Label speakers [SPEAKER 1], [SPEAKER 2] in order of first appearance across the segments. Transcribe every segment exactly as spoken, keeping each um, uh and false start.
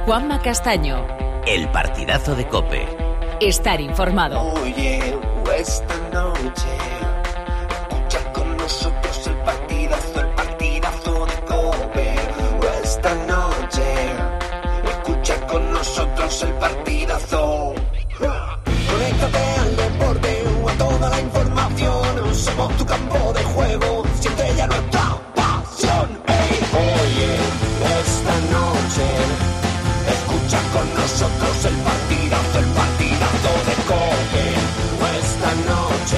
[SPEAKER 1] Juanma Castaño.
[SPEAKER 2] El partidazo de COPE.
[SPEAKER 1] Estar informado.
[SPEAKER 3] Oye, esta noche escucha con nosotros el partidazo, el partidazo de COPE. Esta noche escucha con nosotros el partidazo. Conéctate al deporte o a toda la información. Somos tu campo de juego, siente ya nuestra pasión. Hey, oye, esta noche escucha con nosotros el partidazo, el partidazo de COPE. Esta noche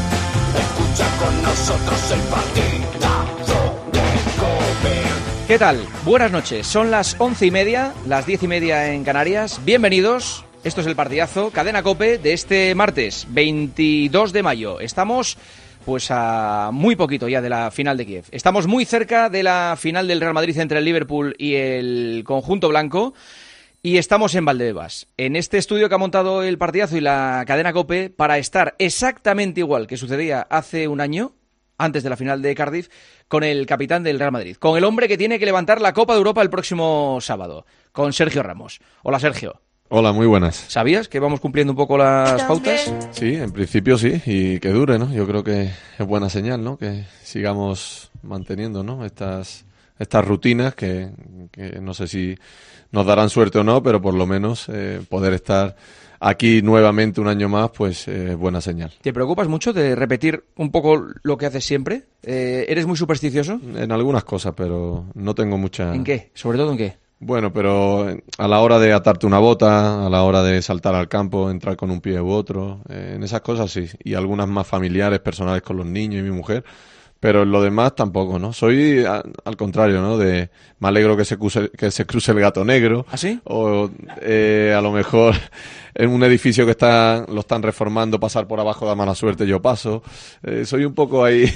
[SPEAKER 3] escucha con nosotros el partidazo de COPE.
[SPEAKER 4] ¿Qué tal? Buenas noches. Son las once y media, las diez y media en Canarias. Bienvenidos. Esto es el partidazo, Cadena COPE, de este martes, veintidós de mayo. Estamos pues a muy poquito ya de la final de Kiev. Estamos muy cerca de la final del Real Madrid entre el Liverpool y el conjunto blanco. Y estamos en Valdebebas, en este estudio que ha montado el partidazo y la Cadena COPE para estar exactamente igual que sucedía hace un año, antes de la final de Cardiff, con el capitán del Real Madrid, con el hombre que tiene que levantar la Copa de Europa el próximo sábado, con Sergio Ramos. Hola, Sergio.
[SPEAKER 5] Hola, muy buenas.
[SPEAKER 4] ¿Sabías que vamos cumpliendo un poco las pautas?
[SPEAKER 5] Sí, en principio sí, y que dure, ¿no? Yo creo que es buena señal, ¿no? Que sigamos manteniendo, ¿no? Estas, estas rutinas que, que no sé si nos darán suerte o no, pero por lo menos eh, poder estar aquí nuevamente un año más, pues es eh, buena señal.
[SPEAKER 4] ¿Te preocupas mucho de repetir un poco lo que haces siempre? Eh, ¿Eres muy supersticioso?
[SPEAKER 5] En algunas cosas, pero no tengo mucha...
[SPEAKER 4] ¿En qué? ¿Sobre todo en qué?
[SPEAKER 5] Bueno, pero a la hora de atarte una bota, a la hora de saltar al campo, entrar con un pie u otro, eh, en esas cosas sí, y algunas más familiares, personales con los niños y mi mujer, pero en lo demás tampoco, ¿no? Soy a, al contrario, ¿no? De me alegro que se cruce, que se cruce el gato negro.
[SPEAKER 4] ¿Ah, sí?
[SPEAKER 5] O eh, a lo mejor en un edificio que está lo están reformando, pasar por abajo da mala suerte, yo paso. Eh, soy un poco ahí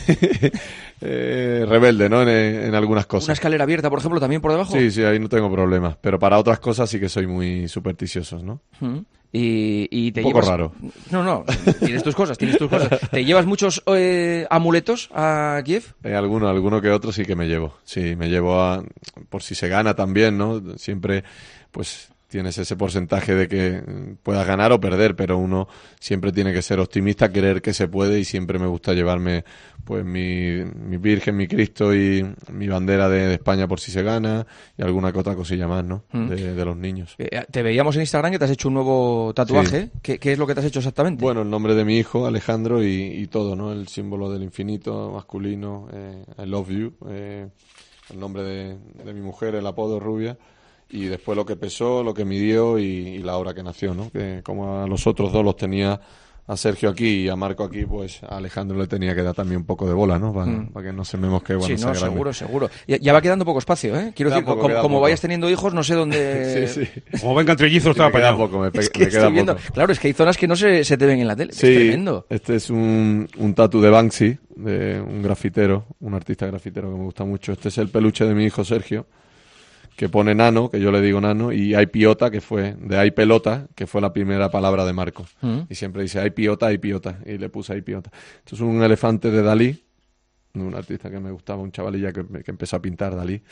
[SPEAKER 5] eh, rebelde, ¿no? En, en algunas cosas.
[SPEAKER 4] ¿Una escalera abierta, por ejemplo, también por debajo?
[SPEAKER 5] Sí, sí, ahí no tengo problemas. Pero para otras cosas sí que soy muy supersticioso, ¿no?
[SPEAKER 4] Uh-huh. Y, y te
[SPEAKER 5] un poco
[SPEAKER 4] llevas...
[SPEAKER 5] raro.
[SPEAKER 4] No, no, tienes tus cosas, tienes tus cosas. ¿Te llevas muchos eh, amuletos a Kiev?
[SPEAKER 5] Eh, alguno, alguno que otro sí que me llevo. Sí, me llevo a... por si se gana también, ¿no? Siempre, pues... tienes ese porcentaje de que puedas ganar o perder, pero uno siempre tiene que ser optimista, creer que se puede, y siempre me gusta llevarme pues mi, mi Virgen, mi Cristo y mi bandera de, de España por si se gana, y alguna que otra cosilla más, ¿no? Mm. De, de los niños.
[SPEAKER 4] Eh, te veíamos en Instagram que te has hecho un nuevo tatuaje. Sí. ¿Qué, ¿Qué es lo que te has hecho exactamente?
[SPEAKER 5] Bueno, el nombre de mi hijo, Alejandro, y, y todo, ¿no? El símbolo del infinito masculino, eh, I love you, eh, el nombre de, de mi mujer, el apodo Rubia. Y después lo que pesó, lo que midió y, y la hora que nació, ¿no? Que como a los otros dos los tenía a Sergio aquí y a Marco aquí, pues a Alejandro le tenía que dar también un poco de bola, ¿no? Para, mm. para que no se me mosquee cuando
[SPEAKER 4] sí, no,
[SPEAKER 5] sea grande.
[SPEAKER 4] seguro, seguro. Ya, ya va quedando poco espacio, ¿eh? Quiero queda decir, poco, como, como vayas teniendo hijos, no sé dónde...
[SPEAKER 5] sí, sí.
[SPEAKER 6] Como vengan trellizos, te va a
[SPEAKER 5] queda poco, me,
[SPEAKER 4] es que
[SPEAKER 5] me queda
[SPEAKER 4] viendo...
[SPEAKER 5] poco.
[SPEAKER 4] Claro, es que hay zonas que no se, se te ven en la tele.
[SPEAKER 5] Sí,
[SPEAKER 4] es tremendo.
[SPEAKER 5] Este es un, un tatu de Banksy, de un grafitero, un artista grafitero que me gusta mucho. Este es el peluche de mi hijo Sergio, que pone Nano, que yo le digo Nano, y hay piota, que fue, de hay pelota, que fue la primera palabra de Marco. Mm. Y siempre dice, hay piota, hay piota, y le puse hay piota. Esto es un elefante de Dalí, un artista que me gustaba, un chavalilla que, que empezó a pintar, Dalí.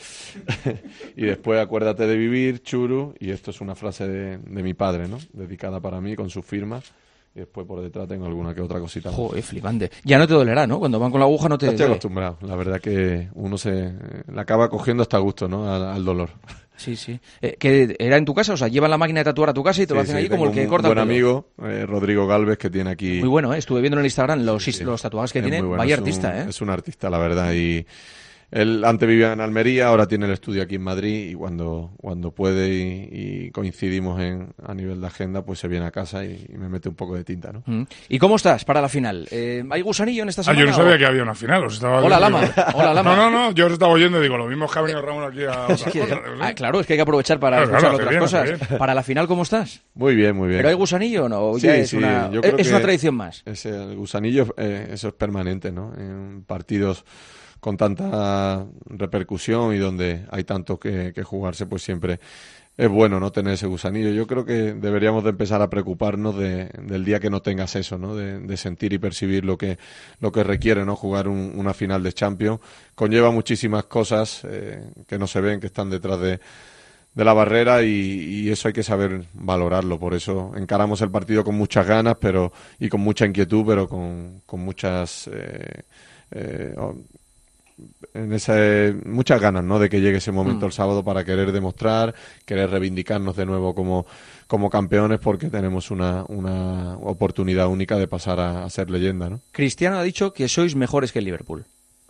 [SPEAKER 5] Y después, acuérdate de vivir, churu, y esto es una frase de, de mi padre, ¿no? Dedicada para mí, con su firma. Y después por detrás tengo alguna que otra cosita.
[SPEAKER 4] Joder, flipante. Ya no te dolerá, ¿no? Cuando van con la aguja no te...
[SPEAKER 5] No estoy acostumbrado. La verdad que uno se le acaba cogiendo hasta gusto, ¿no? Al, al dolor.
[SPEAKER 4] Sí, sí. Eh, ¿que era en tu casa? O sea, llevan la máquina de tatuar a tu casa y te sí, lo hacen sí, allí como el que corta el pelo.
[SPEAKER 5] Un buen amigo, eh, Rodrigo Galvez, que tiene aquí...
[SPEAKER 4] Muy bueno, ¿eh? Estuve viendo en el Instagram los, sí, sí. los tatuajes que es tiene. Bueno. Vaya
[SPEAKER 5] es
[SPEAKER 4] artista,
[SPEAKER 5] un,
[SPEAKER 4] ¿eh?
[SPEAKER 5] Es un artista, la verdad, y... Él antes vivía en Almería, ahora tiene el estudio aquí en Madrid, y cuando cuando puede y, y coincidimos en a nivel de agenda, pues se viene a casa y, y me mete un poco de tinta, ¿no?
[SPEAKER 4] Mm. ¿Y cómo estás para la final? Eh, ¿Hay gusanillo en esta semana?
[SPEAKER 6] Ah, yo no sabía
[SPEAKER 4] o...
[SPEAKER 6] que había una final. Os estaba
[SPEAKER 4] Hola, Lama. Hola, Lama.
[SPEAKER 6] No, no, no, yo os estaba oyendo y digo, lo mismo es que ha venido Ramón aquí a otras
[SPEAKER 4] es que,
[SPEAKER 6] cosas. ¿sí?
[SPEAKER 4] Ah, claro, es que hay que aprovechar para
[SPEAKER 6] claro,
[SPEAKER 4] escuchar
[SPEAKER 6] claro,
[SPEAKER 4] otras
[SPEAKER 6] bien,
[SPEAKER 4] cosas. ¿Para la final cómo estás?
[SPEAKER 5] Muy bien, muy bien.
[SPEAKER 4] ¿Pero hay gusanillo o no?
[SPEAKER 5] Sí,
[SPEAKER 4] ya es
[SPEAKER 5] sí,
[SPEAKER 4] una,
[SPEAKER 5] yo creo
[SPEAKER 4] es
[SPEAKER 5] que
[SPEAKER 4] una tradición más.
[SPEAKER 5] Ese, el gusanillo, eh, eso es permanente, ¿no? En partidos con tanta repercusión y donde hay tanto que, que jugarse, pues siempre es bueno no tener ese gusanillo. Yo creo que deberíamos de empezar a preocuparnos de, del día que no tengas eso, ¿no? De, de sentir y percibir lo que lo que requiere, ¿no? Jugar un, una final de Champions. Conlleva muchísimas cosas eh, que no se ven, que están detrás de de la barrera y, y eso hay que saber valorarlo. Por eso encaramos el partido con muchas ganas pero y con mucha inquietud, pero con, con muchas eh, eh, en ese, muchas ganas, ¿no?, de que llegue ese momento mm. el sábado para querer demostrar, querer reivindicarnos de nuevo como, como campeones, porque tenemos una, una oportunidad única de pasar a, a ser leyenda, ¿no?
[SPEAKER 4] Cristiano ha dicho que sois mejores que el Liverpool.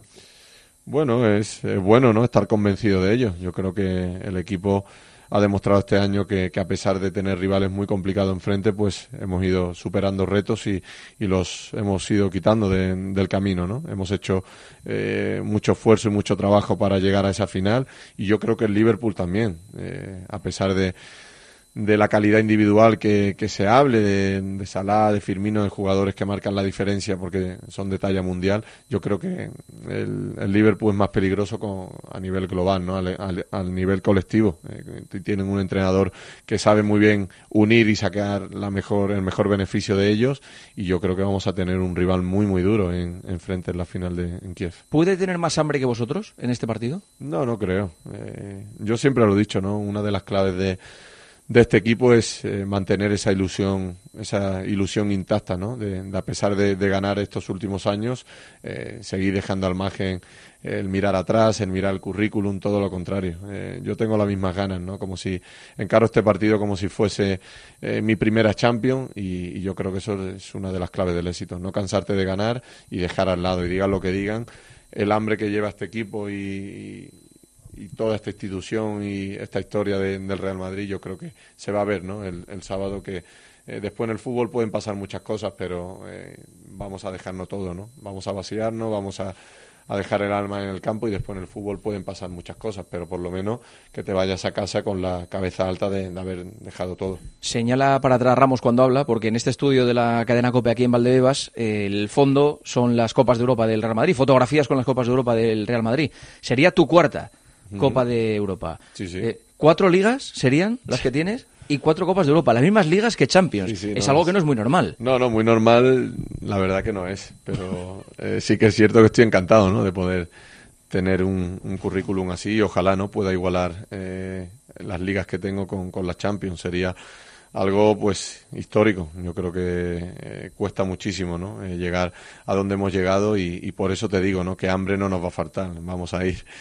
[SPEAKER 5] Bueno, es, es bueno, ¿no?, estar convencido de ello. Yo creo que el equipo ha demostrado este año que, que a pesar de tener rivales muy complicados enfrente, pues hemos ido superando retos y, y los hemos ido quitando de, del camino, ¿no? Hemos hecho eh, mucho esfuerzo y mucho trabajo para llegar a esa final, y yo creo que el Liverpool también, eh, a pesar de de la calidad individual que, que se hable, de, de Salah, de Firmino, de jugadores que marcan la diferencia porque son de talla mundial. Yo creo que el, el Liverpool es más peligroso con, a nivel global, ¿no?, al, al, al nivel colectivo. Eh, tienen un entrenador que sabe muy bien unir y sacar la mejor, el mejor beneficio de ellos, y yo creo que vamos a tener un rival muy muy duro en, en frente en la final de en Kiev.
[SPEAKER 4] ¿Puede tener más hambre que vosotros en este partido?
[SPEAKER 5] No, no creo. Eh, yo siempre lo he dicho, ¿no? Una de las claves de de este equipo es eh, mantener esa ilusión, esa ilusión intacta, ¿no? De, de a pesar de, de ganar estos últimos años, eh, seguir dejando al margen el mirar atrás, el mirar el currículum, todo lo contrario. Eh, yo tengo las mismas ganas, ¿no? Como si encaro este partido como si fuese eh, mi primera Champions, y, y yo creo que eso es una de las claves del éxito, no cansarte de ganar y dejar al lado, y digan lo que digan, el hambre que lleva este equipo y, y y toda esta institución y esta historia de, del Real Madrid, yo creo que se va a ver, ¿no?, el, el sábado, que eh, después en el fútbol pueden pasar muchas cosas, pero eh, vamos a dejarnos todo, ¿no? Vamos a vaciarnos, vamos a, a dejar el alma en el campo, y después en el fútbol pueden pasar muchas cosas, pero por lo menos que te vayas a casa con la cabeza alta de, de haber dejado todo.
[SPEAKER 4] Señala para atrás Ramos cuando habla, porque en este estudio de la cadena COPE aquí en Valdebebas, eh, el fondo son las Copas de Europa del Real Madrid, fotografías con las Copas de Europa del Real Madrid. Sería tu cuarta Copa de Europa.
[SPEAKER 5] Sí, sí.
[SPEAKER 4] Eh, ¿Cuatro ligas serían las que tienes? Y cuatro Copas de Europa, las mismas ligas que Champions.
[SPEAKER 5] Sí, sí,
[SPEAKER 4] es
[SPEAKER 5] no,
[SPEAKER 4] algo que no es muy normal.
[SPEAKER 5] No, no, muy normal, la verdad que no es. Pero eh, sí que es cierto que estoy encantado, ¿no?, de poder tener un, un currículum así, y ojalá no pueda igualar eh, las ligas que tengo con, con las Champions. Sería algo pues histórico. Yo creo que eh, cuesta muchísimo, ¿no?, eh, llegar a donde hemos llegado, y, y por eso te digo, ¿no?, que hambre no nos va a faltar. Vamos a ir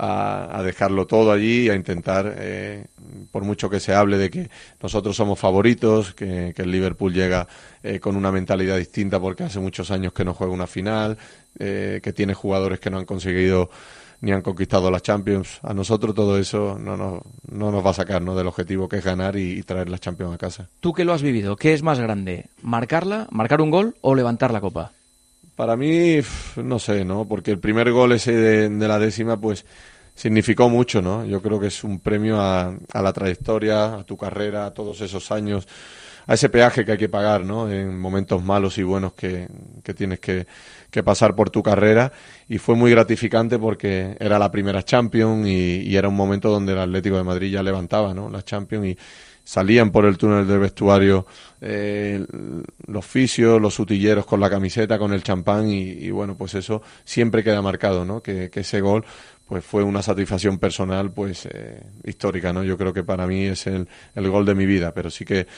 [SPEAKER 5] A, a dejarlo todo allí, a intentar, eh, por mucho que se hable de que nosotros somos favoritos, que, que el Liverpool llega eh, con una mentalidad distinta porque hace muchos años que no juega una final, eh, que tiene jugadores que no han conseguido ni han conquistado la Champions. A nosotros todo eso no nos, no nos va a sacar, ¿no?, del objetivo que es ganar y, y traer la Champions a casa.
[SPEAKER 4] Tú que lo has vivido, ¿qué es más grande? ¿Marcarla, marcar un gol o levantar la copa?
[SPEAKER 5] Para mí, no sé, ¿no? Porque el primer gol ese de, de la décima, pues, significó mucho, ¿no? Yo creo que es un premio a, a la trayectoria, a tu carrera, a todos esos años, a ese peaje que hay que pagar, ¿no?, en momentos malos y buenos que, que tienes que, que pasar por tu carrera. Y fue muy gratificante porque era la primera Champions y, y era un momento donde el Atlético de Madrid ya levantaba, ¿no?, la Champions, y salían por el túnel del vestuario eh, los fisios, los utilleros con la camiseta, con el champán, y, y bueno, pues eso siempre queda marcado, ¿no?, que, que ese gol pues fue una satisfacción personal pues eh, histórica, ¿no? Yo creo que para mí es el, el gol de mi vida, pero sí que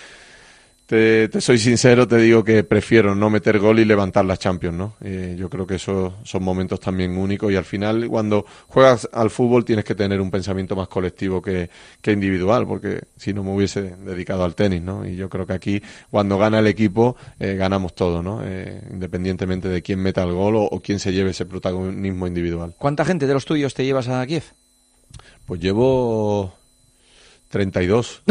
[SPEAKER 5] te, te soy sincero, te digo que prefiero no meter gol y levantar la Champions, ¿no? Eh, yo creo que esos son momentos también únicos, y al final cuando juegas al fútbol tienes que tener un pensamiento más colectivo que, que individual, porque si no me hubiese dedicado al tenis, ¿no? Y yo creo que aquí cuando gana el equipo eh, ganamos todo, ¿no? Eh, independientemente de quién meta el gol o, o quién se lleve ese protagonismo individual.
[SPEAKER 4] ¿Cuánta gente de los tuyos te llevas a Kiev?
[SPEAKER 5] Pues llevo treinta y dos.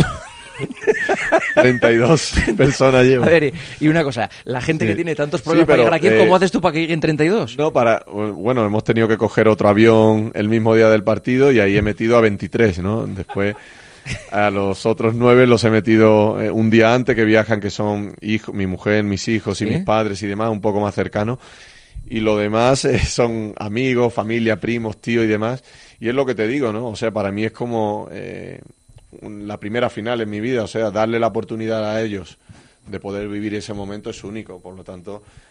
[SPEAKER 5] treinta y dos personas llevo.
[SPEAKER 4] A ver, y una cosa, la gente
[SPEAKER 5] sí.
[SPEAKER 4] que tiene tantos problemas
[SPEAKER 5] sí, pero,
[SPEAKER 4] para llegar aquí,
[SPEAKER 5] eh,
[SPEAKER 4] ¿cómo haces tú para que lleguen treinta y dos?
[SPEAKER 5] No, para, bueno, hemos tenido que coger otro avión el mismo día del partido, y ahí he metido a veintitrés, ¿no? Después a los otros nueve los he metido eh, un día antes, que viajan, que son hijo, mi mujer, mis hijos y
[SPEAKER 4] ¿Sí?
[SPEAKER 5] mis padres y demás, un poco más cercanos. Y lo demás eh, son amigos, familia, primos, tíos y demás. Y es lo que te digo, ¿no? O sea, para mí es como Eh, la primera final en mi vida, o sea, darle la oportunidad a ellos de poder vivir ese momento es único. Por lo tanto,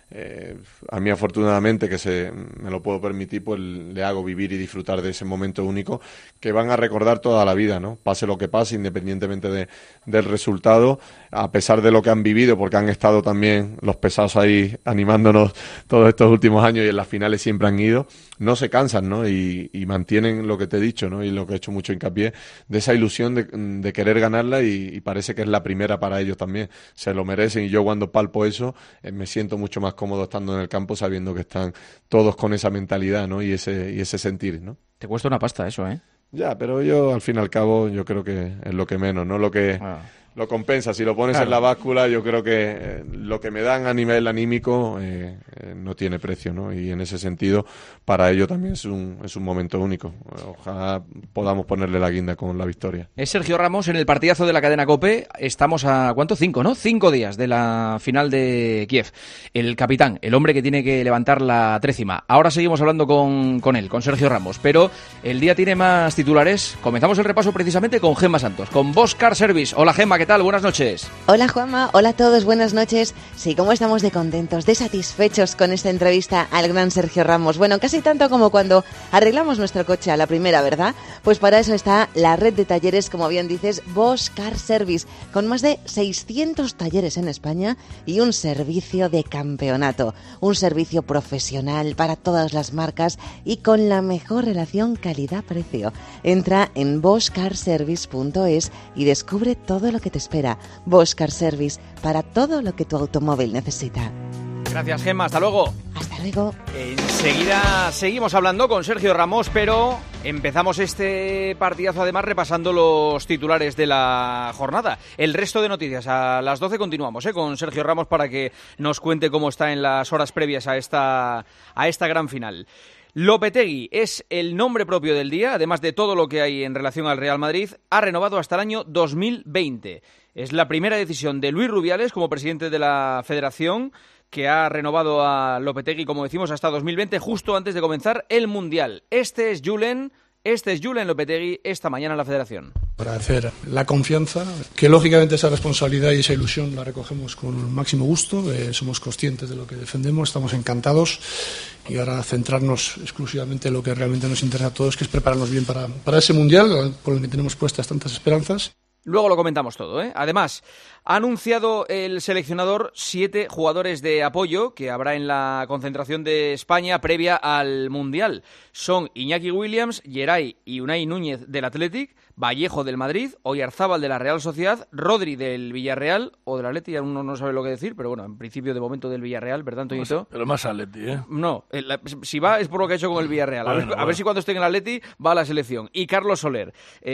[SPEAKER 5] Eh, a mí afortunadamente, que se me lo puedo permitir, pues le hago vivir y disfrutar de ese momento único que van a recordar toda la vida, ¿no? Pase lo que pase, independientemente de, del resultado, a pesar de lo que han vivido, porque han estado también los pesados ahí animándonos todos estos últimos años y en las finales siempre han ido, no se cansan, ¿no? Y, y mantienen lo que te he dicho, ¿no? Y lo que he hecho mucho hincapié, de esa ilusión de, de querer ganarla, y, y parece que es la primera para ellos también. Se lo merecen, y yo cuando palpo eso eh, me siento mucho más cómodo estando en el campo, sabiendo que están todos con esa mentalidad, ¿no? Y ese, y ese sentir, ¿no?
[SPEAKER 4] Te cuesta una pasta eso, ¿eh?
[SPEAKER 5] Ya, pero yo al fin y al cabo yo creo que es lo que menos, no lo que
[SPEAKER 4] Ah.
[SPEAKER 5] lo compensa. Si lo pones
[SPEAKER 4] Claro.
[SPEAKER 5] en la báscula, yo creo que eh, lo que me dan a nivel anímico eh, eh, no tiene precio, ¿no? Y en ese sentido, para ello también es un, es un momento único. Ojalá podamos ponerle la guinda con la victoria.
[SPEAKER 4] Es Sergio Ramos en el partidazo de la cadena COPE. Estamos a, ¿cuánto? Cinco, ¿no? Cinco días de la final de Kiev. El capitán, el hombre que tiene que levantar la trécima. Ahora seguimos hablando con, con él, con Sergio Ramos, pero el día tiene más titulares. Comenzamos el repaso precisamente con Gemma Santos, con Bosch Car Service. Hola Gemma, ¿qué tal? Buenas noches.
[SPEAKER 7] Hola Juanma, hola a todos, buenas noches. Sí, cómo estamos de contentos, de satisfechos con esta entrevista al gran Sergio Ramos. Bueno, casi tanto como cuando arreglamos nuestro coche a la primera, ¿verdad? Pues para eso está la red de talleres, como bien dices, Bosch Car Service, con más de seiscientos talleres en España y un servicio de campeonato. Un servicio profesional para todas las marcas y con la mejor relación calidad-precio. Entra en bosch car service punto es y descubre todo lo que te espera. Bosch Car Service, para todo lo que tu automóvil necesita.
[SPEAKER 4] Gracias Gemma, hasta luego.
[SPEAKER 7] Hasta luego.
[SPEAKER 4] Enseguida seguimos hablando con Sergio Ramos, pero empezamos este partidazo además repasando los titulares de la jornada. El resto de noticias a las doce continuamos ¿eh? con Sergio Ramos para que nos cuente cómo está en las horas previas a esta, a esta gran final. Lopetegui es el nombre propio del día, además de todo lo que hay en relación al Real Madrid, ha renovado hasta el año dos mil veinte. Es la primera decisión de Luis Rubiales como presidente de la Federación, que ha renovado a Lopetegui, como decimos, hasta dos mil veinte, justo antes de comenzar el Mundial. Este es Julen, este es Julen Lopetegui, esta mañana en la Federación.
[SPEAKER 8] Agradecer la confianza, que lógicamente esa responsabilidad y esa ilusión la recogemos con el máximo gusto, eh, somos conscientes de lo que defendemos, estamos encantados, y ahora centrarnos exclusivamente en lo que realmente nos interesa a todos, que es prepararnos bien para, para ese Mundial, por el que tenemos puestas tantas esperanzas.
[SPEAKER 4] Luego lo comentamos todo, ¿eh? Además, ha anunciado el seleccionador siete jugadores de apoyo que habrá en la concentración de España previa al Mundial. Son Iñaki Williams, Geray y Unai Núñez del Athletic, Vallejo del Madrid, Oyarzábal de la Real Sociedad, Rodri del Villarreal o del Atleti, ya uno no sabe lo que decir, pero bueno, en principio de momento del Villarreal, ¿verdad, Antoñito?
[SPEAKER 6] Pero más Atleti, ¿eh?
[SPEAKER 4] No, el, si va es por lo que ha hecho con el Villarreal. A,
[SPEAKER 6] Bueno,
[SPEAKER 4] ver,
[SPEAKER 6] bueno.
[SPEAKER 4] a ver si cuando esté en el Atleti va a la selección. Y Carlos Soler.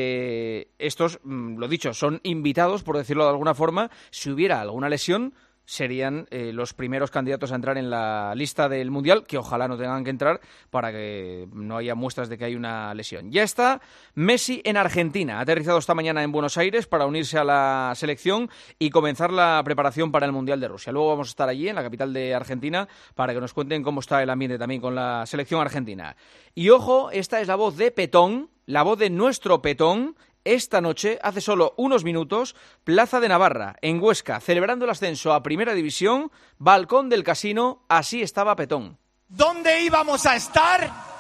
[SPEAKER 4] Eh, estos, mm, lo dicho, son invitados, por decirlo de alguna forma. Si hubiera alguna lesión, serían eh, los primeros candidatos a entrar en la lista del Mundial, que ojalá no tengan que entrar para que no haya muestras de que hay una lesión. Ya está Messi en Argentina. Ha aterrizado esta mañana en Buenos Aires para unirse a la selección y comenzar la preparación para el Mundial de Rusia. Luego vamos a estar allí, en la capital de Argentina, para que nos cuenten cómo está el ambiente también con la selección argentina. Y ojo, esta es la voz de Petón, la voz de nuestro Petón. Esta noche, hace solo unos minutos, Plaza de Navarra, en Huesca, celebrando el ascenso a Primera División, balcón del casino, así estaba Petón.
[SPEAKER 9] ¿Dónde íbamos a estar?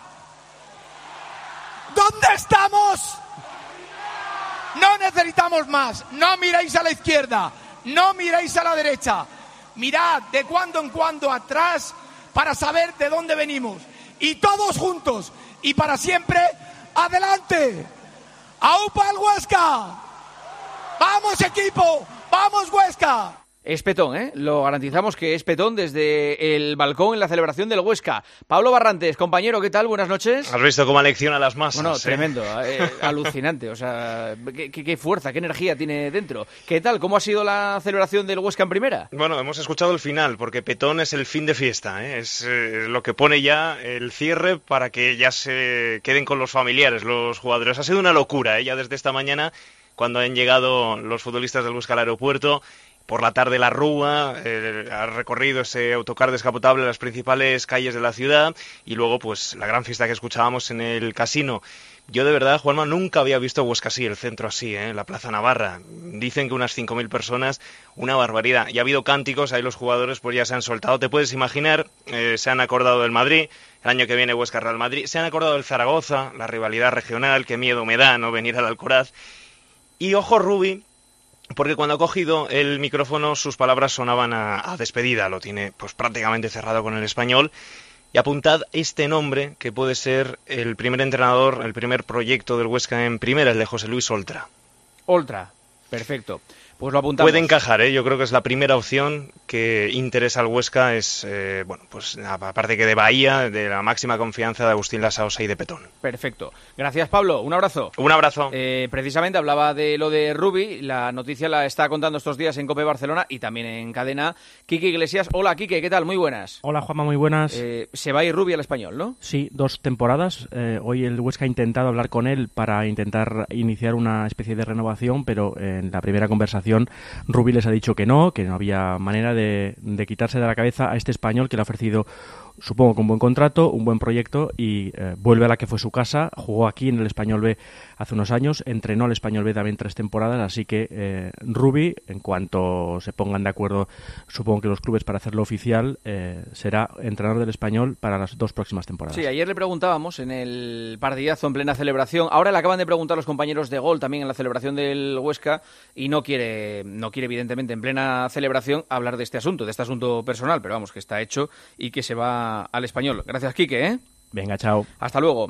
[SPEAKER 9] ¿Dónde estamos? No necesitamos más. No miréis a la izquierda, no miréis a la derecha. Mirad de cuando en cuando atrás para saber de dónde venimos. Y todos juntos y para siempre, ¡adelante! ¡Aupa el Huesca! ¡Vamos equipo! ¡Vamos Huesca!
[SPEAKER 4] Es Petón, ¿eh? Lo garantizamos que es Petón desde el balcón en la celebración del Huesca. Pablo Barrantes, compañero, ¿qué tal? Buenas noches.
[SPEAKER 10] Has visto cómo alecciona las masas.
[SPEAKER 4] Bueno,
[SPEAKER 10] ¿eh?
[SPEAKER 4] tremendo, eh, alucinante. O sea, qué, qué, qué fuerza, qué energía tiene dentro. ¿Qué tal? ¿Cómo ha sido la celebración del Huesca en primera?
[SPEAKER 10] Bueno, hemos escuchado el final, porque Petón es el fin de fiesta, ¿eh? Es eh, lo que pone ya el cierre para que ya se queden con los familiares, los jugadores. Ha sido una locura, ¿eh? Ya desde esta mañana, cuando han llegado los futbolistas del Huesca al aeropuerto, por la tarde la Rúa, eh, ha recorrido ese autocar descapotable las principales calles de la ciudad y luego pues la gran fiesta que escuchábamos en el casino. Yo de verdad, Juanma, nunca había visto Huesca así, el centro así, ¿eh? La Plaza Navarra. Dicen que unas cinco mil personas, una barbaridad. Y ha habido cánticos, ahí los jugadores pues ya se han soltado. Te puedes imaginar, eh, se han acordado del Madrid, el año que viene Huesca Real Madrid, se han acordado del Zaragoza, la rivalidad regional, qué miedo me da no venir al Alcoraz. Y ojo Rubi, porque cuando ha cogido el micrófono sus palabras sonaban a, a despedida, lo tiene pues prácticamente cerrado con el Español. Y apuntad este nombre que puede ser el primer entrenador, el primer proyecto del Huesca en primera, el de José Luis Oltra.
[SPEAKER 4] Oltra, perfecto. Pues lo apuntamos.
[SPEAKER 10] Puede encajar, ¿eh? Yo creo que es la primera opción que interesa al Huesca, es, eh, bueno, pues aparte que de Bahía, de la máxima confianza de Agustín Lasaosa y de Petón.
[SPEAKER 4] Perfecto. Gracias, Pablo. Un abrazo.
[SPEAKER 10] Un abrazo.
[SPEAKER 4] Eh, precisamente hablaba de lo de Rubi, la noticia la está contando estos días en COPE Barcelona y también en cadena Quique Iglesias. Hola, Quique, ¿qué tal? Muy buenas.
[SPEAKER 11] Hola, Juanma, muy buenas.
[SPEAKER 4] Eh, se va a ir Rubi al Español, ¿no?
[SPEAKER 11] Sí, dos temporadas. Eh, hoy el Huesca ha intentado hablar con él para intentar iniciar una especie de renovación, pero en la primera conversación Rubi les ha dicho que no, que no había manera de, de quitarse de la cabeza a este español que le ha ofrecido, supongo que un buen contrato, un buen proyecto y eh, vuelve a la que fue su casa. Jugó aquí en el Español B hace unos años, entrenó al Español B también tres temporadas, así que eh, Rubi, en cuanto se pongan de acuerdo, supongo que los clubes para hacerlo oficial, eh, será entrenador del Español para las dos próximas temporadas.
[SPEAKER 4] Sí, ayer le preguntábamos en el partidazo en plena celebración, ahora le acaban de preguntar los compañeros de Gol también en la celebración del Huesca y no quiere, no quiere evidentemente en plena celebración hablar de este asunto, de este asunto personal, pero vamos, que está hecho y que se va al Español. Gracias, Quique, ¿eh?
[SPEAKER 11] Venga, chao.
[SPEAKER 4] Hasta luego.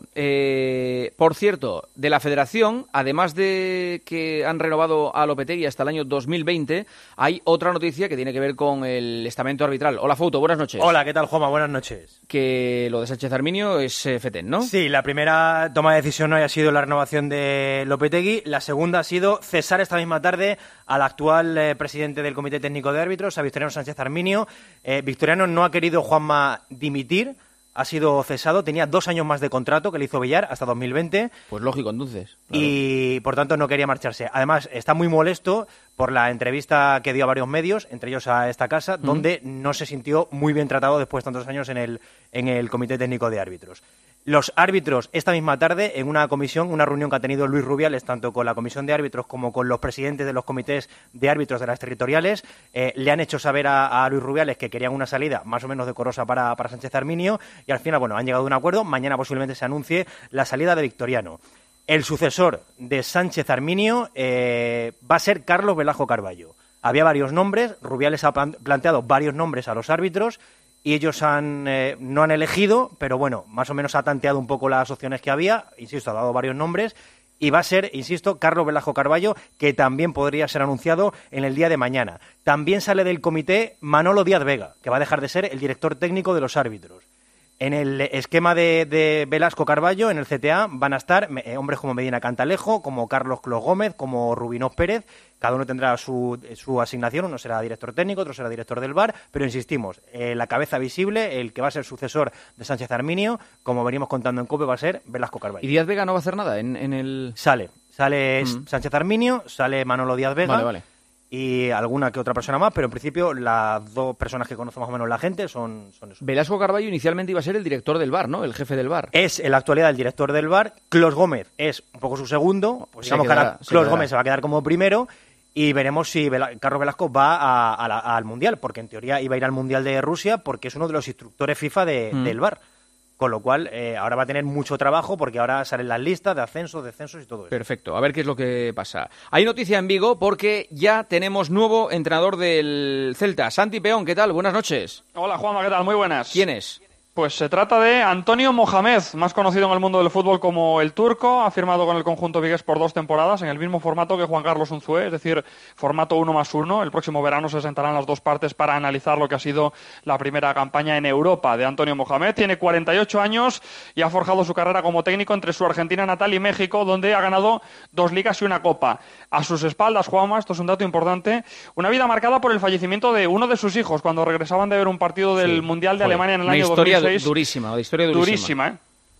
[SPEAKER 4] Eh, por cierto, de la Federación, además de que han renovado a Lopetegui hasta el año dos mil veinte, hay otra noticia que tiene que ver con el estamento arbitral. Hola, Fouto, buenas noches.
[SPEAKER 12] Hola, ¿qué tal, Juanma? Buenas noches.
[SPEAKER 4] Que lo de Sánchez Arminio es eh, Feten, ¿no?
[SPEAKER 12] Sí, la primera toma de decisión hoy ha sido la renovación de Lopetegui, la segunda ha sido cesar esta misma tarde al actual eh, presidente del Comité Técnico de Árbitros, a Victoriano Sánchez Arminio. Eh, Victoriano no ha querido, Juanma, dimitir. Ha sido cesado, tenía dos años más de contrato que le hizo Villar hasta dos mil veinte.
[SPEAKER 4] Pues lógico, entonces. Claro.
[SPEAKER 12] Y por tanto no quería marcharse. Además, está muy molesto por la entrevista que dio a varios medios, entre ellos a esta casa, uh-huh. donde no se sintió muy bien tratado después de tantos años en el, en el Comité Técnico de Árbitros. Los árbitros, esta misma tarde, en una comisión, una reunión que ha tenido Luis Rubiales, tanto con la comisión de árbitros como con los presidentes de los comités de árbitros de las territoriales, eh, le han hecho saber a, a Luis Rubiales que querían una salida más o menos decorosa para, para Sánchez Arminio y al final, bueno, han llegado a un acuerdo. Mañana posiblemente se anuncie la salida de Victoriano. El sucesor de Sánchez Arminio eh, va a ser Carlos Velasco Carballo. Había varios nombres, Rubiales ha planteado varios nombres a los árbitros y ellos han eh, no han elegido, pero bueno, más o menos ha tanteado un poco las opciones que había, insisto, ha dado varios nombres, y va a ser, insisto, Carlos Velasco Carballo, que también podría ser anunciado en el día de mañana. También sale del comité Manolo Díaz Vega, que va a dejar de ser el director técnico de los árbitros. En el esquema de, de Velasco Carballo, en el C T A, van a estar eh, hombres como Medina Cantalejo, como Carlos Clos Gómez, como Rubinós Pérez. Cada uno tendrá su, su asignación, uno será director técnico, otro será director del V A R, pero insistimos, eh, la cabeza visible, el que va a ser sucesor de Sánchez Arminio, como venimos contando en COPE, va a ser Velasco Carballo.
[SPEAKER 4] ¿Y Díaz Vega no va a hacer nada en, en el...?
[SPEAKER 12] Sale, sale mm. Sánchez Arminio, sale Manolo Díaz Vega.
[SPEAKER 4] Vale, vale.
[SPEAKER 12] Y alguna que otra persona más, pero en principio las dos personas que conoce más o menos la gente son, son eso.
[SPEAKER 4] Velasco Carballo inicialmente iba a ser el director del V A R, ¿no? El jefe del V A R.
[SPEAKER 12] Es en la actualidad el director del V A R. Clos Gómez es un poco su segundo. Pues digamos quedará, que ahora Clos Gómez se va a quedar como primero. Y veremos si Vela, Carlos Velasco va a, a la, al Mundial, porque en teoría iba a ir al Mundial de Rusia, porque es uno de los instructores FIFA de, mm. del V A R. Con lo cual, eh, ahora va a tener mucho trabajo porque ahora salen las listas de ascensos, descensos y todo eso.
[SPEAKER 4] Perfecto, a ver qué es lo que pasa. Hay noticia en Vigo porque ya tenemos nuevo entrenador del Celta. Santi Peón, ¿qué tal? Buenas noches.
[SPEAKER 13] Hola, Juanma, ¿qué tal? Muy buenas.
[SPEAKER 4] ¿Quién es?
[SPEAKER 13] Pues se trata de Antonio Mohamed, más conocido en el mundo del fútbol como el Turco. Ha firmado con el conjunto vigués por dos temporadas en el mismo formato que Juan Carlos Unzué, es decir, formato uno más uno. El próximo verano se sentarán las dos partes para analizar lo que ha sido la primera campaña en Europa de Antonio Mohamed. Tiene cuarenta y ocho años y ha forjado su carrera como técnico entre su Argentina natal y México, donde ha ganado dos ligas y una copa. A sus espaldas, Juanma, esto es un dato importante, una vida marcada por el fallecimiento de uno de sus hijos cuando regresaban de ver un partido del sí, Mundial de Alemania en el año dos mil seis.
[SPEAKER 4] Durísima, de historia durísima.
[SPEAKER 13] Durísima, ¿eh?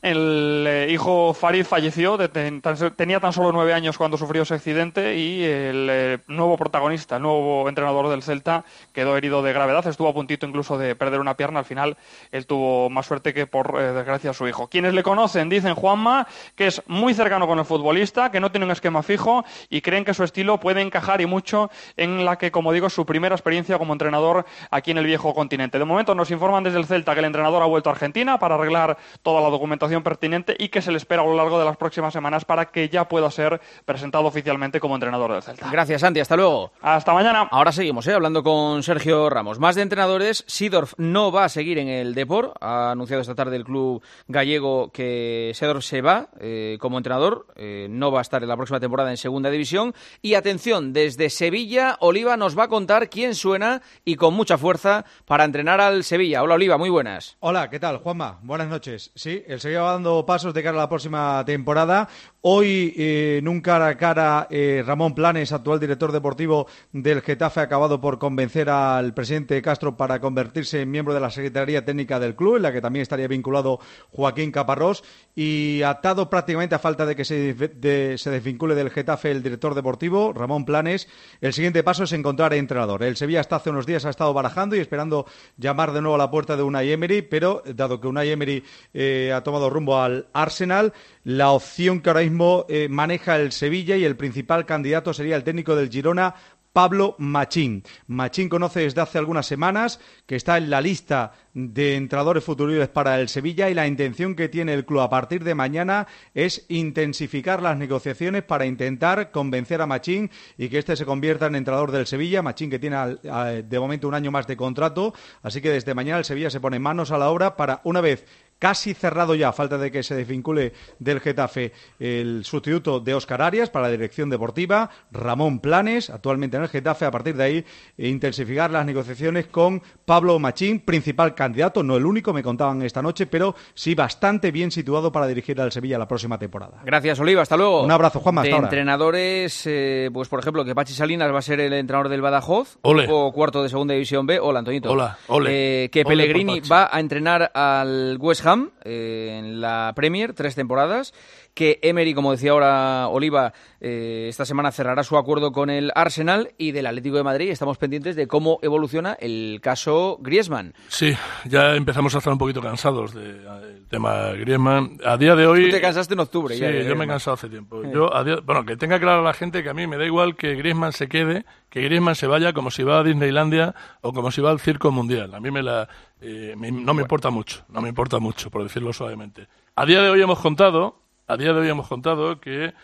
[SPEAKER 13] El eh, hijo Farid falleció, de, ten, tan, tenía tan solo nueve años cuando sufrió ese accidente y el eh, nuevo protagonista, el nuevo entrenador del Celta, quedó herido de gravedad, estuvo a puntito incluso de perder una pierna, al final él tuvo más suerte que por eh, desgracia su hijo. Quienes le conocen dicen, Juanma, que es muy cercano con el futbolista, que no tiene un esquema fijo y creen que su estilo puede encajar y mucho en la que, como digo, es su primera experiencia como entrenador aquí en el viejo continente. De momento nos informan desde el Celta que el entrenador ha vuelto a Argentina para arreglar toda la documentación pertinente y que se le espera a lo largo de las próximas semanas para que ya pueda ser presentado oficialmente como entrenador del Celta.
[SPEAKER 4] Gracias, Santi. Hasta luego.
[SPEAKER 13] Hasta mañana.
[SPEAKER 4] Ahora seguimos, ¿eh? hablando con Sergio Ramos. Más de entrenadores. Seedorf no va a seguir en el Depor. Ha anunciado esta tarde el club gallego que Seedorf se va eh, como entrenador. Eh, no va a estar en la próxima temporada en Segunda División. Y atención, desde Sevilla, Oliva nos va a contar quién suena y con mucha fuerza para entrenar al Sevilla. Hola, Oliva, muy buenas.
[SPEAKER 14] Hola, ¿qué tal, Juanma? Buenas noches. Sí, el Sevilla va dando pasos de cara a la próxima temporada. Hoy, eh, en un cara a cara, eh, Ramón Planes, actual director deportivo del Getafe, ha acabado por convencer al presidente Castro para convertirse en miembro de la Secretaría Técnica del club, en la que también estaría vinculado Joaquín Caparrós, y atado prácticamente a falta de que se, de, se desvincule del Getafe el director deportivo, Ramón Planes. El siguiente paso es encontrar entrenador. El Sevilla hasta hace unos días ha estado barajando y esperando llamar de nuevo a la puerta de Unai Emery, pero dado que Unai Emery eh, ha tomado rumbo al Arsenal, la opción que ahora mismo eh, maneja el Sevilla y el principal candidato sería el técnico del Girona, Pablo Machín. Machín conoce desde hace algunas semanas que está en la lista de entrenadores futuros para el Sevilla y la intención que tiene el club a partir de mañana es intensificar las negociaciones para intentar convencer a Machín y que este se convierta en entrenador del Sevilla. Machín, que tiene de momento un año más de contrato, así que desde mañana el Sevilla se pone manos a la obra para, una vez casi cerrado ya, a falta de que se desvincule del Getafe, el sustituto de Óscar Arias para la dirección deportiva, Ramón Planes, actualmente en el Getafe. A partir de ahí, e intensificar las negociaciones con Pablo Machín, principal candidato, no el único, me contaban esta noche, pero sí bastante bien situado para dirigir al Sevilla la próxima temporada.
[SPEAKER 4] Gracias, Oliva, hasta luego.
[SPEAKER 14] Un abrazo, Juanma, hasta
[SPEAKER 4] de
[SPEAKER 14] ahora.
[SPEAKER 4] Entrenadores, eh, pues por ejemplo, que Pachi Salinas va a ser el entrenador del Badajoz,
[SPEAKER 6] Ole.
[SPEAKER 4] o cuarto de Segunda División B. Hola, Antoñito.
[SPEAKER 6] Hola, ole.
[SPEAKER 4] Eh, que
[SPEAKER 6] Ole
[SPEAKER 4] Pellegrini
[SPEAKER 6] por Pachi.
[SPEAKER 4] va a entrenar al West Ham eh, en la Premier, tres temporadas. Que Emery, como decía ahora Oliva, eh, esta semana cerrará su acuerdo con el Arsenal, y del Atlético de Madrid estamos pendientes de cómo evoluciona el caso Griezmann.
[SPEAKER 6] Sí, ya empezamos a estar un poquito cansados del tema Griezmann. A día de hoy...
[SPEAKER 4] Tú te cansaste en octubre.
[SPEAKER 6] Sí,
[SPEAKER 4] ya,
[SPEAKER 6] yo me he cansado hace tiempo. Yo, a día, bueno, que tenga claro a la gente que a mí me da igual que Griezmann se quede, que Griezmann se vaya como si va a Disneylandia o como si va al Circo Mundial. A mí me la, eh, me, no me importa mucho, no me importa mucho, por decirlo suavemente. A día de hoy hemos contado... A día de hoy hemos contado que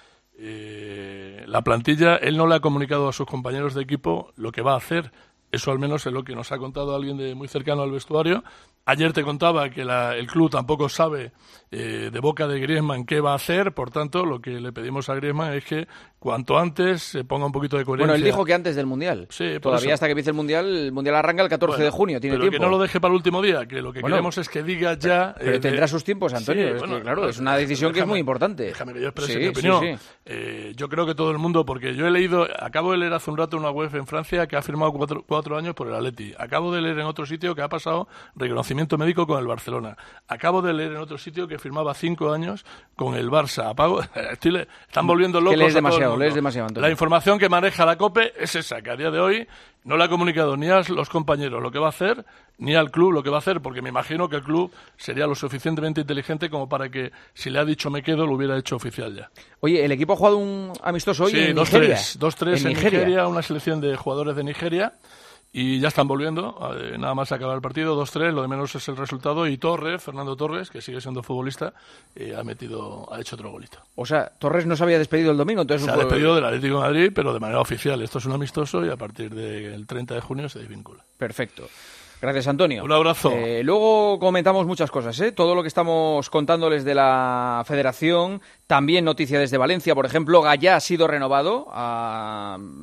[SPEAKER 6] eh, la plantilla, él no le ha comunicado a sus compañeros de equipo lo que va a hacer. Eso al menos es lo que nos ha contado alguien de muy cercano al vestuario. Ayer te contaba que la, el club tampoco sabe eh, de boca de Griezmann qué va a hacer. Por tanto, lo que le pedimos a Griezmann es que cuanto antes se ponga un poquito de coherencia.
[SPEAKER 4] Bueno, él dijo que antes del Mundial.
[SPEAKER 6] Sí, por
[SPEAKER 4] Todavía
[SPEAKER 6] eso.
[SPEAKER 4] hasta que empiece el Mundial, el Mundial arranca el catorce
[SPEAKER 6] Bueno,
[SPEAKER 4] de junio, tiene
[SPEAKER 6] pero
[SPEAKER 4] tiempo.
[SPEAKER 6] que no lo deje para el último día, que lo que
[SPEAKER 4] Bueno,
[SPEAKER 6] queremos es que diga ya...
[SPEAKER 4] Pero
[SPEAKER 6] eh,
[SPEAKER 4] tendrá
[SPEAKER 6] de-
[SPEAKER 4] sus tiempos, Antonio.
[SPEAKER 6] Sí,
[SPEAKER 4] es
[SPEAKER 6] bueno,
[SPEAKER 4] que, claro,
[SPEAKER 6] claro,
[SPEAKER 4] es una decisión que es
[SPEAKER 6] déjame-
[SPEAKER 4] muy importante.
[SPEAKER 6] Déjame que yo exprese
[SPEAKER 4] Sí,
[SPEAKER 6] mi
[SPEAKER 4] sí,
[SPEAKER 6] opinión.
[SPEAKER 4] sí.
[SPEAKER 6] Eh, yo creo que todo el mundo, porque yo he leído, acabo de leer hace un rato una web en Francia que ha firmado cuatro, cuatro años por el Atleti. Acabo de leer en otro sitio que ha pasado reconocimiento médico con el Barcelona. Acabo de leer en otro sitio que firmaba cinco años con el Barça. Apago, estoy le- están volviendo locos
[SPEAKER 4] Que lees
[SPEAKER 6] a todo el
[SPEAKER 4] demasiado,
[SPEAKER 6] mundo.
[SPEAKER 4] lees demasiado, Antonio.
[SPEAKER 6] La información que maneja la COPE es esa, que a día de hoy no le ha comunicado ni a los compañeros lo que va a hacer, ni al club lo que va a hacer, porque me imagino que el club sería lo suficientemente inteligente como para que, si le ha dicho me quedo, lo hubiera hecho oficial ya.
[SPEAKER 4] Oye, el equipo ha jugado un amistoso hoy
[SPEAKER 6] Sí,
[SPEAKER 4] en
[SPEAKER 6] dos
[SPEAKER 4] Nigeria.
[SPEAKER 6] tres, dos tres en, Nigeria. Una selección de jugadores de Nigeria, y ya están volviendo, eh, nada más acabar el partido, dos tres, lo de menos es el resultado, y Torres, Fernando Torres, que sigue siendo futbolista, eh, ha metido, ha hecho otro golito.
[SPEAKER 4] O sea, Torres no se había despedido el domingo, entonces...
[SPEAKER 6] Se
[SPEAKER 4] un
[SPEAKER 6] ha
[SPEAKER 4] juego-
[SPEAKER 6] despedido del Atlético de Madrid, pero de manera oficial. Esto es un amistoso y a partir del treinta de junio se desvincula.
[SPEAKER 4] Perfecto. Gracias, Antonio.
[SPEAKER 6] Un abrazo.
[SPEAKER 4] Eh, luego comentamos muchas cosas, ¿eh? Todo lo que estamos contándoles de la Federación, también noticia desde Valencia, por ejemplo, Gallá ha sido renovado, a,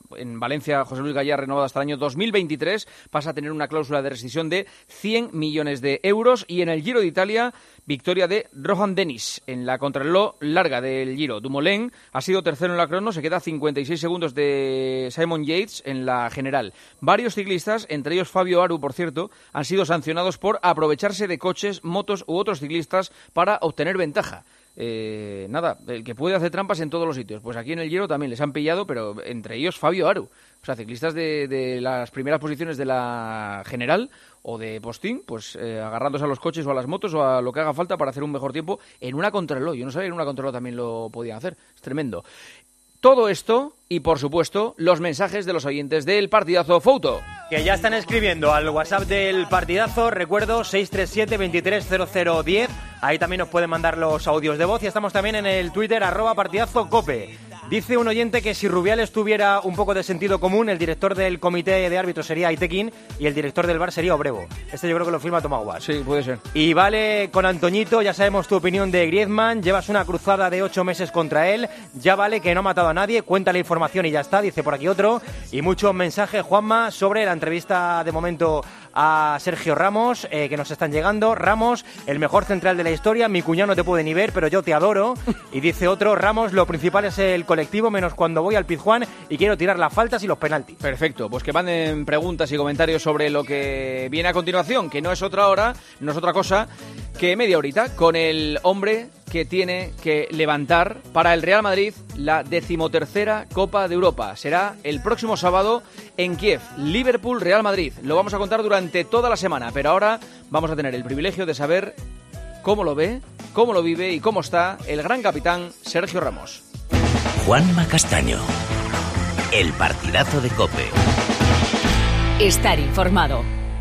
[SPEAKER 4] en Valencia, José Luis Gallá, renovado hasta el año dos mil veintitrés, pasa a tener una cláusula de rescisión de cien millones de euros. Y en el Giro de Italia, victoria de Rohan Dennis en la contrarreloj larga del Giro. Dumoulin ha sido tercero en la crono, se queda a cincuenta y seis segundos de Simon Yates en la general. Varios ciclistas, entre ellos Fabio Aru, por cierto, han sido sancionados por aprovecharse de coches, motos u otros ciclistas para obtener ventaja. Eh, nada, el que puede hacer trampas en todos los sitios. Pues aquí en el Giro también les han pillado, pero entre ellos Fabio Aru. O sea, ciclistas de, de las primeras posiciones de la general o de postín, pues eh, agarrándose a los coches o a las motos o a lo que haga falta para hacer un mejor tiempo en una contrarreloj. Yo no sabía que en una contrarreloj también lo podían hacer. Es tremendo. Todo esto y, por supuesto, los mensajes de los oyentes del Partidazo Foto.
[SPEAKER 12] Que ya están escribiendo al WhatsApp del Partidazo, recuerdo, seis tres siete, veintitrés cero cero diez. Ahí también nos pueden mandar los audios de voz y estamos también en el Twitter, arroba Partidazo Cope. Dice un oyente que si Rubiales tuviera un poco de sentido común, el director del comité de árbitros sería Aitekin y el director del V A R sería Obrevo. Este yo creo que lo firma Tomás Guas.
[SPEAKER 4] Sí, puede ser.
[SPEAKER 12] Y vale con Antoñito, ya sabemos tu opinión de Griezmann, llevas una cruzada de ocho meses contra él, ya vale que no ha matado a nadie, cuenta la información y ya está, dice por aquí otro. Y muchos mensajes, Juanma, sobre la entrevista de momento a Sergio Ramos, eh, que nos están llegando. Ramos, el mejor central de la historia, mi cuñado no te puede ni ver, pero yo te adoro. Y dice otro, Ramos, lo principal es el colectivo, menos cuando voy al Pizjuán y quiero tirar las faltas y los penaltis.
[SPEAKER 4] Perfecto, pues que manden preguntas y comentarios sobre lo que viene a continuación, que no es otra hora, no es otra cosa que media horita, con el hombre que tiene que levantar para el Real Madrid la decimotercera Copa de Europa. Será el próximo sábado en Kiev, Liverpool-Real Madrid. Lo vamos a contar durante toda la semana, pero ahora vamos a tener el privilegio de saber cómo lo ve, cómo lo vive y cómo está el gran capitán Sergio Ramos.
[SPEAKER 2] Juanma Castaño, el Partidazo de COPE.
[SPEAKER 1] Estar informado.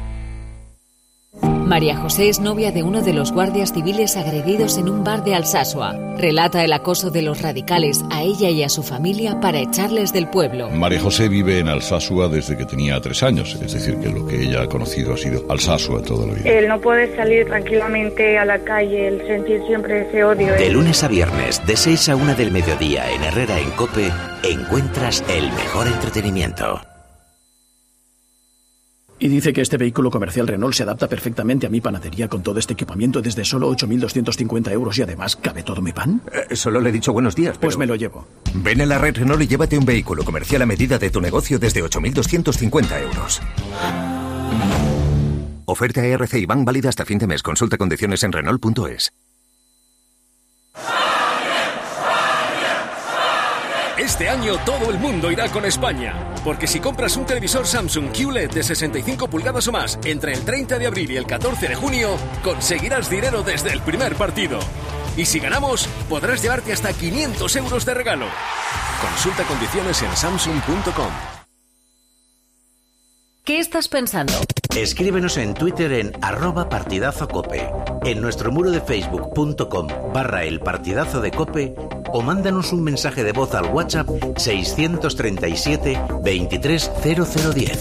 [SPEAKER 1] María José es novia de uno de los guardias civiles agredidos en un bar de Alsasua. Relata el acoso de los radicales a ella y a su familia para echarles del pueblo.
[SPEAKER 15] María José vive en Alsasua desde que tenía tres años, es decir, que lo que ella ha conocido ha sido Alsasua toda la vida.
[SPEAKER 16] El no poder salir tranquilamente a la calle, el sentir siempre ese odio.
[SPEAKER 2] De lunes a viernes, de seis a una del mediodía en Herrera en COPE, encuentras el mejor entretenimiento.
[SPEAKER 17] Y dice que este vehículo comercial Renault se adapta perfectamente a mi panadería con todo este equipamiento desde solo ocho mil doscientos cincuenta euros y además ¿cabe todo mi pan?
[SPEAKER 18] Eh, solo le he dicho buenos días, pero...
[SPEAKER 17] Pues me lo llevo.
[SPEAKER 18] Ven a la red Renault y llévate un vehículo comercial a medida de tu negocio desde ocho mil doscientos cincuenta euros. Oferta R C Iván válida hasta fin de mes. Consulta condiciones en Renault punto es.
[SPEAKER 19] Este año todo el mundo irá con España, porque si compras un televisor Samsung Q L E D de sesenta y cinco pulgadas o más entre el treinta de abril y el catorce de junio, conseguirás dinero desde el primer partido. Y si ganamos, podrás llevarte hasta quinientos euros de regalo. Consulta condiciones en samsung punto com.
[SPEAKER 1] ¿Qué estás pensando?
[SPEAKER 2] Escríbenos en Twitter en arroba partidazo cope, en nuestro muro de facebook punto com barra el partidazo de cope o mándanos un mensaje de voz al WhatsApp seiscientos treinta y siete, veintitrés cero cero diez.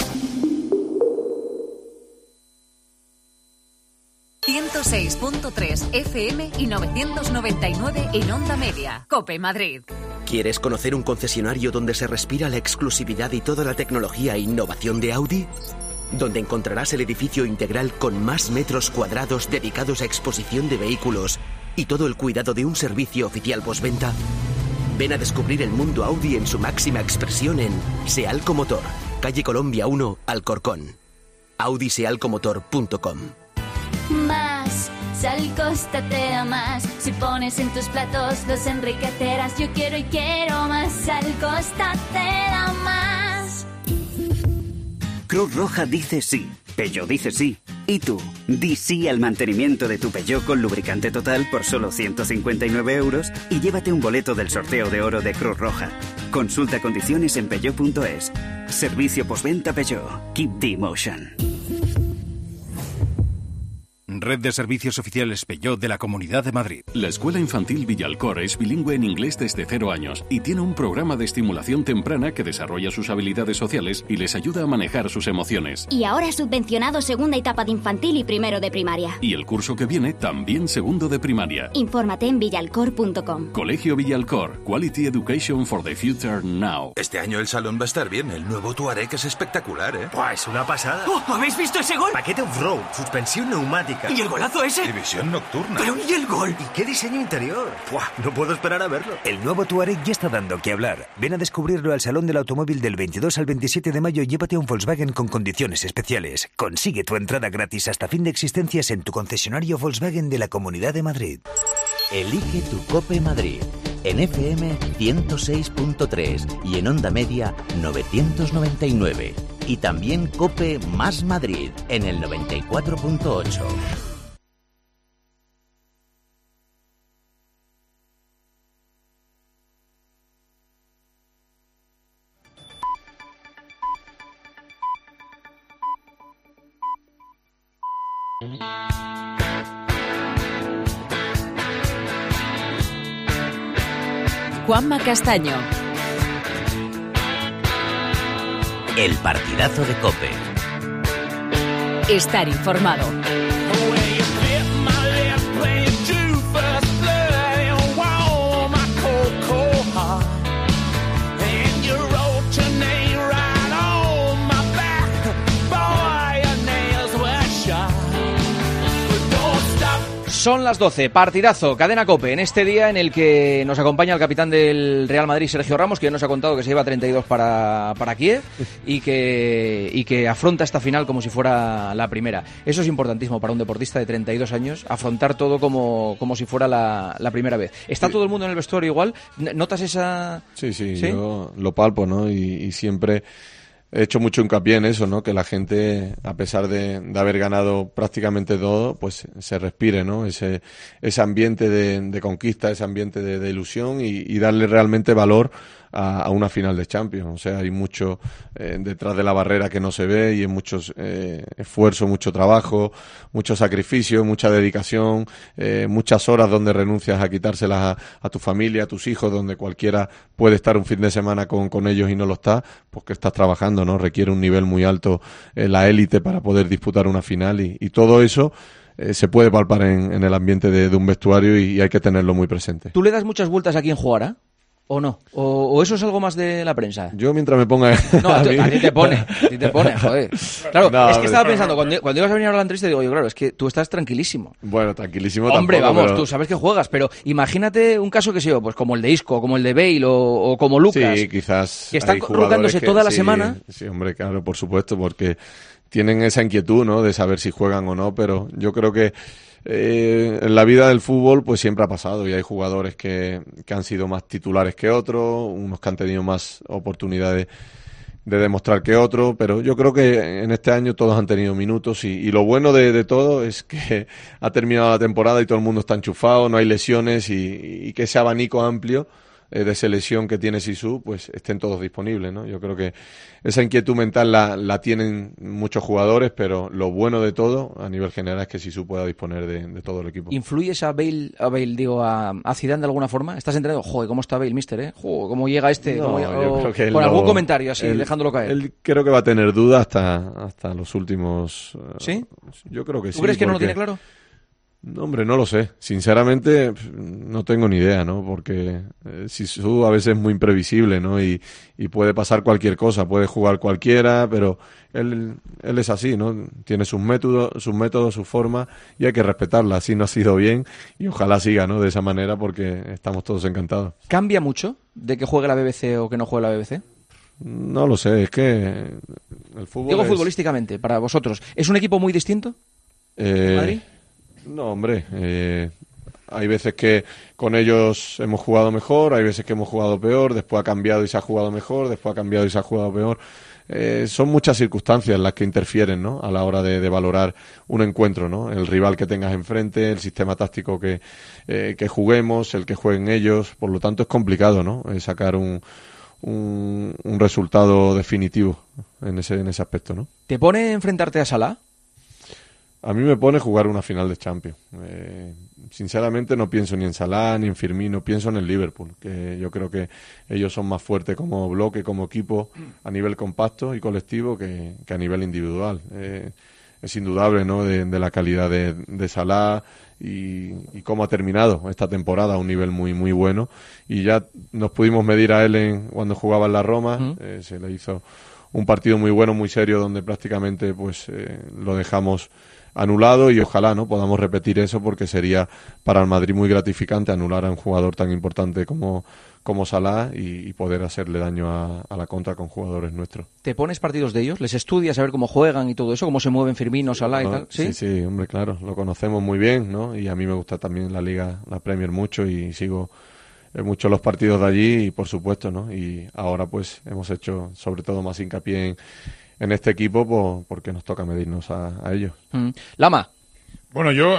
[SPEAKER 1] ciento seis punto tres F M y novecientos noventa y nueve en Onda Media. COPE Madrid.
[SPEAKER 20] ¿Quieres conocer un concesionario donde se respira la exclusividad y toda la tecnología e innovación de Audi? Donde encontrarás el edificio integral con más metros cuadrados dedicados a exposición de vehículos y todo el cuidado de un servicio oficial postventa. Ven a descubrir el mundo Audi en su máxima expresión en Sealco Motor, calle Colombia uno, Alcorcón. audi sealco motor punto com.
[SPEAKER 21] Más, Sal Costa te da más. Si pones en tus platos los enriquecerás. Yo quiero y quiero más. Sal Costa te da más.
[SPEAKER 22] Cruz Roja dice sí, Peugeot dice sí. ¿Y tú? Di sí al mantenimiento de tu Peugeot con lubricante total por solo ciento cincuenta y nueve euros y llévate un boleto del sorteo de oro de Cruz Roja. Consulta condiciones en peugeot punto es. Servicio postventa Peugeot. Keep the emotion.
[SPEAKER 3] red de servicios oficiales Peugeot de la Comunidad de Madrid.
[SPEAKER 5] La Escuela Infantil Villalcor es bilingüe en inglés desde cero años y tiene un programa de estimulación temprana que desarrolla sus habilidades sociales y les ayuda a manejar sus emociones.
[SPEAKER 23] Y ahora subvencionado segunda etapa de infantil y primero de primaria.
[SPEAKER 5] Y el curso que viene también segundo de primaria.
[SPEAKER 23] Infórmate en villalcor punto com.
[SPEAKER 5] Colegio Villalcor. Quality Education for the Future Now.
[SPEAKER 24] Este año el salón va a estar bien. El nuevo Touareg es espectacular, ¿eh?
[SPEAKER 25] ¡Buah, es una pasada!
[SPEAKER 26] ¡Oh! ¿Habéis visto ese gol?
[SPEAKER 25] Paquete off-road, suspensión neumática.
[SPEAKER 26] ¿Y el golazo ese?
[SPEAKER 24] División nocturna.
[SPEAKER 26] ¿Pero y el gol?
[SPEAKER 25] ¿Y qué diseño interior? ¡Buah! No puedo esperar a verlo.
[SPEAKER 27] El nuevo Touareg ya está dando que hablar. Ven a descubrirlo al Salón del Automóvil del veintidós al veintisiete de mayo y llévate un Volkswagen con condiciones especiales. Consigue tu entrada gratis hasta fin de existencias en tu concesionario Volkswagen de la Comunidad de Madrid.
[SPEAKER 2] Elige tu COPE Madrid. En F M ciento seis punto tres y en Onda Media novecientos noventa y nueve. Y también COPE Más Madrid en el noventa y cuatro punto ocho.
[SPEAKER 1] Juanma Castaño.
[SPEAKER 2] El partidazo de COPE.
[SPEAKER 1] Estar informado.
[SPEAKER 4] Son las doce, partidazo, cadena COPE, en este día en el que nos acompaña el capitán del Real Madrid, Sergio Ramos, que ya nos ha contado que se lleva treinta y dos para, para Kiev y que, y que afronta esta final como si fuera la primera. Eso es importantísimo para un deportista de treinta y dos años, afrontar todo como, como si fuera la, la primera vez. ¿Está todo el mundo en el vestuario igual? ¿Notas esa...?
[SPEAKER 28] Sí, sí, ¿sí? Yo lo palpo, ¿no? Y, y siempre... He hecho mucho hincapié en eso, ¿no? Que la gente, a pesar de, de haber ganado prácticamente todo, pues se respire, ¿no? Ese, ese ambiente de, de conquista, ese ambiente de, de ilusión y, y darle realmente valor a, a una final de Champions. O sea, hay mucho eh, detrás de la barrera que no se ve y hay mucho eh, esfuerzo, mucho trabajo, mucho sacrificio, mucha dedicación, eh, muchas horas donde renuncias a quitárselas a, a tu familia, a tus hijos, donde cualquiera puede estar un fin de semana con, con ellos y no lo está, pues que estás trabajando, ¿no? Requiere un nivel muy alto en la élite para poder disputar una final y, y todo eso eh, se puede palpar en, en el ambiente de, de un vestuario y, y hay que tenerlo muy presente.
[SPEAKER 4] ¿Tú le das muchas vueltas a quién jugará? ¿O no? ¿O, ¿O eso es algo más de la prensa?
[SPEAKER 28] Yo mientras me ponga...
[SPEAKER 4] No, a, a ti te pone, a ti te pone, joder. Claro, no, es que estaba
[SPEAKER 28] no.
[SPEAKER 4] pensando, cuando, cuando ibas a venir a la entrevista, digo yo, claro, es que tú estás tranquilísimo.
[SPEAKER 28] Bueno, tranquilísimo
[SPEAKER 4] Hombre,
[SPEAKER 28] tampoco,
[SPEAKER 4] vamos,
[SPEAKER 28] pero...
[SPEAKER 4] tú sabes que juegas, pero imagínate un caso que sé yo, pues como el de Isco, como el de Bale o, o como Lucas.
[SPEAKER 28] Sí, quizás
[SPEAKER 4] que están
[SPEAKER 28] hay
[SPEAKER 4] rucándose
[SPEAKER 28] que,
[SPEAKER 4] toda la
[SPEAKER 28] sí,
[SPEAKER 4] semana.
[SPEAKER 28] Sí, hombre, claro, por supuesto, porque tienen esa inquietud, ¿no?, de saber si juegan o no, pero yo creo que Eh, en la vida del fútbol pues siempre ha pasado y hay jugadores que, que han sido más titulares que otros, unos que han tenido más oportunidades de demostrar que otros, pero yo creo que en este año todos han tenido minutos y, y lo bueno de, de todo es que ha terminado la temporada y todo el mundo está enchufado, no hay lesiones y, y que ese abanico amplio eh, de selección que tiene Sisu pues estén todos disponibles, ¿no? Yo creo que esa inquietud mental la, la tienen muchos jugadores, pero lo bueno de todo a nivel general es que Sisu pueda disponer de, de todo el equipo.
[SPEAKER 4] ¿Influyes a Bale, a Bale digo, a, a Zidane de alguna forma? ¿Estás entrenando? Joder, ¿cómo está Bale, mister, eh? Joder, ¿cómo llega este?
[SPEAKER 28] No,
[SPEAKER 4] ¿Cómo
[SPEAKER 28] yo
[SPEAKER 4] llega?
[SPEAKER 28] creo que
[SPEAKER 4] Con
[SPEAKER 28] él
[SPEAKER 4] algún
[SPEAKER 28] no-
[SPEAKER 4] comentario así,
[SPEAKER 28] él-
[SPEAKER 4] dejándolo caer.
[SPEAKER 28] Él creo que va a tener duda hasta, hasta los últimos... eh,
[SPEAKER 4] ¿Sí?
[SPEAKER 28] Yo creo que
[SPEAKER 4] ¿Tú
[SPEAKER 28] sí.
[SPEAKER 4] crees que no lo
[SPEAKER 28] porque-
[SPEAKER 4] tiene claro?
[SPEAKER 28] No, hombre, no lo sé. Sinceramente, pf, no tengo ni idea, ¿no? Porque eh, Sisu a veces es muy imprevisible, ¿no? Y, y puede pasar cualquier cosa, puede jugar cualquiera, pero él, él es así, ¿no? Tiene sus métodos, sus métodos, su forma, y hay que respetarla. Así no ha sido bien, y ojalá siga, ¿no? De esa manera, porque estamos todos encantados.
[SPEAKER 4] ¿Cambia mucho de que juegue la B B C o que no juegue la B B C?
[SPEAKER 28] No lo sé, es que el fútbol
[SPEAKER 4] Digo
[SPEAKER 28] es-
[SPEAKER 4] futbolísticamente, para vosotros. ¿Es un equipo muy distinto?
[SPEAKER 28] Eh,
[SPEAKER 4] ¿Madrid?
[SPEAKER 28] No, hombre, eh, hay veces que con ellos hemos jugado mejor, hay veces que hemos jugado peor, después ha cambiado y se ha jugado mejor, después ha cambiado y se ha jugado peor. Eh, son muchas circunstancias las que interfieren, ¿no?, a la hora de, de valorar un encuentro, ¿no? El rival que tengas enfrente, el sistema táctico que, eh, que juguemos, el que jueguen ellos. Por lo tanto, es complicado, ¿no?, eh, sacar un, un, un resultado definitivo en ese, en ese aspecto, ¿no?
[SPEAKER 4] ¿Te pone enfrentarte a Salah?
[SPEAKER 28] A mí me pone jugar una final de Champions. Eh, sinceramente no pienso ni en Salah ni en Firmino, pienso en el Liverpool, que yo creo que ellos son más fuertes como bloque, como equipo, a nivel compacto y colectivo que, que a nivel individual. Eh, es indudable, ¿no?, de, de la calidad de, de Salah y, y cómo ha terminado esta temporada a un nivel muy muy bueno. Y ya nos pudimos medir a él en, cuando jugaba en la Roma, uh-huh. eh, se le hizo un partido muy bueno, muy serio, donde prácticamente pues eh, lo dejamos anulado y ojalá no podamos repetir eso, porque sería para el Madrid muy gratificante anular a un jugador tan importante como, como Salah y, y poder hacerle daño a, a la contra con jugadores nuestros.
[SPEAKER 4] ¿Te pones partidos de ellos? ¿Les estudias a ver cómo juegan y todo eso? ¿Cómo se mueven Firmino, Salah
[SPEAKER 28] no,
[SPEAKER 4] y tal? ¿Sí?
[SPEAKER 28] sí, sí, hombre, claro, lo conocemos muy bien, ¿no? Y a mí me gusta también la Liga, la Premier mucho y sigo eh, mucho los partidos de allí y por supuesto, ¿no? Y ahora pues hemos hecho sobre todo más hincapié en en este equipo por, porque nos toca medirnos a, a ellos.
[SPEAKER 4] Mm. Lama.
[SPEAKER 7] Bueno, yo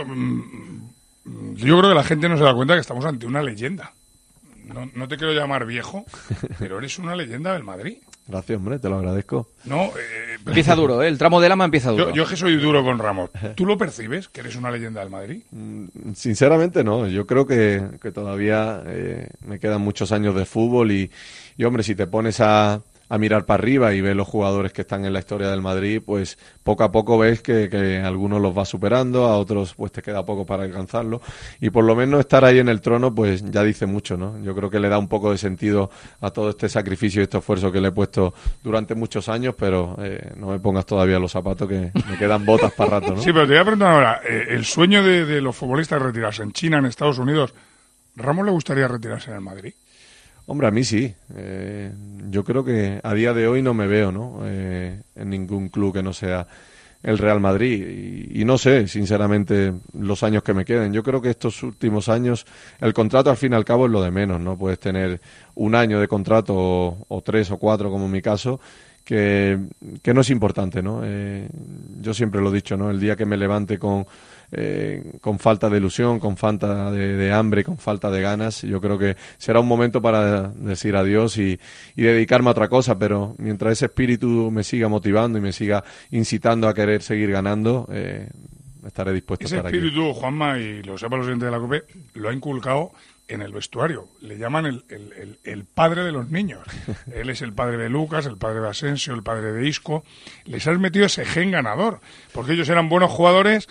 [SPEAKER 7] yo creo que la gente no se da cuenta que estamos ante una leyenda. No, no te quiero llamar viejo, pero eres una leyenda del Madrid.
[SPEAKER 28] Gracias, hombre, te lo agradezco.
[SPEAKER 7] No, eh,
[SPEAKER 4] empieza duro, ¿eh? El tramo de Lama empieza duro.
[SPEAKER 7] Yo, yo que soy duro con Ramos. ¿Tú lo percibes, que eres una leyenda del Madrid?
[SPEAKER 28] Sinceramente no, yo creo que, que todavía eh, me quedan muchos años de fútbol y, y hombre, si te pones a... a mirar para arriba y ver los jugadores que están en la historia del Madrid, pues poco a poco ves que, que algunos los va superando, a otros pues te queda poco para alcanzarlo, y por lo menos estar ahí en el trono pues ya dice mucho, ¿no? Yo creo que le da un poco de sentido a todo este sacrificio y este esfuerzo que le he puesto durante muchos años, pero eh, no me pongas todavía los zapatos, que me quedan botas para rato, ¿no?
[SPEAKER 7] Sí, pero te voy a preguntar ahora, eh, el sueño de, de los futbolistas es retirarse en China, en Estados Unidos. ¿Ramos le gustaría retirarse en el Madrid?
[SPEAKER 28] Hombre, a mí sí. Eh, yo creo que a día de hoy no me veo, ¿no? Eh, en ningún club que no sea el Real Madrid. Y, y no sé, sinceramente, los años que me queden. Yo creo que estos últimos años, el contrato al fin y al cabo es lo de menos, ¿no? Puedes tener un año de contrato o, o tres o cuatro, como en mi caso, que, que no es importante, ¿no? Eh, yo siempre lo he dicho, ¿no? El día que me levante con... Eh, con falta de ilusión, con falta de, de hambre, con falta de ganas, yo creo que será un momento para decir adiós y, y dedicarme a otra cosa, pero mientras ese espíritu me siga motivando y me siga incitando a querer seguir ganando, eh, estaré dispuesto
[SPEAKER 7] ese
[SPEAKER 28] a estar aquí.
[SPEAKER 7] Ese espíritu, Juanma, y lo sepa los oyentes de la COPE, lo ha inculcado en el vestuario. Le llaman el, el, el, el padre de los niños. Él es el padre de Lucas, el padre de Asensio, el padre de Isco. Les has metido ese gen ganador, porque ellos eran buenos jugadores,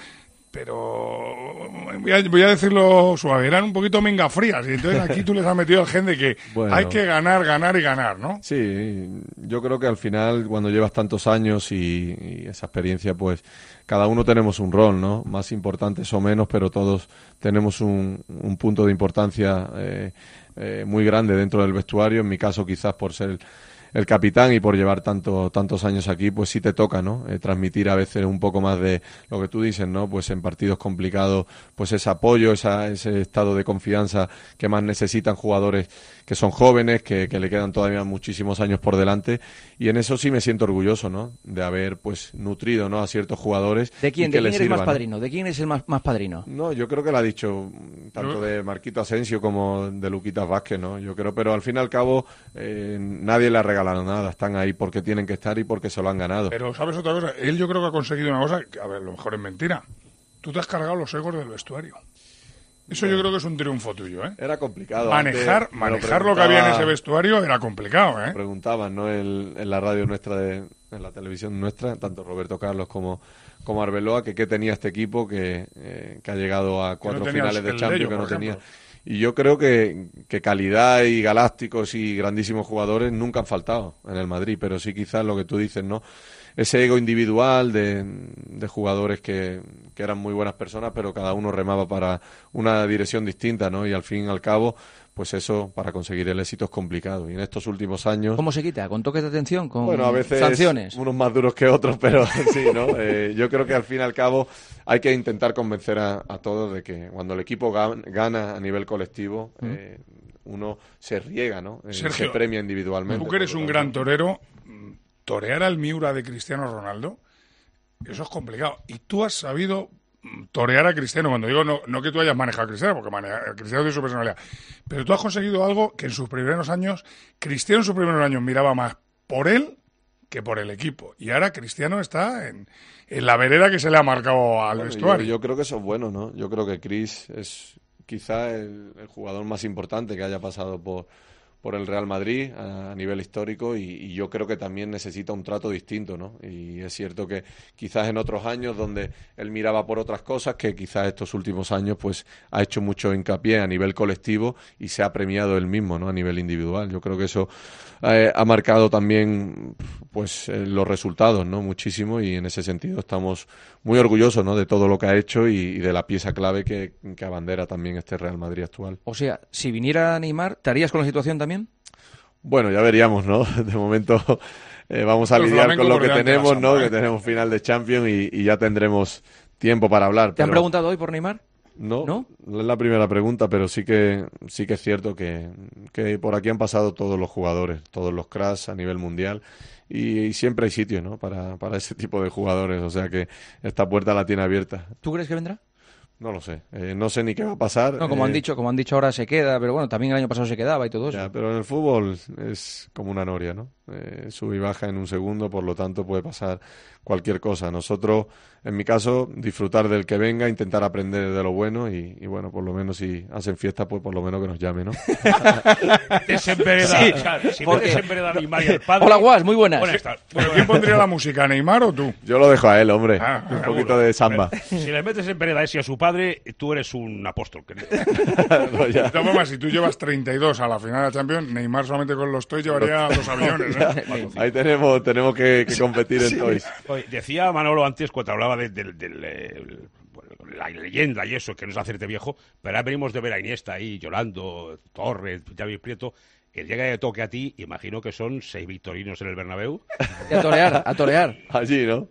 [SPEAKER 7] pero voy a, voy a decirlo suave, eran un poquito mengafrías, y entonces aquí tú les has metido el gen de que bueno, hay que ganar, ganar y ganar, ¿no?
[SPEAKER 28] Sí, yo creo que al final, cuando llevas tantos años y, y esa experiencia, pues cada uno tenemos un rol, ¿no? Más importantes o menos, pero todos tenemos un, un punto de importancia eh, eh, muy grande dentro del vestuario. En mi caso, quizás por ser el capitán y por llevar tanto, tantos años aquí, pues sí te toca, ¿no? Eh, transmitir a veces un poco más de lo que tú dices, ¿no? Pues en partidos complicados, pues ese apoyo, esa, ese estado de confianza que más necesitan jugadores que son jóvenes, que, que le quedan todavía muchísimos años por delante, y en eso sí me siento orgulloso, ¿no? De haber, pues, nutrido, ¿no? A ciertos jugadores.
[SPEAKER 4] ¿De quién?
[SPEAKER 28] ¿De
[SPEAKER 4] quién eres
[SPEAKER 28] sirvan,
[SPEAKER 4] más padrino? ¿De quién es el más, más padrino?
[SPEAKER 28] No, yo creo que lo ha dicho tanto de Marquito Asensio como de Luquitas Vázquez, ¿no? Yo creo, pero al fin y al cabo eh, nadie le ha regalado nada, están ahí porque tienen que estar y porque se lo han ganado.
[SPEAKER 7] Pero ¿sabes otra cosa? Él yo creo que ha conseguido una cosa, que a ver, a lo mejor es mentira. Tú te has cargado los egos del vestuario. Eso yo creo que es un triunfo tuyo, ¿eh?
[SPEAKER 28] Era complicado.
[SPEAKER 7] Manejar,
[SPEAKER 28] Antes,
[SPEAKER 7] manejar lo que había en ese vestuario era complicado, ¿eh?
[SPEAKER 28] Preguntaban, ¿no? El, en la radio nuestra, de, en la televisión nuestra, tanto Roberto Carlos como, como Arbeloa, que qué tenía este equipo que, eh, que ha llegado a cuatro no finales de Champions, ello, que no tenía. Y yo creo que, que calidad y galácticos y grandísimos jugadores nunca han faltado en el Madrid, pero sí quizás lo que tú dices, ¿no? Ese ego individual de, de jugadores que, que eran muy buenas personas, pero cada uno remaba para una dirección distinta, ¿no? Y al fin y al cabo, pues eso, para conseguir el éxito es complicado. Y en estos últimos años...
[SPEAKER 4] ¿Cómo se quita? ¿Con toques de atención? ¿Con
[SPEAKER 28] bueno, a veces
[SPEAKER 4] sanciones?
[SPEAKER 28] Unos más duros que otros, pero sí, ¿no? Eh, yo creo que al fin y al cabo hay que intentar convencer a, a todos de que cuando el equipo gana, gana a nivel colectivo, uh-huh. eh, uno se riega, ¿no? Eh,
[SPEAKER 7] Sergio,
[SPEAKER 28] se premia individualmente.
[SPEAKER 7] Tú que eres un gran torero, torear al Miura de Cristiano Ronaldo, eso es complicado. Y tú has sabido torear a Cristiano. Cuando digo no, no que tú hayas manejado a Cristiano, porque maneja, Cristiano tiene su personalidad, pero tú has conseguido algo que en sus primeros años, Cristiano en sus primeros años miraba más por él que por el equipo. Y ahora Cristiano está en, en la vereda que se le ha marcado al
[SPEAKER 28] bueno,
[SPEAKER 7] vestuario.
[SPEAKER 28] Yo, yo creo que eso es bueno, ¿no? Yo creo que Chris es quizá el, el jugador más importante que haya pasado por, por el Real Madrid a, a nivel histórico y, y yo creo que también necesita un trato distinto, ¿no? Y es cierto que quizás en otros años donde él miraba por otras cosas, que quizás estos últimos años pues ha hecho mucho hincapié a nivel colectivo y se ha premiado él mismo, ¿no? A nivel individual. Yo creo que eso eh, ha marcado también pues eh, los resultados, ¿no? Muchísimo, y en ese sentido estamos muy orgullosos, ¿no? De todo lo que ha hecho y, y de la pieza clave que, que abandera también este Real Madrid actual.
[SPEAKER 4] O sea, si viniera Neymar, ¿te harías con la situación también?
[SPEAKER 28] Bueno, ya veríamos, ¿no? De momento eh, vamos a
[SPEAKER 7] El
[SPEAKER 28] lidiar
[SPEAKER 7] Flamengo
[SPEAKER 28] con lo
[SPEAKER 7] por
[SPEAKER 28] que
[SPEAKER 7] delante
[SPEAKER 28] tenemos,
[SPEAKER 7] de la
[SPEAKER 28] ¿no?
[SPEAKER 7] Samba,
[SPEAKER 28] Que
[SPEAKER 7] ¿eh?
[SPEAKER 28] tenemos final de Champions y, y ya tendremos tiempo para hablar.
[SPEAKER 4] ¿Te han
[SPEAKER 28] pero...
[SPEAKER 4] preguntado hoy por Neymar?
[SPEAKER 28] No,
[SPEAKER 4] ¿No?
[SPEAKER 28] no es la primera pregunta, pero sí que sí que es cierto que, que por aquí han pasado todos los jugadores, todos los cracks a nivel mundial y, y siempre hay sitio, ¿no? Para, para ese tipo de jugadores, o sea que esta puerta la tiene abierta.
[SPEAKER 4] ¿Tú crees que vendrá?
[SPEAKER 28] No lo sé, eh, no sé ni qué va a pasar.
[SPEAKER 4] No, como
[SPEAKER 28] eh,
[SPEAKER 4] han dicho, como han dicho ahora se queda, pero bueno, también el año pasado se quedaba y todo eso.
[SPEAKER 28] Ya, pero en el fútbol es como una noria, ¿no? Eh, sube y baja en un segundo, por lo tanto puede pasar cualquier cosa. Nosotros, en mi caso, disfrutar del que venga, intentar aprender de lo bueno y, y bueno, por lo menos si hacen fiesta, pues por lo menos que nos llame, ¿no?
[SPEAKER 6] Desempereda,
[SPEAKER 4] Sí,
[SPEAKER 6] o sea, si
[SPEAKER 4] porque-
[SPEAKER 6] no desempereda a Neymar y al padre...
[SPEAKER 4] Hola, Guas, muy buenas.
[SPEAKER 6] Bueno, está.
[SPEAKER 7] ¿Pero quién pondría la música, Neymar o tú?
[SPEAKER 28] Yo lo dejo a él, hombre.
[SPEAKER 7] Ah,
[SPEAKER 28] un
[SPEAKER 7] seguro.
[SPEAKER 28] poquito de samba.
[SPEAKER 6] Si le metes en pereda a ese y a su padre, tú eres un apóstol. que-
[SPEAKER 28] No, ya.
[SPEAKER 7] De todas formas, si tú llevas treinta y dos a la final de la Champions, Neymar solamente con los Toys llevaría dos aviones, ¿eh?
[SPEAKER 28] Ahí tenemos, tenemos que, que competir en Toys.
[SPEAKER 6] Oye, decía Manolo antes, cuando hablaba de, de- del, eh, bueno, la leyenda y eso, que no es hacerte viejo, pero ahora venimos de ver a Iniesta ahí llorando, Torres, Xavi Prieto. El día que toque a ti, imagino que son seis victorinos en el Bernabéu.
[SPEAKER 4] Y a torear, a torear.
[SPEAKER 28] Allí, ¿no?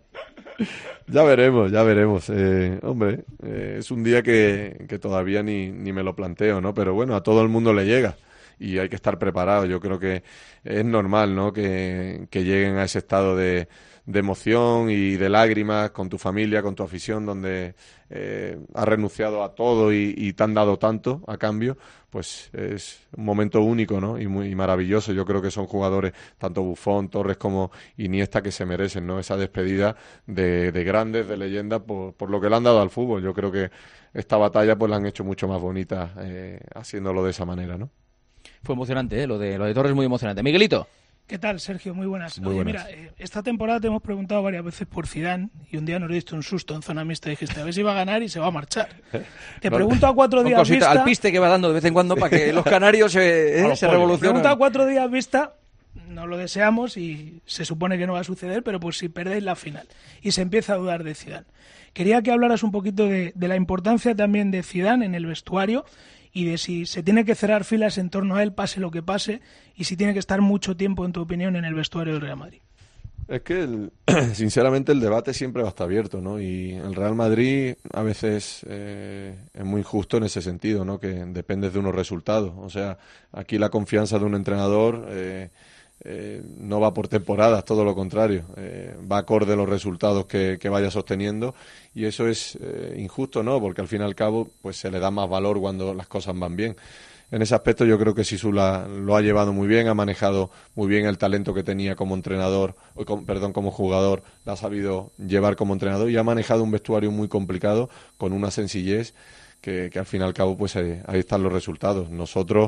[SPEAKER 28] Ya veremos, ya veremos. Eh, hombre, eh, es un día que, que todavía ni, ni me lo planteo, ¿no? Pero bueno, a todo el mundo le llega y hay que estar preparado. Yo creo que es normal, ¿no? Que, que lleguen a ese estado de, de emoción y de lágrimas con tu familia, con tu afición, donde eh, has renunciado a todo y, y te han dado tanto a cambio. Pues es un momento único, ¿no? Y muy maravilloso. Yo creo que son jugadores, tanto Buffon, Torres como Iniesta, que se merecen, ¿no? Esa despedida de, de grandes, de leyendas, por, por lo que le han dado al fútbol. Yo creo que esta batalla pues la han hecho mucho más bonita eh, haciéndolo de esa manera, ¿no?
[SPEAKER 4] Fue emocionante, ¿eh? Lo de, lo de Torres muy emocionante. Miguelito.
[SPEAKER 8] ¿Qué tal, Sergio? Muy buenas.
[SPEAKER 28] Muy
[SPEAKER 8] Oye,
[SPEAKER 28] buenas.
[SPEAKER 8] mira, eh, esta temporada te hemos preguntado varias veces por Zidane y un día nos diste un susto en zona mixta y dijiste a ver si va a ganar y se va a marchar. Te
[SPEAKER 4] No,
[SPEAKER 8] pregunto a cuatro
[SPEAKER 4] son
[SPEAKER 8] días
[SPEAKER 4] cositas,
[SPEAKER 8] vista...
[SPEAKER 4] al piste que va dando de vez en cuando para que los canarios se, eh, se revolucionen.
[SPEAKER 8] Pregunto a cuatro días vista, no lo deseamos y se supone que no va a suceder, pero pues si perdéis la final y se empieza a dudar de Zidane. Quería que hablaras un poquito de, de la importancia también de Zidane en el vestuario y de si se tiene que cerrar filas en torno a él, pase lo que pase, y si tiene que estar mucho tiempo, en tu opinión, en el vestuario del Real Madrid.
[SPEAKER 28] Es que, el, sinceramente, el debate siempre va a estar abierto, ¿no? Y el Real Madrid a veces eh, es muy injusto en ese sentido, ¿no? Que depende de unos resultados. O sea, aquí la confianza de un entrenador eh, eh, no va por temporadas, todo lo contrario. Eh, va acorde a los resultados que, que vaya sosteniendo y eso es eh, injusto, ¿no? Porque al fin y al cabo pues se le da más valor cuando las cosas van bien. En ese aspecto yo creo que Sisu la, lo ha llevado muy bien, ha manejado muy bien el talento que tenía como entrenador, o con, perdón, como jugador, la ha sabido llevar como entrenador y ha manejado un vestuario muy complicado con una sencillez que, que al fin y al cabo pues ahí, ahí están los resultados. Nosotros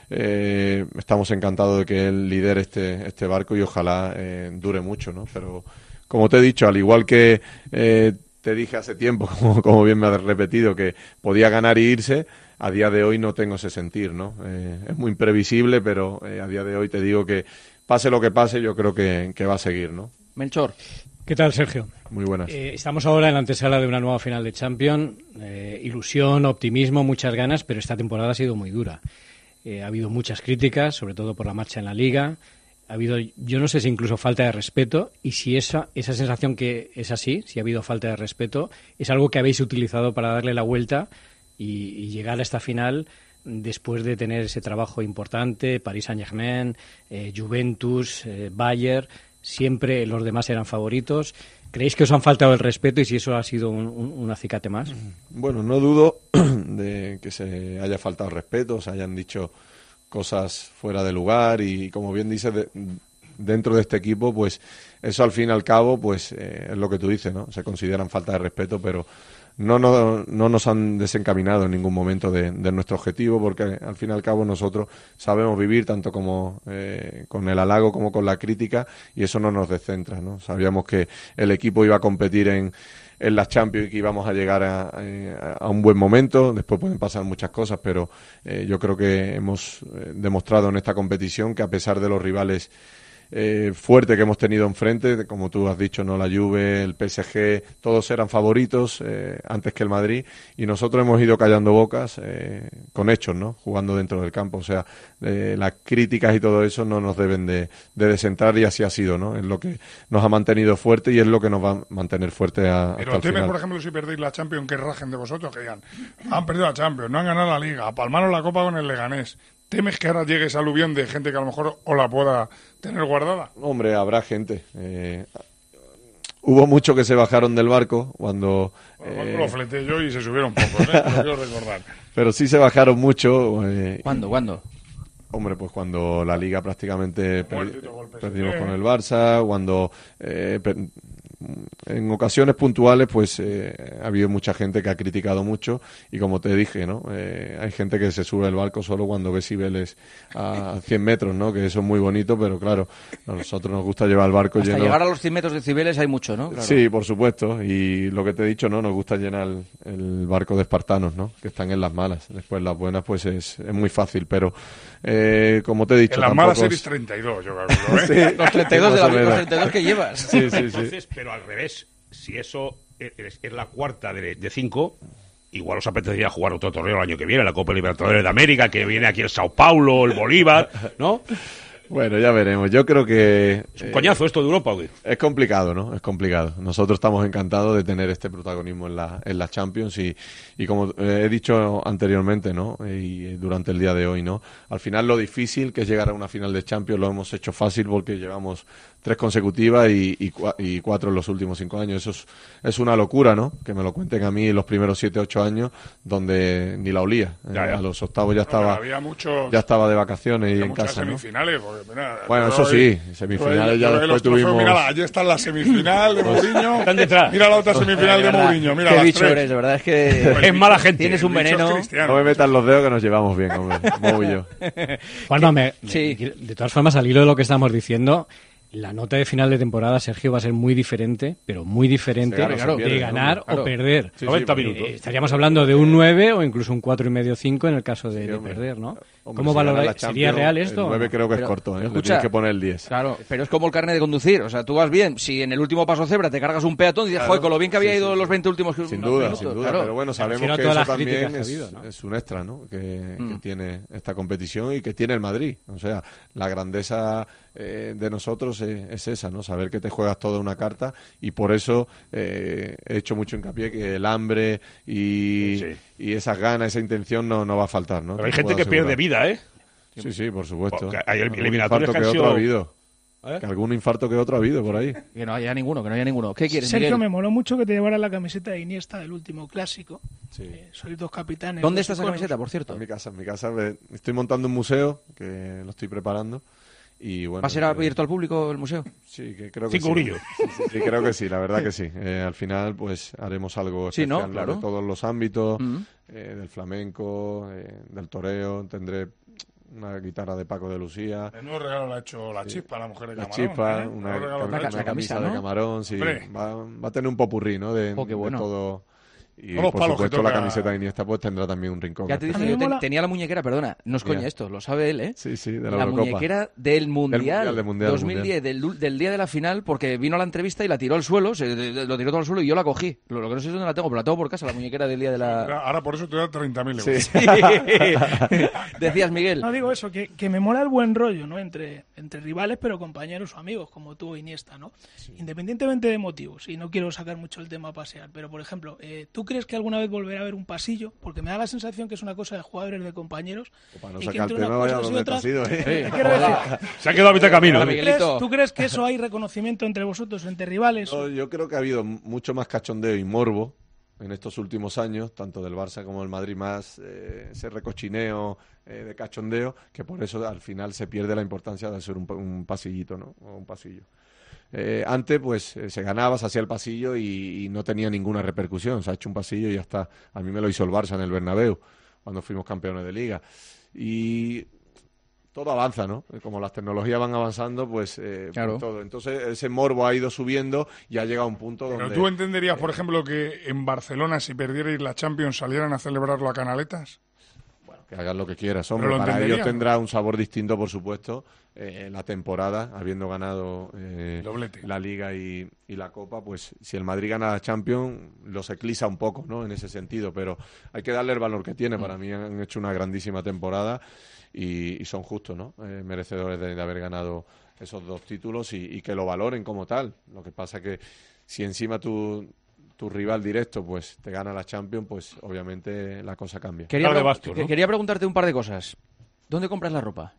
[SPEAKER 28] eh, estamos encantados de que él lidere este, este barco y ojalá eh, dure mucho, ¿no? Pero como te he dicho, al igual que eh, te dije hace tiempo, como, como bien me has repetido, que podía ganar y irse, a día de hoy no tengo ese sentir, ¿no? Eh, es muy imprevisible, pero eh, a día de hoy te digo que pase lo que pase, yo creo que, que va a seguir, ¿no?
[SPEAKER 4] Melchor.
[SPEAKER 9] ¿Qué tal, Sergio?
[SPEAKER 28] Muy buenas.
[SPEAKER 9] Eh, estamos ahora en la antesala de una nueva final de Champions. Eh, ilusión, optimismo, muchas ganas, pero esta temporada ha sido muy dura. Eh, ha habido muchas críticas, sobre todo por la marcha en la Liga. Ha habido, yo no sé si incluso falta de respeto, y si esa, esa sensación que es así, si ha habido falta de respeto, es algo que habéis utilizado para darle la vuelta y, y llegar a esta final después de tener ese trabajo importante, Paris Saint-Germain, eh, Juventus, eh, Bayern, siempre los demás eran favoritos. ¿Creéis que os han faltado el respeto y si eso ha sido un, un, un acicate más?
[SPEAKER 28] Bueno, no dudo de que se haya faltado respeto, se hayan dicho cosas fuera de lugar y, como bien dices, de, dentro de este equipo, pues eso al fin y al cabo, pues eh, es lo que tú dices, ¿no? Se consideran falta de respeto, pero no, no, no nos han desencaminado en ningún momento de, de nuestro objetivo, porque al fin y al cabo nosotros sabemos vivir tanto como eh, con el halago como con la crítica, y eso no nos descentra, ¿no? Sabíamos que el equipo iba a competir en, en las Champions y que íbamos a llegar a, a, a un buen momento. Después pueden pasar muchas cosas, pero eh, yo creo que hemos eh, demostrado en esta competición que a pesar de los rivales Eh, fuerte que hemos tenido enfrente, como tú has dicho, no la Juve, el P S G, todos eran favoritos eh, antes que el Madrid, y nosotros hemos ido callando bocas eh, con hechos, ¿no? Jugando dentro del campo, o sea, eh, las críticas y todo eso no nos deben de, de desentrar, y así ha sido, ¿no? Es lo que nos ha mantenido fuerte y es lo que nos va a mantener fuerte a,
[SPEAKER 7] Pero
[SPEAKER 28] hasta el
[SPEAKER 7] temes,
[SPEAKER 28] final.
[SPEAKER 7] por ejemplo, si perdéis la Champions, que rajen de vosotros, que digan, han perdido la Champions, no han ganado la Liga, palmaron la Copa con el Leganés. ¿Temes que ahora llegue ese aluvión de gente que a lo mejor o la pueda tener guardada?
[SPEAKER 28] Hombre, habrá gente. Eh, hubo muchos que se bajaron del barco cuando...
[SPEAKER 7] Bueno,
[SPEAKER 28] eh,
[SPEAKER 7] lo fleté yo y se subieron pocos, ¿eh? Lo quiero recordar.
[SPEAKER 28] Pero sí se bajaron mucho. Eh,
[SPEAKER 4] ¿Cuándo? ¿Cuándo?
[SPEAKER 28] Hombre, pues cuando la Liga prácticamente per-
[SPEAKER 7] golpe,
[SPEAKER 28] perdimos
[SPEAKER 7] sí.
[SPEAKER 28] con el Barça, cuando eh, per- en ocasiones puntuales pues eh, ha habido mucha gente que ha criticado mucho, y como te dije, ¿no? Eh, hay gente que se sube al barco solo cuando ve Cibeles a cien metros, ¿no? Que eso es muy bonito, pero claro, a nosotros nos gusta llevar el barco
[SPEAKER 4] Hasta
[SPEAKER 28] lleno.
[SPEAKER 4] llegar a los cien metros de Cibeles hay mucho, ¿no? Claro.
[SPEAKER 28] Sí, por supuesto, y lo que te he dicho, ¿no? Nos gusta llenar el, el barco de espartanos, ¿no? Que están en las malas. Después las buenas pues es, es muy fácil, pero eh, como te he dicho,
[SPEAKER 7] En las
[SPEAKER 28] tampoco
[SPEAKER 7] malas
[SPEAKER 28] es-
[SPEAKER 7] eres treinta y dos, yo calculo, ¿eh?
[SPEAKER 28] Sí.
[SPEAKER 4] Los treinta y dos de la
[SPEAKER 28] Más o
[SPEAKER 4] los
[SPEAKER 28] menos.
[SPEAKER 4] treinta y dos que llevas.
[SPEAKER 28] Sí, sí, sí.
[SPEAKER 6] Entonces, pero al revés, si eso es, es la cuarta de, de cinco, igual os apetecería jugar otro torneo el año que viene, la Copa Libertadores de América, que viene aquí el Sao Paulo, el Bolívar, ¿no?
[SPEAKER 28] Bueno, ya veremos. Yo creo que...
[SPEAKER 6] Es un coñazo esto de Europa, güey.
[SPEAKER 28] Es complicado, ¿no? Es complicado. Nosotros estamos encantados de tener este protagonismo en la, en la Champions y, y como eh, he dicho anteriormente, ¿no? Y durante el día de hoy, ¿no? Al final lo difícil que es llegar a una final de Champions lo hemos hecho fácil porque llevamos tres consecutivas y, y, cua- y cuatro en los últimos cinco años. Eso es, es una locura, ¿no? Que me lo cuenten a mí los primeros siete, ocho años donde ni la olía.
[SPEAKER 6] Ya, ya.
[SPEAKER 28] Eh, a los octavos ya
[SPEAKER 7] No, pero
[SPEAKER 28] estaba,
[SPEAKER 7] había muchos-
[SPEAKER 28] ya estaba de vacaciones y
[SPEAKER 7] Había
[SPEAKER 28] en
[SPEAKER 7] muchas
[SPEAKER 28] casa, ¿no?
[SPEAKER 7] semifinales, porque, mira,
[SPEAKER 28] Bueno,
[SPEAKER 7] yo
[SPEAKER 28] eso
[SPEAKER 7] ahí-
[SPEAKER 28] sí, semifinales
[SPEAKER 7] yo ahí-
[SPEAKER 28] ya
[SPEAKER 7] yo ahí
[SPEAKER 28] después
[SPEAKER 7] los trofeos,
[SPEAKER 28] tuvimos...
[SPEAKER 7] Mira, allí está la semifinal de
[SPEAKER 28] Pues-
[SPEAKER 7] Mourinho.
[SPEAKER 6] Están detrás.
[SPEAKER 7] Mira la otra semifinal
[SPEAKER 4] De
[SPEAKER 7] de
[SPEAKER 4] verdad,
[SPEAKER 7] Mourinho. Mira
[SPEAKER 4] qué
[SPEAKER 7] las
[SPEAKER 4] bicho
[SPEAKER 7] tres.
[SPEAKER 4] eres, de verdad es que
[SPEAKER 6] Es mala gente.
[SPEAKER 4] tienes un
[SPEAKER 7] El bicho es
[SPEAKER 4] veneno.
[SPEAKER 7] cristiano.
[SPEAKER 28] No me metan los dedos que nos llevamos bien, hombre. Mou y yo.
[SPEAKER 9] Juanma, me-
[SPEAKER 4] Sí.
[SPEAKER 9] me- de todas formas, al hilo de lo que estamos diciendo, la nota de final de temporada, Sergio, va a ser muy diferente, pero muy diferente
[SPEAKER 28] Se gana o se
[SPEAKER 9] de
[SPEAKER 28] pierde,
[SPEAKER 9] ganar
[SPEAKER 28] hombre,
[SPEAKER 4] claro.
[SPEAKER 9] o perder.
[SPEAKER 28] Sí,
[SPEAKER 6] noventa
[SPEAKER 28] sí,
[SPEAKER 6] minutos.
[SPEAKER 9] Eh, estaríamos hablando de un nueve o incluso un cuatro y medio cinco en el caso de,
[SPEAKER 28] Sí,
[SPEAKER 9] de
[SPEAKER 28] hombre.
[SPEAKER 9] perder, ¿no?
[SPEAKER 28] Hombre,
[SPEAKER 9] ¿Cómo
[SPEAKER 28] si gana la
[SPEAKER 9] valoráis? ¿Sería
[SPEAKER 28] Champions,
[SPEAKER 9] real esto?
[SPEAKER 28] El
[SPEAKER 9] o
[SPEAKER 28] nueve
[SPEAKER 9] no?
[SPEAKER 28] creo que
[SPEAKER 4] Pero,
[SPEAKER 28] es corto, ¿eh? Le
[SPEAKER 4] escucha,
[SPEAKER 28] tienes que poner el diez.
[SPEAKER 4] Claro, pero es como el carnet de conducir. O sea, tú vas bien. Si en el último paso cebra te cargas un peatón y dices,
[SPEAKER 28] Claro.
[SPEAKER 4] joder, con lo bien que había
[SPEAKER 28] Sí,
[SPEAKER 4] ido
[SPEAKER 28] sí,
[SPEAKER 4] los
[SPEAKER 28] sí.
[SPEAKER 4] veinte últimos
[SPEAKER 28] Sin
[SPEAKER 4] unos
[SPEAKER 28] duda,
[SPEAKER 4] minutos,
[SPEAKER 28] sin duda.
[SPEAKER 4] claro.
[SPEAKER 28] Pero bueno, sabemos
[SPEAKER 9] refiero a
[SPEAKER 28] que
[SPEAKER 9] todas
[SPEAKER 28] eso
[SPEAKER 9] las críticas
[SPEAKER 28] también
[SPEAKER 9] que ha
[SPEAKER 28] es,
[SPEAKER 9] habido, ¿no?
[SPEAKER 28] es un extra, ¿no? Que,
[SPEAKER 4] Mm.
[SPEAKER 28] que tiene esta competición y que tiene el Madrid. O sea, la grandeza eh, de nosotros es, es esa, ¿no? Saber que te juegas toda una carta, y por eso eh, he hecho mucho hincapié que el hambre y,
[SPEAKER 6] Sí.
[SPEAKER 28] y esas ganas, esa intención no, no va a faltar, ¿no?
[SPEAKER 6] Pero hay
[SPEAKER 28] Te
[SPEAKER 6] gente
[SPEAKER 28] puedo
[SPEAKER 6] que pierde
[SPEAKER 28] asegurar.
[SPEAKER 6] vida, ¿eh?
[SPEAKER 28] Sí, sí, por supuesto.
[SPEAKER 6] Porque hay
[SPEAKER 28] Algún
[SPEAKER 6] eliminatorias
[SPEAKER 28] infarto
[SPEAKER 6] que
[SPEAKER 28] que
[SPEAKER 6] han
[SPEAKER 28] otro
[SPEAKER 6] sido-
[SPEAKER 28] ha habido.
[SPEAKER 6] ¿Eh?
[SPEAKER 28] Que algún infarto que otro ha habido por ahí.
[SPEAKER 4] Que no haya ninguno, que no haya ninguno. ¿Qué quieres,
[SPEAKER 8] Sergio,
[SPEAKER 4] Miguel?
[SPEAKER 8] me moló mucho que te llevaras la camiseta de Iniesta del último clásico.
[SPEAKER 28] Sí.
[SPEAKER 8] Eh, sois dos capitanes.
[SPEAKER 4] ¿Dónde
[SPEAKER 8] dos
[SPEAKER 4] está esa
[SPEAKER 8] iconos.
[SPEAKER 4] camiseta, por cierto?
[SPEAKER 28] En mi casa, en mi casa. eh, Estoy montando un museo que lo estoy preparando. Y bueno,
[SPEAKER 4] ¿Va a ser
[SPEAKER 28] eh,
[SPEAKER 4] abierto al público el museo?
[SPEAKER 28] Sí, que creo que
[SPEAKER 6] Cinco
[SPEAKER 28] sí.
[SPEAKER 6] eurillos.
[SPEAKER 28] Sí, sí, sí, creo que sí, la verdad que sí. Eh, al final, pues haremos algo
[SPEAKER 4] Sí,
[SPEAKER 28] especial
[SPEAKER 4] ¿no? Claro.
[SPEAKER 28] de todos los ámbitos,
[SPEAKER 4] Mm.
[SPEAKER 28] eh, del flamenco, eh, del toreo. Tendré una guitarra de Paco de Lucía,
[SPEAKER 7] Menudo regalo le ha hecho la chispa a la mujer de
[SPEAKER 28] la
[SPEAKER 7] Camarón.
[SPEAKER 28] chispa,
[SPEAKER 7] ¿eh?
[SPEAKER 28] una,
[SPEAKER 7] Menudo regalo le ha
[SPEAKER 28] una
[SPEAKER 7] hecho.
[SPEAKER 4] camisa,
[SPEAKER 28] camisa
[SPEAKER 4] ¿no?
[SPEAKER 28] de camarón. Sí,
[SPEAKER 7] Hombre.
[SPEAKER 28] va, va a tener un popurrí, ¿no? De,
[SPEAKER 4] Oh, qué bueno.
[SPEAKER 28] de todo. Y
[SPEAKER 7] Todos los
[SPEAKER 28] por
[SPEAKER 7] palos que
[SPEAKER 28] supuesto la
[SPEAKER 7] toca-
[SPEAKER 28] camiseta de Iniesta pues tendrá también un rincón.
[SPEAKER 4] Ya te
[SPEAKER 8] A
[SPEAKER 4] dije,
[SPEAKER 8] mí
[SPEAKER 4] yo
[SPEAKER 8] me
[SPEAKER 4] te-
[SPEAKER 8] mola-
[SPEAKER 4] tenía la muñequera, perdona, no es coña
[SPEAKER 28] Mira.
[SPEAKER 4] esto, lo sabe él, ¿eh?
[SPEAKER 28] Sí, sí, de la,
[SPEAKER 4] La
[SPEAKER 28] Eurocopa.
[SPEAKER 4] muñequera del Mundial,
[SPEAKER 28] Mundial, del Mundial,
[SPEAKER 4] dos mil diez, del, del día de la final, porque vino a la entrevista y la tiró al suelo, se, de- de- lo tiró todo al suelo y yo la cogí. Lo, lo que no sé es dónde la tengo, pero la tengo por casa, la muñequera del día de la...
[SPEAKER 7] Ahora ahora por eso te da treinta mil euros.
[SPEAKER 28] Sí.
[SPEAKER 4] Decías, Miguel.
[SPEAKER 8] No digo eso, que, que me mola el buen rollo, ¿no? Entre, entre rivales, pero compañeros o amigos, como tú o Iniesta, ¿no? Independientemente de motivos, y no quiero sacar mucho el tema a pasear, pero por ejemplo, eh, ¿tú crees que alguna vez volverá a haber un pasillo? Porque me da la sensación que es una cosa de jugadores, de compañeros.
[SPEAKER 28] Para no
[SPEAKER 8] y que
[SPEAKER 28] sacar el
[SPEAKER 8] entre
[SPEAKER 28] tema,
[SPEAKER 8] unas
[SPEAKER 28] vaya
[SPEAKER 8] cosas y
[SPEAKER 28] donde te has
[SPEAKER 8] otras-
[SPEAKER 28] ido, ¿eh?
[SPEAKER 8] ¿Qué quiero decir?
[SPEAKER 6] Se ha quedado a mitad de camino.
[SPEAKER 4] Hola,
[SPEAKER 6] ¿eh?
[SPEAKER 8] ¿Tú crees,
[SPEAKER 4] Miguelito.
[SPEAKER 8] tú crees que eso hay reconocimiento entre vosotros, entre rivales?
[SPEAKER 28] No, yo creo que ha habido mucho más cachondeo y morbo en estos últimos años, tanto del Barça como del Madrid, más eh, ese recochineo eh, de cachondeo, que por eso al final se pierde la importancia de hacer un, un pasillito, ¿no? O un pasillo. Eh, antes, pues, eh, se ganaba, se hacía el pasillo y, y no tenía ninguna repercusión. Se ha hecho un pasillo y ya está. A mí me lo hizo el Barça en el Bernabéu, cuando fuimos campeones de Liga. Y todo avanza, ¿no? Como las tecnologías van avanzando, pues, eh,
[SPEAKER 4] claro.
[SPEAKER 28] pues todo. Entonces, ese morbo ha ido subiendo y ha llegado a un punto donde...
[SPEAKER 7] ¿Pero tú entenderías, por ejemplo, que en Barcelona, si perdierais la Champions, salieran a celebrarlo a canaletas?
[SPEAKER 28] Que hagan lo que quieras, hombre.
[SPEAKER 7] Pero lo
[SPEAKER 28] Para ellos
[SPEAKER 7] entendería,
[SPEAKER 28] tendrá un sabor distinto, por supuesto, eh, la temporada, habiendo ganado eh, la Liga y, y la Copa, pues si el Madrid gana la Champions, los eclipsa un poco, ¿no? En ese sentido, pero hay que darle el valor que tiene. Para mí han hecho una grandísima temporada y, y son justos, ¿no? Eh, merecedores de, de haber ganado esos dos títulos y, y que lo valoren como tal. Lo que pasa que si encima tú... tu rival directo pues te gana la Champions, pues obviamente la cosa cambia.
[SPEAKER 4] Quería, pre basto, ¿no? quería preguntarte un par de cosas. ¿Dónde compras la ropa?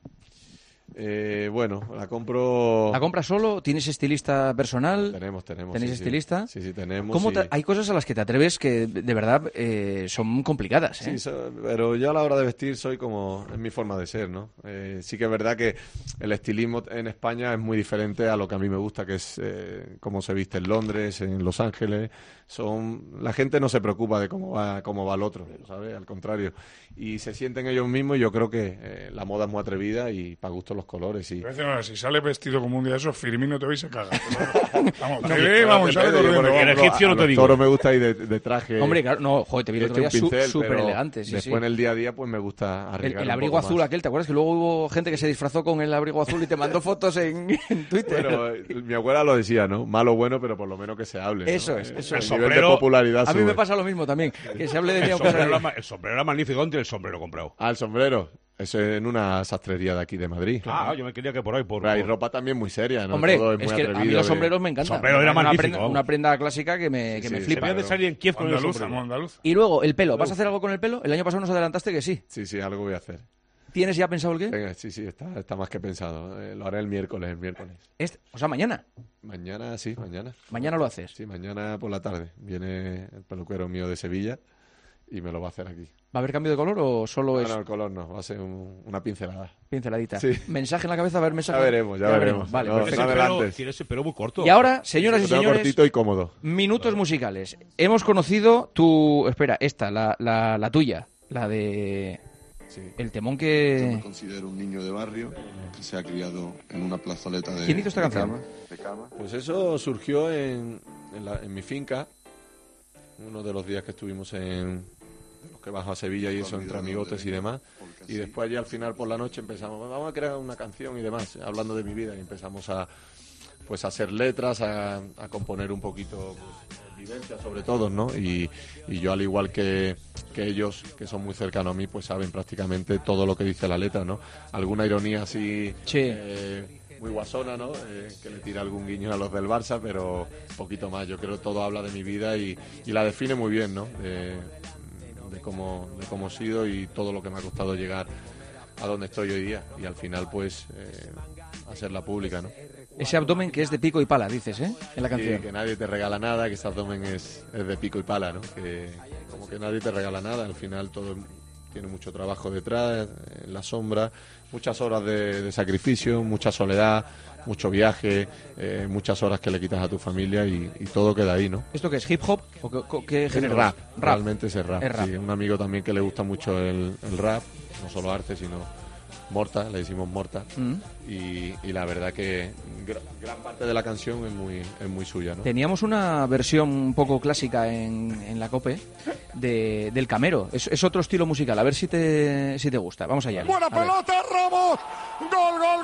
[SPEAKER 28] Eh, bueno, la compro...
[SPEAKER 4] ¿La compras solo? ¿Tienes estilista personal?
[SPEAKER 28] Tenemos, tenemos.
[SPEAKER 4] ¿Tenéis
[SPEAKER 28] sí,
[SPEAKER 4] estilista?
[SPEAKER 28] Sí, sí, tenemos.
[SPEAKER 4] ¿Cómo
[SPEAKER 28] y...
[SPEAKER 4] te... Hay cosas a las que te atreves que de verdad eh, son complicadas, ¿eh?
[SPEAKER 28] Sí, so, pero yo a la hora de vestir soy como... Es mi forma de ser, ¿no? Eh, sí que es verdad que el estilismo en España es muy diferente a lo que a mí me gusta, que es eh, cómo se viste en Londres, en Los Ángeles. Son... La gente no se preocupa de cómo va, cómo va el otro, ¿sabes? Al contrario. Y se sienten ellos mismos y yo creo que eh, la moda es muy atrevida y para gusto los colores. Y...
[SPEAKER 7] No, si sale vestido como un día de esos, Firmino te ve y se caga. Vamos,
[SPEAKER 28] no,
[SPEAKER 7] te ve, vamos, sale corriendo.
[SPEAKER 28] El egipcio no te digo. Toro me gusta ir de, de traje.
[SPEAKER 4] Hombre, claro, no, joder, te vi el otro día súper elegante. Sí,
[SPEAKER 28] después
[SPEAKER 4] sí.
[SPEAKER 28] en el día a día, pues me gusta arriesgar.
[SPEAKER 4] El, el abrigo azul
[SPEAKER 28] más.
[SPEAKER 4] aquel, ¿te acuerdas? Que luego hubo gente que se disfrazó con el abrigo azul y te mandó fotos en, en Twitter.
[SPEAKER 28] Bueno, mi abuela lo decía, ¿no? Malo o bueno, pero por lo menos que se hable. ¿no?
[SPEAKER 4] Eso es, eso
[SPEAKER 28] el
[SPEAKER 4] es.
[SPEAKER 28] El nivel de popularidad
[SPEAKER 4] A mí
[SPEAKER 28] sube.
[SPEAKER 4] me pasa lo mismo también, que se hable de
[SPEAKER 6] el,
[SPEAKER 4] mi
[SPEAKER 6] sombrero era, el sombrero era magnífico. ¿Dónde el sombrero comprado?
[SPEAKER 28] Ah, el sombrero. Eso es en una sastrería de aquí de Madrid.
[SPEAKER 6] Ah, yo me quería que por ahí. Por,
[SPEAKER 28] Pero hay
[SPEAKER 6] por...
[SPEAKER 28] ropa también muy seria, ¿no?
[SPEAKER 4] Hombre,
[SPEAKER 28] Todo es, muy
[SPEAKER 4] es que
[SPEAKER 28] atrevido
[SPEAKER 4] a mí los
[SPEAKER 28] de...
[SPEAKER 4] sombreros me encantan.
[SPEAKER 6] El sombrero era
[SPEAKER 4] una
[SPEAKER 6] magnífico.
[SPEAKER 4] Prenda, una prenda clásica que me,
[SPEAKER 28] sí,
[SPEAKER 4] que
[SPEAKER 28] sí,
[SPEAKER 4] me
[SPEAKER 28] sí,
[SPEAKER 4] flipa.
[SPEAKER 6] Se de salir en Kiev con el sombrero.
[SPEAKER 7] Andaluz.
[SPEAKER 4] Y luego, el pelo. ¿Vas a hacer algo con el pelo? El año pasado nos adelantaste que sí.
[SPEAKER 28] Sí, sí, algo voy a hacer.
[SPEAKER 4] ¿Tienes ya pensado el qué?
[SPEAKER 28] Venga, sí, sí, está, está más que pensado. Eh, lo haré el miércoles, el miércoles.
[SPEAKER 4] Este, o sea, mañana.
[SPEAKER 28] Mañana, sí, mañana.
[SPEAKER 4] Mañana lo haces.
[SPEAKER 28] Sí, mañana por la tarde. Viene el peluquero mío de Sevilla y me lo va a hacer aquí.
[SPEAKER 4] ¿Va a haber cambio de color o solo
[SPEAKER 28] no,
[SPEAKER 4] es...?
[SPEAKER 28] No, el color no, va a ser un, una pincelada.
[SPEAKER 4] Pinceladita.
[SPEAKER 28] Sí.
[SPEAKER 4] ¿Mensaje en la cabeza? A ver, mensaje.
[SPEAKER 28] Ya veremos, ya, ya veremos.
[SPEAKER 4] Vale,
[SPEAKER 28] no,
[SPEAKER 4] perfecto.
[SPEAKER 28] no adelantes.
[SPEAKER 6] Tiene ese pelo muy corto.
[SPEAKER 4] Y ahora, señoras y señores...
[SPEAKER 28] cortito y cómodo.
[SPEAKER 4] Minutos musicales. Hemos conocido tu... Espera, esta, la, la, la tuya. La de...
[SPEAKER 28] Sí.
[SPEAKER 4] El temón que...
[SPEAKER 10] Yo me considero un niño de barrio que se ha criado en una plazoleta de...
[SPEAKER 4] ¿Quién hizo esta canción?
[SPEAKER 10] Cama, de cama.
[SPEAKER 28] Pues eso surgió en, en, la, en mi finca, uno de los días que estuvimos en... los que bajo a Sevilla y eso, entre amigotes y demás. Y después allí al final por la noche empezamos, vamos a crear una canción y demás, hablando de mi vida. Y empezamos a pues a hacer letras, a, a componer un poquito... Pues, vivencia sobre todo, ¿no? Y, y yo al igual que, que ellos, que son muy cercanos a mí, pues saben prácticamente todo lo que dice la letra, ¿no? Alguna ironía así
[SPEAKER 4] sí.
[SPEAKER 28] eh, muy guasona, ¿no? Eh, que le tira algún guiño a los del Barça, pero poquito más. Yo creo que todo habla de mi vida y, y la define muy bien, ¿no? De, de cómo de cómo he sido y todo lo que me ha costado llegar a donde estoy hoy día. Y al final, pues, eh, hacerla pública, ¿no?
[SPEAKER 4] Ese abdomen que es de pico y pala, dices, ¿eh? En la canción.
[SPEAKER 28] Sí, que nadie te regala nada, que ese abdomen es, es de pico y pala, ¿no? Que como que nadie te regala nada, al final todo tiene mucho trabajo detrás, en la sombra, muchas horas de, de sacrificio, mucha soledad, mucho viaje, eh, muchas horas que le quitas a tu familia y, y todo queda ahí, ¿no?
[SPEAKER 4] ¿Esto qué es? ¿Hip hop? ¿O qué, qué
[SPEAKER 28] es
[SPEAKER 4] género?
[SPEAKER 28] rap,
[SPEAKER 4] rap,
[SPEAKER 28] realmente es el rap.
[SPEAKER 4] Es rap.
[SPEAKER 28] Sí, un amigo también que le gusta mucho el, el rap, no solo arte, sino... Morta, le decimos Morta, mm. y, y la verdad que gran, gran parte de la canción es muy es muy suya, ¿no?
[SPEAKER 4] Teníamos una versión un poco clásica en, en la COPE de, del Camero, es, es otro estilo musical, a ver si te si te gusta, vamos allá.
[SPEAKER 11] Buena pelota, Ramos, gol, gol,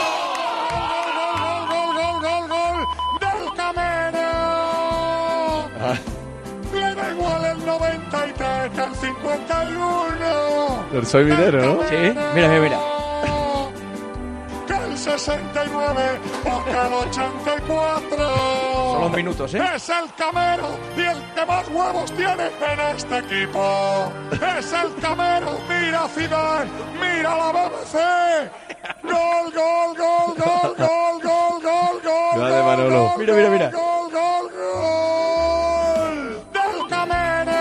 [SPEAKER 11] gol, gol, gol, gol, gol, gol, del Camero. Ah. Le da igual el noventa y tres que el cincuenta y uno.
[SPEAKER 28] Pero soy minero, ¿no?
[SPEAKER 4] Sí, mira, mira, mira.
[SPEAKER 11] Que el sesenta y nueve o que el ochenta y cuatro.
[SPEAKER 4] Son los minutos, ¿eh?
[SPEAKER 11] Es el Camero y el que más huevos tiene en este equipo. Es el Camero. Mira Zidane, mira la B B C. Gol, gol, gol, gol, gol, gol, gol, gol.
[SPEAKER 28] Dale, Manolo.
[SPEAKER 4] Mira, mira, mira.
[SPEAKER 11] Gol, gol, gol. Del Camero.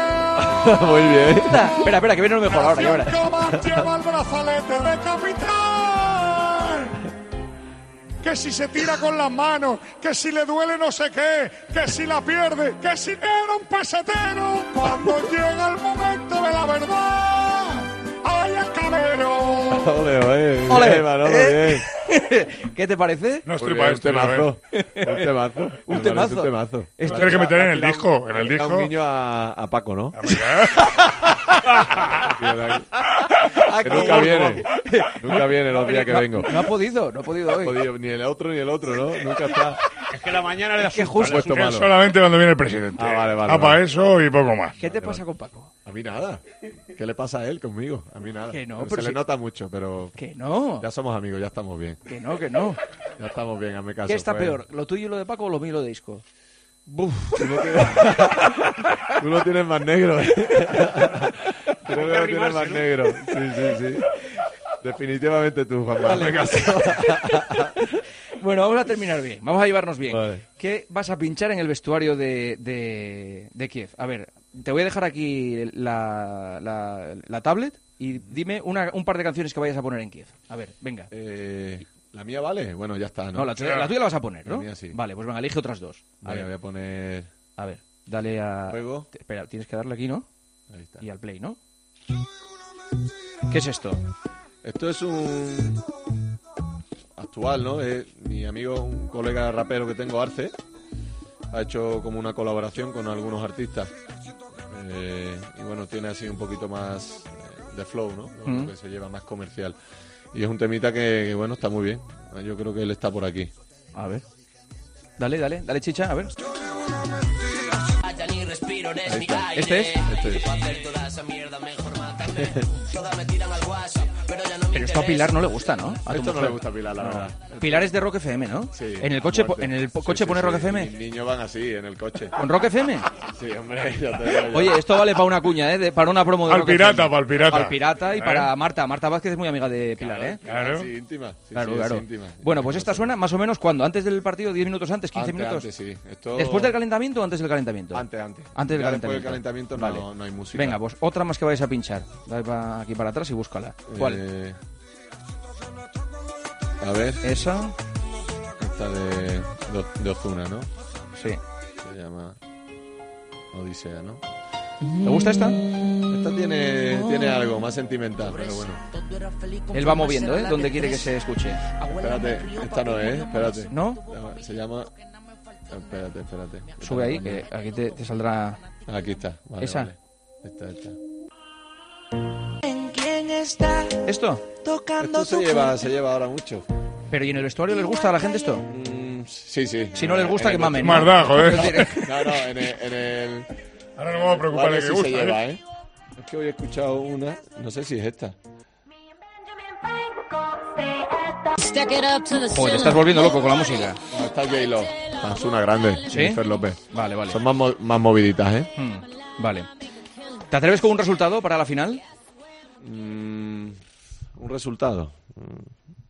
[SPEAKER 28] Muy bien.
[SPEAKER 4] Espera, espera, que viene lo mejor ahora. Y ahora.
[SPEAKER 11] Lleva el brazalete de capitán. Que si se tira con las manos, que si le duele no sé qué, que si la pierde, que si era un pesetero. Cuando llega el momento de la verdad, ¡ay, el cabero!
[SPEAKER 28] Ole, ole,
[SPEAKER 4] Ole.
[SPEAKER 28] bien, Manolo,
[SPEAKER 4] Eh.
[SPEAKER 28] bien.
[SPEAKER 4] ¿Qué te parece?
[SPEAKER 7] No estoy
[SPEAKER 28] Muy
[SPEAKER 7] para
[SPEAKER 28] bien,
[SPEAKER 7] esto,
[SPEAKER 28] un temazo.
[SPEAKER 7] ¿eh?
[SPEAKER 28] Un temazo.
[SPEAKER 4] Un
[SPEAKER 28] Me
[SPEAKER 4] temazo.
[SPEAKER 28] parece Un temazo.
[SPEAKER 7] Esto tiene que meter en el
[SPEAKER 28] Tira un-
[SPEAKER 7] disco, en el
[SPEAKER 28] tira
[SPEAKER 7] disco.
[SPEAKER 28] un guiño a, a Paco, ¿no?
[SPEAKER 4] Ah,
[SPEAKER 28] Que nunca viene. Nunca viene los días que
[SPEAKER 4] no,
[SPEAKER 28] vengo.
[SPEAKER 4] No ha podido, no ha podido
[SPEAKER 28] No ha
[SPEAKER 4] hoy.
[SPEAKER 28] podido ni el otro ni el otro, ¿no? Nunca está.
[SPEAKER 6] Es que la mañana le da
[SPEAKER 4] que
[SPEAKER 6] susto,
[SPEAKER 4] justo-
[SPEAKER 6] le da
[SPEAKER 28] Puesto
[SPEAKER 6] susto.
[SPEAKER 28] malo.
[SPEAKER 7] Solamente cuando viene el presidente.
[SPEAKER 28] Ah, vale, vale,
[SPEAKER 7] Ah,
[SPEAKER 28] vale.
[SPEAKER 7] para eso y poco más.
[SPEAKER 4] ¿Qué te pasa con Paco?
[SPEAKER 28] A mí nada. ¿Qué le pasa a él conmigo? A mí nada.
[SPEAKER 4] Que no,
[SPEAKER 28] Se
[SPEAKER 4] pero
[SPEAKER 28] le
[SPEAKER 4] si-
[SPEAKER 28] nota mucho, pero
[SPEAKER 4] Que no,
[SPEAKER 28] ya somos amigos, ya estamos bien.
[SPEAKER 4] que no, que no.
[SPEAKER 28] Ya estamos bien, hazme caso.
[SPEAKER 4] ¿Qué está
[SPEAKER 28] pues.
[SPEAKER 4] peor, lo tuyo y lo de Paco o lo mío y lo de Isco?
[SPEAKER 28] Buf, tú, lo tienes... tú lo tienes más negro. ¿eh? Creo que lo tienes más negro. Sí, sí, sí. Definitivamente tú, Juan
[SPEAKER 4] Vale.
[SPEAKER 28] Hazme caso.
[SPEAKER 4] Bueno, vamos a terminar bien, vamos a llevarnos bien.
[SPEAKER 28] Vale.
[SPEAKER 4] ¿Qué vas a pinchar en el vestuario de, de, de Kiev? A ver, te voy a dejar aquí la, la, la tablet y dime una, un par de canciones que vayas a poner en Kiev. A ver, venga.
[SPEAKER 28] Eh, ¿La mía vale? Bueno, ya está, ¿no?
[SPEAKER 4] No, la, tuya- la tuya la vas a poner, ¿no?
[SPEAKER 28] La mía sí.
[SPEAKER 4] Vale, pues venga, elige otras dos. A
[SPEAKER 28] Vale,
[SPEAKER 4] ver,
[SPEAKER 28] voy a poner...
[SPEAKER 4] a ver, dale a...
[SPEAKER 28] Juego.
[SPEAKER 4] Te- Espera, tienes que darle aquí, ¿no?
[SPEAKER 28] Ahí está.
[SPEAKER 4] Y al play, ¿no? ¿Qué es esto?
[SPEAKER 28] Esto es un... actual, ¿no? Es mi amigo, un colega rapero que tengo, Arce, ha hecho como una colaboración con algunos artistas. Eh, y bueno, tiene así un poquito más eh, de flow, ¿no? Lo
[SPEAKER 4] Mm.
[SPEAKER 28] que se lleva más comercial. Y es un temita que, que, bueno, está muy bien. Yo creo que él está por aquí.
[SPEAKER 4] A ver. Dale, dale, dale chicha, a ver.
[SPEAKER 28] Ahí está.
[SPEAKER 4] ¿Este es?
[SPEAKER 28] Este es.
[SPEAKER 4] Pero esto a Pilar no le gusta, ¿no? A tu
[SPEAKER 28] Esto no
[SPEAKER 4] mujer.
[SPEAKER 28] le gusta a Pilar, la verdad.
[SPEAKER 4] Pilar es de Rock F M, ¿no?
[SPEAKER 28] Sí.
[SPEAKER 4] ¿En el coche,
[SPEAKER 28] a muerte.
[SPEAKER 4] po- en el po-
[SPEAKER 28] Sí,
[SPEAKER 4] coche
[SPEAKER 28] sí,
[SPEAKER 4] pone
[SPEAKER 28] sí.
[SPEAKER 4] Rock F M?
[SPEAKER 28] Mis niños van así, en el coche.
[SPEAKER 4] ¿Con Rock F M?
[SPEAKER 28] Sí, hombre, ya te digo yo.
[SPEAKER 4] Oye, esto vale para una cuña, ¿eh? De- para una promo de
[SPEAKER 7] Al
[SPEAKER 4] Rock F M.
[SPEAKER 7] pirata, para el pirata.
[SPEAKER 4] Al pirata y
[SPEAKER 7] ¿Eh?
[SPEAKER 4] para Marta. Marta Vázquez es muy amiga de Pilar, ¿eh?
[SPEAKER 7] Claro.
[SPEAKER 28] Sí, íntima. Sí,
[SPEAKER 4] Claro,
[SPEAKER 28] sí,
[SPEAKER 4] claro.
[SPEAKER 28] es íntima.
[SPEAKER 4] Bueno, pues esta suena más o menos ¿cuándo? ¿Antes del partido? ¿diez minutos antes? ¿quince
[SPEAKER 28] Antes,
[SPEAKER 4] minutos?
[SPEAKER 28] antes, sí. Esto-
[SPEAKER 4] ¿Después del calentamiento o antes del calentamiento?
[SPEAKER 28] Antes, antes.
[SPEAKER 4] Antes del
[SPEAKER 28] Ya después del
[SPEAKER 4] calentamiento.
[SPEAKER 28] calentamiento no,
[SPEAKER 4] Vale.
[SPEAKER 28] no hay música.
[SPEAKER 4] Venga, pues otra más que vayas a pinchar. Dale pa- aquí para atrás y búscala. ¿Cuál?
[SPEAKER 28] Eh, a ver,
[SPEAKER 4] Esa.
[SPEAKER 28] esta de, de, de Ozuna, ¿no?
[SPEAKER 4] Sí.
[SPEAKER 28] Se llama Odisea, ¿no?
[SPEAKER 4] ¿Te gusta esta?
[SPEAKER 28] Esta tiene, tiene algo más sentimental, pero bueno.
[SPEAKER 4] Él va moviendo, ¿eh? Donde quiere que se escuche.
[SPEAKER 28] Espérate, esta no es, espérate.
[SPEAKER 4] ¿No?
[SPEAKER 28] Se llama... Espérate, espérate.
[SPEAKER 4] Sube ahí, que aquí te, te saldrá...
[SPEAKER 28] Aquí está. Vale,
[SPEAKER 4] ¿Esa?
[SPEAKER 28] vale. Esta, esta.
[SPEAKER 4] ¿Esto?
[SPEAKER 28] Esto se lleva, se lleva ahora mucho.
[SPEAKER 4] ¿Pero y en el vestuario les gusta a la gente esto?
[SPEAKER 28] Mm, sí, sí.
[SPEAKER 4] Si no les gusta,
[SPEAKER 28] En
[SPEAKER 4] que
[SPEAKER 28] el
[SPEAKER 4] mamen.
[SPEAKER 28] vestuario-
[SPEAKER 7] Más da, joder.
[SPEAKER 28] No, no, en el... En el...
[SPEAKER 7] Ahora no me voy a preocupar de
[SPEAKER 28] Varios
[SPEAKER 7] que
[SPEAKER 28] sí
[SPEAKER 7] gusta.
[SPEAKER 28] se lleva,
[SPEAKER 7] ¿eh?
[SPEAKER 28] ¿eh? Es que hoy he escuchado una, no sé si es esta.
[SPEAKER 4] Joder, te estás volviendo loco con la música.
[SPEAKER 28] No, esta es J-Lo. Ah, es una grande,
[SPEAKER 4] ¿Sí?
[SPEAKER 28] Jennifer López.
[SPEAKER 4] Vale, vale.
[SPEAKER 28] Son más, mo- más moviditas, ¿eh?
[SPEAKER 4] Hmm, vale. ¿Te atreves con un resultado para la final?
[SPEAKER 28] Mm, un resultado. Mm,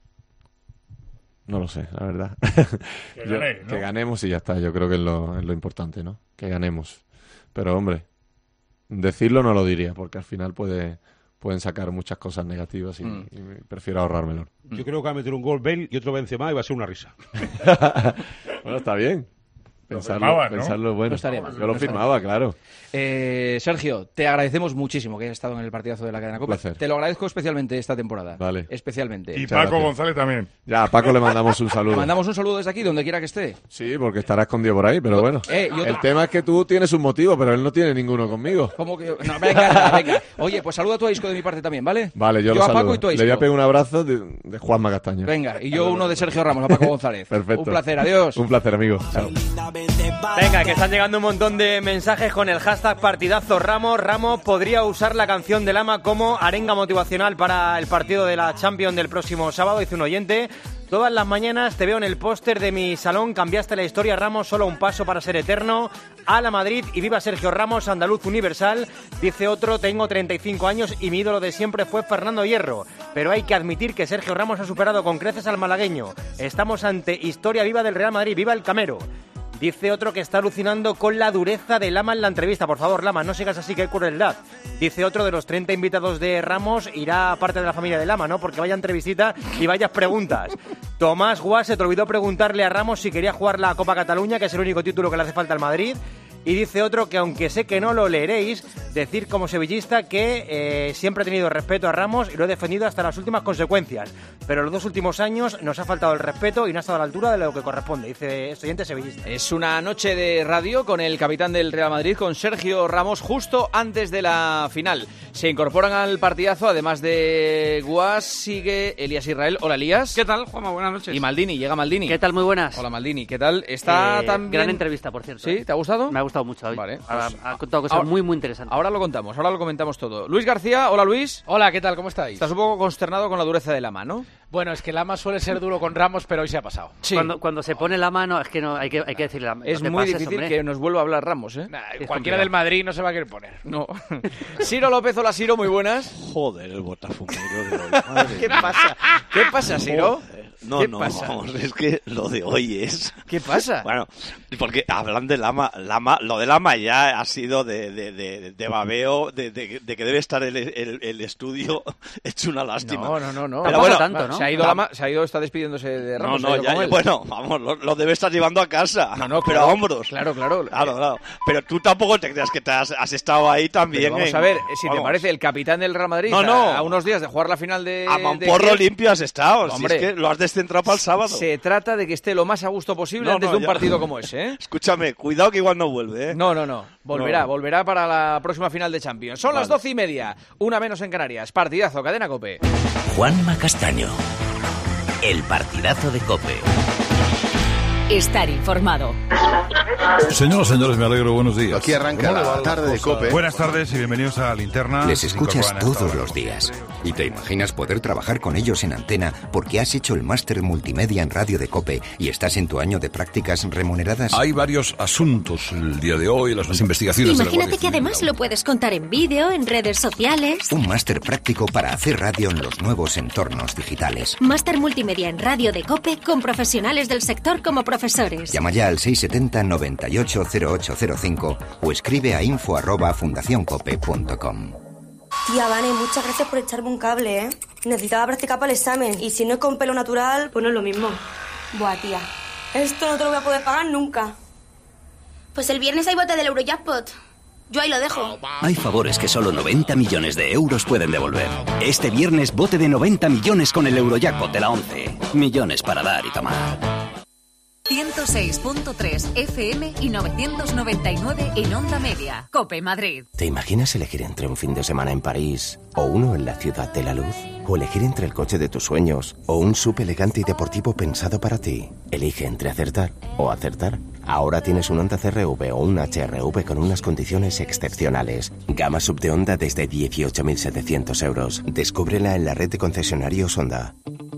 [SPEAKER 28] no lo sé, la verdad.
[SPEAKER 7] Que
[SPEAKER 28] Yo-
[SPEAKER 7] ganéis, ¿no?
[SPEAKER 28] que ganemos y ya está. Yo creo que es lo, es lo importante, ¿no? Que ganemos. Pero, hombre, decirlo no lo diría, porque al final puede, pueden sacar muchas cosas negativas y,
[SPEAKER 4] Mm.
[SPEAKER 28] y prefiero ahorrármelo.
[SPEAKER 6] Yo creo que va a meter un gol Bale y otro Benzema y va a ser una risa.
[SPEAKER 28] Bueno, está bien. Pensarlo,
[SPEAKER 7] firmabas, ¿no?
[SPEAKER 28] pensarlo es bueno.
[SPEAKER 4] No estaría mal,
[SPEAKER 28] Yo
[SPEAKER 4] no
[SPEAKER 28] lo
[SPEAKER 4] estaría
[SPEAKER 28] firmaba, claro.
[SPEAKER 4] Eh, Sergio, te agradecemos muchísimo que hayas estado en el partidazo de la cadena COPE.
[SPEAKER 28] placer.
[SPEAKER 4] Te lo agradezco especialmente esta temporada.
[SPEAKER 28] Vale.
[SPEAKER 4] Especialmente.
[SPEAKER 7] Y
[SPEAKER 28] Muchas
[SPEAKER 7] Paco
[SPEAKER 28] gracias.
[SPEAKER 7] González también.
[SPEAKER 28] Ya, a Paco le mandamos un saludo.
[SPEAKER 4] Mandamos un saludo desde aquí, donde quiera que esté.
[SPEAKER 28] Sí, porque estará escondido por ahí, pero bueno.
[SPEAKER 4] Eh, y otro-
[SPEAKER 28] El tema es que tú tienes un motivo, pero él no tiene ninguno conmigo.
[SPEAKER 4] ¿Cómo que yo? No, venga, venga. Oye, pues saluda a tu Isco de mi parte también, ¿vale?
[SPEAKER 28] Vale, yo,
[SPEAKER 4] yo
[SPEAKER 28] lo
[SPEAKER 4] a Paco
[SPEAKER 28] saludo.
[SPEAKER 4] y tú a
[SPEAKER 28] Le voy a
[SPEAKER 4] Isco.
[SPEAKER 28] pegar un abrazo de, de Juanma Castaño.
[SPEAKER 4] Venga, y yo uno de Sergio Ramos, a Paco González.
[SPEAKER 28] Perfecto.
[SPEAKER 4] Un placer, adiós.
[SPEAKER 28] Un placer, amigo. Chao.
[SPEAKER 12] Venga, que están llegando un montón de mensajes con el hashtag partidazo Ramos. Ramos podría usar la canción del Ama como arenga motivacional para el partido de la Champions del próximo sábado, dice un oyente. Todas las mañanas te veo en el póster de mi salón, cambiaste la historia, Ramos, solo un paso para ser eterno. A la Madrid y viva Sergio Ramos, andaluz universal. Dice otro, tengo treinta y cinco años y mi ídolo de siempre fue Fernando Hierro. Pero hay que admitir que Sergio Ramos ha superado con creces al malagueño. Estamos ante historia viva del Real Madrid, viva el Camero. Dice otro que está alucinando con la dureza de Lama en la entrevista. Por favor, Lama, no sigas así, que crueldad. Dice otro de los treinta invitados de Ramos, irá parte de la familia de Lama, ¿no? Porque vaya entrevistita y vayas preguntas. Tomás Guas se te olvidó preguntarle a Ramos si quería jugar la Copa Cataluña, que es el único título que le hace falta al Madrid. Y dice otro que, aunque sé que no lo leeréis, decir como sevillista que eh, siempre he tenido respeto a Ramos y lo he defendido hasta las últimas consecuencias. Pero los dos últimos años nos ha faltado el respeto y no ha estado a la altura de lo que corresponde, dice estudiante sevillista.
[SPEAKER 4] Es una noche de radio con el capitán del Real Madrid, con Sergio Ramos, justo antes de la final. Se incorporan al partidazo, además de Guas, sigue Elías Israel. Hola, Elías.
[SPEAKER 13] ¿Qué tal, Juanma? Buenas noches.
[SPEAKER 4] Y Maldini, llega Maldini.
[SPEAKER 13] ¿Qué tal? Muy buenas.
[SPEAKER 4] Hola, Maldini. ¿Qué tal? Está
[SPEAKER 13] eh,
[SPEAKER 4] también...
[SPEAKER 13] Gran entrevista, por cierto.
[SPEAKER 4] ¿Sí? ¿Te ha gustado?
[SPEAKER 13] Me ha gustado mucho.
[SPEAKER 4] Vale.
[SPEAKER 13] Ahora,
[SPEAKER 4] Pues,
[SPEAKER 13] ha contado cosas
[SPEAKER 4] ahora,
[SPEAKER 13] muy, muy interesantes.
[SPEAKER 4] Ahora lo contamos, ahora lo comentamos todo. Luis García, hola Luis.
[SPEAKER 14] Hola, ¿qué tal? ¿Cómo estáis?
[SPEAKER 4] Estás un poco consternado con la dureza de Lama, ¿no?
[SPEAKER 14] Bueno, es que Lama suele ser duro con Ramos, pero hoy se ha pasado.
[SPEAKER 13] Sí. Cuando, cuando se pone la mano, es que no hay que, hay que decirle la mano.
[SPEAKER 4] Es muy difícil eso, que nos vuelva a hablar Ramos, ¿eh?
[SPEAKER 14] Nah, cualquiera del Madrid no se va a querer poner.
[SPEAKER 4] No. Ciro López, hola Ciro, muy buenas.
[SPEAKER 15] Joder, el botafumeiro de hoy. Madre
[SPEAKER 4] ¿Qué pasa? ¿Qué pasa, Ciro?
[SPEAKER 15] Joder. No,
[SPEAKER 4] ¿Qué
[SPEAKER 15] no,
[SPEAKER 4] pasa?
[SPEAKER 15] vamos, es que lo de hoy es...
[SPEAKER 4] ¿Qué pasa?
[SPEAKER 15] Bueno, porque hablan de Lama, Lama lo de Lama ya ha sido de, de, de, de babeo, de, de, de que debe estar el, el, el estudio hecho una lástima.
[SPEAKER 4] No, no, no, no.
[SPEAKER 15] Pero bueno,
[SPEAKER 13] tanto, ¿no?
[SPEAKER 4] Se ha ido Lama, se ha ido, está despidiéndose de Ramos.
[SPEAKER 15] No, no, ya, bueno, vamos, lo, lo debe estar llevando a casa.
[SPEAKER 4] No, no,
[SPEAKER 15] pero a hombros.
[SPEAKER 4] Claro, claro.
[SPEAKER 15] Claro, claro. Pero tú tampoco te creas que te has, has estado ahí también.
[SPEAKER 4] Pero vamos
[SPEAKER 15] en,
[SPEAKER 4] a ver, si
[SPEAKER 15] vamos.
[SPEAKER 4] te parece el capitán del Real Madrid,
[SPEAKER 15] no, no.
[SPEAKER 4] A, a unos días de jugar la final de...
[SPEAKER 15] A Mamporro limpio has estado.
[SPEAKER 4] Hombre,
[SPEAKER 15] si es que lo has descentrado para el sábado.
[SPEAKER 4] Se trata de que esté lo más a gusto posible
[SPEAKER 15] no,
[SPEAKER 4] antes
[SPEAKER 15] no,
[SPEAKER 4] de un
[SPEAKER 15] ya.
[SPEAKER 4] partido como ese, ¿eh?
[SPEAKER 15] Escúchame, cuidado que igual no vuelve, ¿eh?
[SPEAKER 4] No, no, no. Volverá,
[SPEAKER 15] no.
[SPEAKER 4] volverá para la próxima final de Champions. Son
[SPEAKER 15] Vale.
[SPEAKER 4] las doce y media, una menos en Canarias. Partidazo, Cadena COPE.
[SPEAKER 2] Juanma Castaño. El partidazo de COPE.
[SPEAKER 1] Estar informado.
[SPEAKER 16] Señoras, señores, me alegro. Buenos días.
[SPEAKER 17] Aquí arranca la tarde de COPE.
[SPEAKER 16] Buenas tardes y bienvenidos a Linterna.
[SPEAKER 18] Les escuchas todos los días y te imaginas poder trabajar con ellos en antena porque has hecho el máster multimedia en radio de COPE y estás en tu año de prácticas remuneradas.
[SPEAKER 16] Hay varios asuntos el día de hoy, las investigaciones de la
[SPEAKER 23] Imagínate
[SPEAKER 16] Guardia
[SPEAKER 23] que
[SPEAKER 16] Civil.
[SPEAKER 23] además lo puedes contar en vídeo, en redes sociales.
[SPEAKER 18] Un máster práctico para hacer radio en los nuevos entornos digitales.
[SPEAKER 23] Máster multimedia en radio de COPE con profesionales del sector como profesores.
[SPEAKER 18] Llama ya al seis siete cero, noventa y ocho, cero ocho cero cinco o escribe a info arroba fundacioncope punto com.
[SPEAKER 19] Tía, Vane, muchas gracias por echarme un cable, ¿eh? Necesitaba practicar para el examen y si no es con pelo natural, pues no es lo mismo. Buah, tía, esto no te lo voy a poder pagar nunca.
[SPEAKER 26] Pues el viernes hay bote del Eurojackpot. Yo ahí lo dejo.
[SPEAKER 29] Hay favores que solo noventa millones de euros pueden devolver. Este viernes bote de noventa millones con el Eurojackpot de la once. Millones para dar y tomar.
[SPEAKER 1] ciento seis punto tres F M y novecientos noventa y nueve en Onda Media. COPE Madrid.
[SPEAKER 30] ¿Te imaginas elegir entre un fin de semana en París o uno en la Ciudad de la Luz? ¿O elegir entre el coche de tus sueños o un sub elegante y deportivo pensado para ti? Elige entre acertar o acertar. Ahora tienes un Honda C R V o un H R V con unas condiciones excepcionales. Gama sub de Honda desde dieciocho mil setecientos euros. Descúbrela en la red de concesionarios Honda.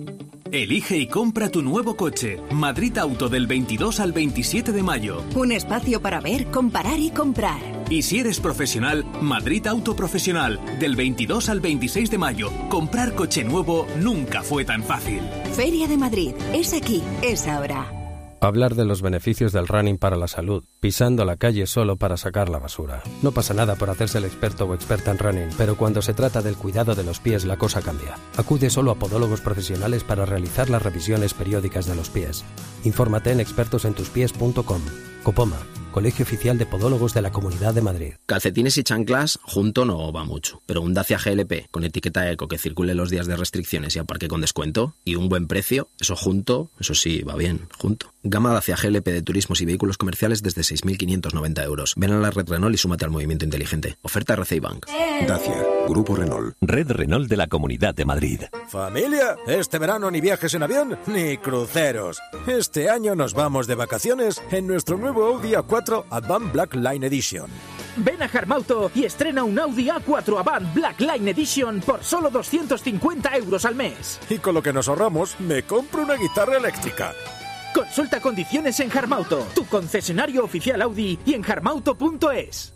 [SPEAKER 31] Elige y compra tu nuevo coche. Madrid Auto del veintidós al veintisiete de mayo.
[SPEAKER 32] Un espacio para ver, comparar y comprar.
[SPEAKER 31] Y si eres profesional, Madrid Auto Profesional del veintidós al veintiséis de mayo. Comprar coche nuevo nunca fue tan fácil.
[SPEAKER 32] Feria de Madrid. Es aquí, es ahora.
[SPEAKER 33] Hablar de los beneficios del running para la salud, pisando la calle solo para sacar la basura. No pasa nada por hacerse el experto o experta en running, pero cuando se trata del cuidado de los pies la cosa cambia. Acude solo a podólogos profesionales para realizar las revisiones periódicas de los pies. Infórmate en expertos en tus pies punto com. Copoma, Colegio Oficial de Podólogos de la Comunidad de Madrid.
[SPEAKER 34] Calcetines y chanclas junto no va mucho, pero un Dacia G L P con etiqueta eco que circule los días de restricciones y aparque con descuento y un buen precio, eso junto, eso sí, va bien, junto. Gama Dacia G L P de turismos y vehículos comerciales desde seis mil quinientos noventa euros. Ven a la red Renault y súmate al movimiento inteligente. Oferta R C I Bank.
[SPEAKER 35] Dacia, Grupo Renault. Red Renault de la Comunidad de Madrid.
[SPEAKER 36] Familia, este verano ni viajes en avión ni cruceros. Este año nos vamos de vacaciones en nuestro nuevo Audi A cuatro Avant Black Line Edition.
[SPEAKER 37] Ven a Harmauto y estrena un Audi A cuatro Avant Black Line Edition por solo doscientos cincuenta euros al mes.
[SPEAKER 36] Y con lo que nos ahorramos, me compro una guitarra eléctrica.
[SPEAKER 37] Consulta condiciones en Harmauto, tu concesionario oficial Audi, y en harmauto punto es.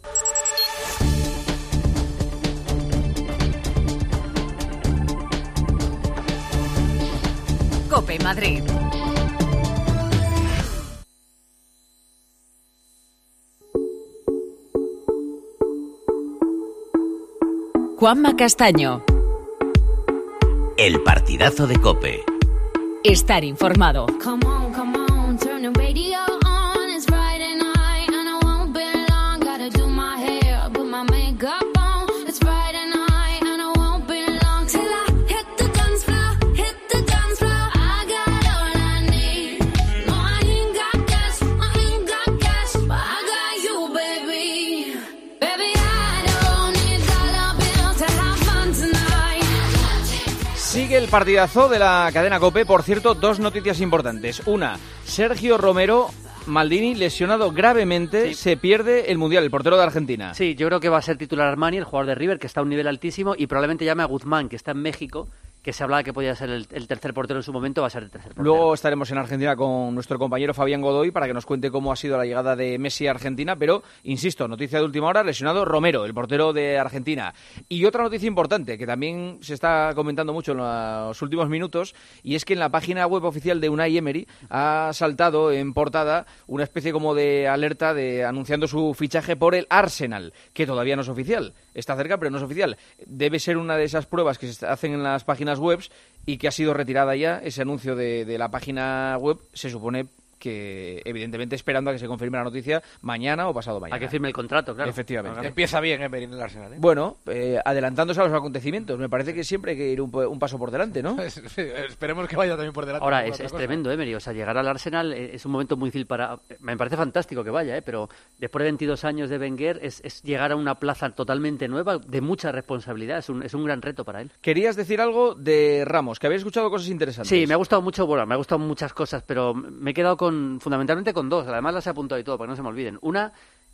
[SPEAKER 1] COPE Madrid. Juanma Castaño.
[SPEAKER 2] El partidazo de COPE.
[SPEAKER 1] Estar informado.
[SPEAKER 3] Come on, come on, turn the radio on. It's Friday night and I won't be long. Gotta do my hair, put my makeup on. It's Friday night and I won't be long till I hit the dance floor, hit the dance floor. I got all I need. No, I ain't got cash, I ain't got cash, but I got you, baby. Baby, I don't need dollar bills to have fun tonight.
[SPEAKER 4] Sigue el partidazo de la cadena COPE. Por cierto, dos noticias importantes. Una, Sergio Romero Maldini, lesionado gravemente, sí. se pierde el Mundial, el portero de Argentina.
[SPEAKER 13] Sí, yo creo que va a ser titular Armani, el jugador de River, que está a un nivel altísimo, y probablemente llame a Guzmán, que está en México, que se hablaba que podía ser el, el tercer portero en su momento, va a ser el tercer portero.
[SPEAKER 4] Luego estaremos en Argentina con nuestro compañero Fabián Godoy para que nos cuente cómo ha sido la llegada de Messi a Argentina, pero, insisto, noticia de última hora, lesionado Romero, el portero de Argentina. Y otra noticia importante, que también se está comentando mucho en los últimos minutos, y es que en la página web oficial de Unai Emery ha saltado en portada una especie como de alerta de anunciando su fichaje por el Arsenal, que todavía no es oficial. Está cerca, pero no es oficial. Debe ser una de esas pruebas que se hacen en las páginas webs y que ha sido retirada ya ese anuncio de, de la página web, se supone que evidentemente esperando a que se confirme la noticia mañana o pasado mañana.
[SPEAKER 13] A que firme el contrato, claro.
[SPEAKER 4] Efectivamente.
[SPEAKER 5] Empieza bien Emery en el Arsenal, ¿eh?
[SPEAKER 4] Bueno, eh, adelantándose a los acontecimientos. Me parece que siempre hay que ir un, un paso por delante, ¿no?
[SPEAKER 5] Esperemos que vaya también por delante.
[SPEAKER 13] Ahora, es, es tremendo, Emery. O sea, llegar al Arsenal es un momento muy difícil para... Me parece fantástico que vaya, ¿eh? Pero después de veintidós años de Wenger es, es llegar a una plaza totalmente nueva, de mucha responsabilidad. Es un, es un gran reto para él.
[SPEAKER 4] Querías decir algo de Ramos, que habéis escuchado cosas interesantes.
[SPEAKER 13] Sí, me ha gustado mucho, bueno, me ha gustado muchas cosas, pero me he quedado con fundamentalmente con dos, además las he apuntado y todo, para que no se me olviden. Una,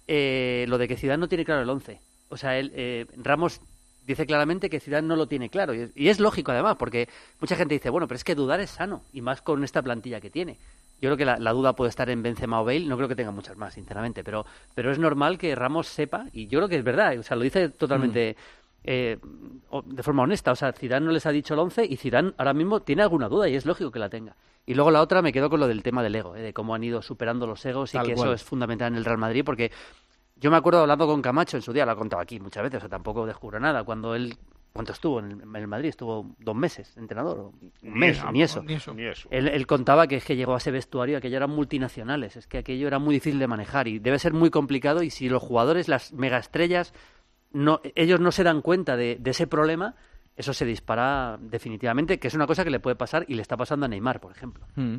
[SPEAKER 13] eh, lo de que Zidane no tiene claro el once. O sea, él, eh, Ramos dice claramente que Zidane no lo tiene claro. Y es, y es lógico, además, porque mucha gente dice, bueno, pero es que dudar es sano, y más con esta plantilla que tiene. Yo creo que la, la duda puede estar en Benzema o Bale, no creo que tenga muchas más, sinceramente, pero, pero es normal que Ramos sepa, y yo creo que es verdad, o sea, lo dice totalmente... Mm. Eh, de forma honesta, o sea, Zidane no les ha dicho el once y Zidane ahora mismo tiene alguna duda y es lógico que la tenga. Y luego la otra me quedo con lo del tema del ego, eh, de cómo han ido superando los egos y Tal que cual. Eso es fundamental en el Real Madrid, porque yo me acuerdo hablando con Camacho en su día, lo he contado aquí muchas veces, o sea, tampoco descubro nada, cuando él, ¿cuánto estuvo en el, en el Madrid? Estuvo dos meses entrenador, o un mes, ni, ni, eso. ni eso. Ni eso. Él, él contaba que es que llegó a ese vestuario, aquello eran multinacionales, es que aquello era muy difícil de manejar y debe ser muy complicado, y si los jugadores, las megaestrellas, no, ellos no se dan cuenta de, de ese problema, eso se dispara definitivamente, que es una cosa que le puede pasar y le está pasando a Neymar, por ejemplo.
[SPEAKER 4] Mm.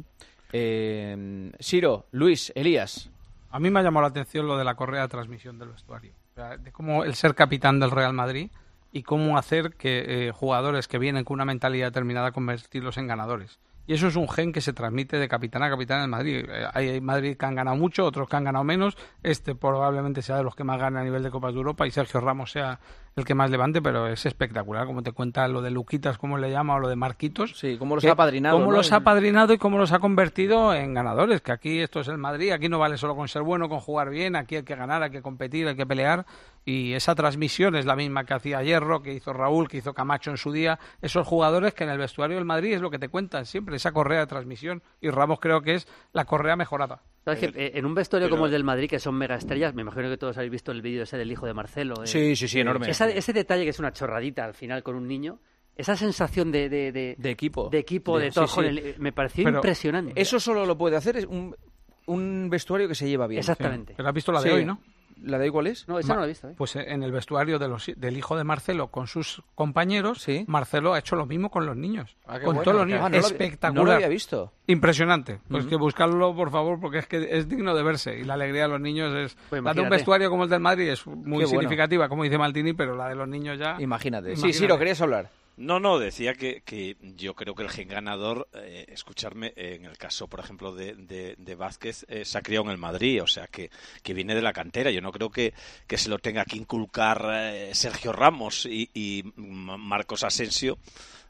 [SPEAKER 4] Eh, Siro, Luis, Elías.
[SPEAKER 6] A mí me ha llamado la atención lo de la correa de transmisión del vestuario, o sea, de cómo el ser capitán del Real Madrid y cómo hacer que eh, jugadores que vienen con una mentalidad determinada convertirlos en ganadores. Y eso es un gen que se transmite de capitán a capitán en Madrid. Hay Madrid que han ganado mucho, otros que han ganado menos. Este probablemente sea de los que más gana a nivel de Copas de Europa y Sergio Ramos sea el que más levante, pero es espectacular. Como te cuenta lo de Luquitas, como le llama, o lo de Marquitos.
[SPEAKER 4] Sí, cómo los ha apadrinado.
[SPEAKER 6] Cómo
[SPEAKER 4] ¿no?
[SPEAKER 6] los ha apadrinado y cómo los ha convertido en ganadores. Que aquí esto es el Madrid, aquí no vale solo con ser bueno, con jugar bien. Aquí hay que ganar, hay que competir, hay que pelear. Y esa transmisión es la misma que hacía Hierro, que hizo Raúl, que hizo Camacho en su día. Esos jugadores que en el vestuario del Madrid es lo que te cuentan siempre, esa correa de transmisión. Y Ramos creo que es la correa mejorada.
[SPEAKER 13] ¿Sabes que en un vestuario Pero... como el del Madrid, que son mega estrellas, me imagino que todos habéis visto el vídeo ese del hijo de Marcelo. Eh,
[SPEAKER 4] sí, sí, sí, enorme.
[SPEAKER 13] Esa, ese detalle que es una chorradita al final con un niño, esa sensación de... De, de,
[SPEAKER 4] de equipo.
[SPEAKER 13] De equipo, de, de todo. Sí, sí. El, me pareció Pero impresionante.
[SPEAKER 4] Eso solo lo puede hacer es un, un vestuario que se lleva bien.
[SPEAKER 13] Exactamente.
[SPEAKER 6] Sí. Pero has visto la de
[SPEAKER 4] sí.
[SPEAKER 6] hoy, ¿no?
[SPEAKER 4] ¿La de hoy cuál es?
[SPEAKER 13] No, esa Ma- no la he visto. ¿eh?
[SPEAKER 6] Pues en el vestuario de los, del hijo de Marcelo con sus compañeros, ¿sí? Marcelo ha hecho lo mismo con los niños. Ah, con bueno, todos los niños. Ah, no espectacular.
[SPEAKER 4] No lo había visto.
[SPEAKER 6] Impresionante. Pues
[SPEAKER 4] uh-huh.
[SPEAKER 6] que buscarlo, por favor, porque es que es digno de verse. Y la alegría de los niños es...
[SPEAKER 13] Pues
[SPEAKER 6] la de un vestuario como el del Madrid es muy
[SPEAKER 4] Qué
[SPEAKER 6] significativa,
[SPEAKER 4] bueno.
[SPEAKER 6] como dice Maldini, pero la de los niños ya...
[SPEAKER 4] Imagínate.
[SPEAKER 6] Imagínate.
[SPEAKER 4] Sí, sí, lo querías hablar.
[SPEAKER 15] No, no, decía que, que yo creo que el gen ganador, eh, escucharme, eh, en el caso, por ejemplo, de, de, de Vázquez, eh, se ha criado en el Madrid, o sea, que, que viene de la cantera. Yo no creo que, que se lo tenga que inculcar eh, Sergio Ramos y, y Marcos Asensio,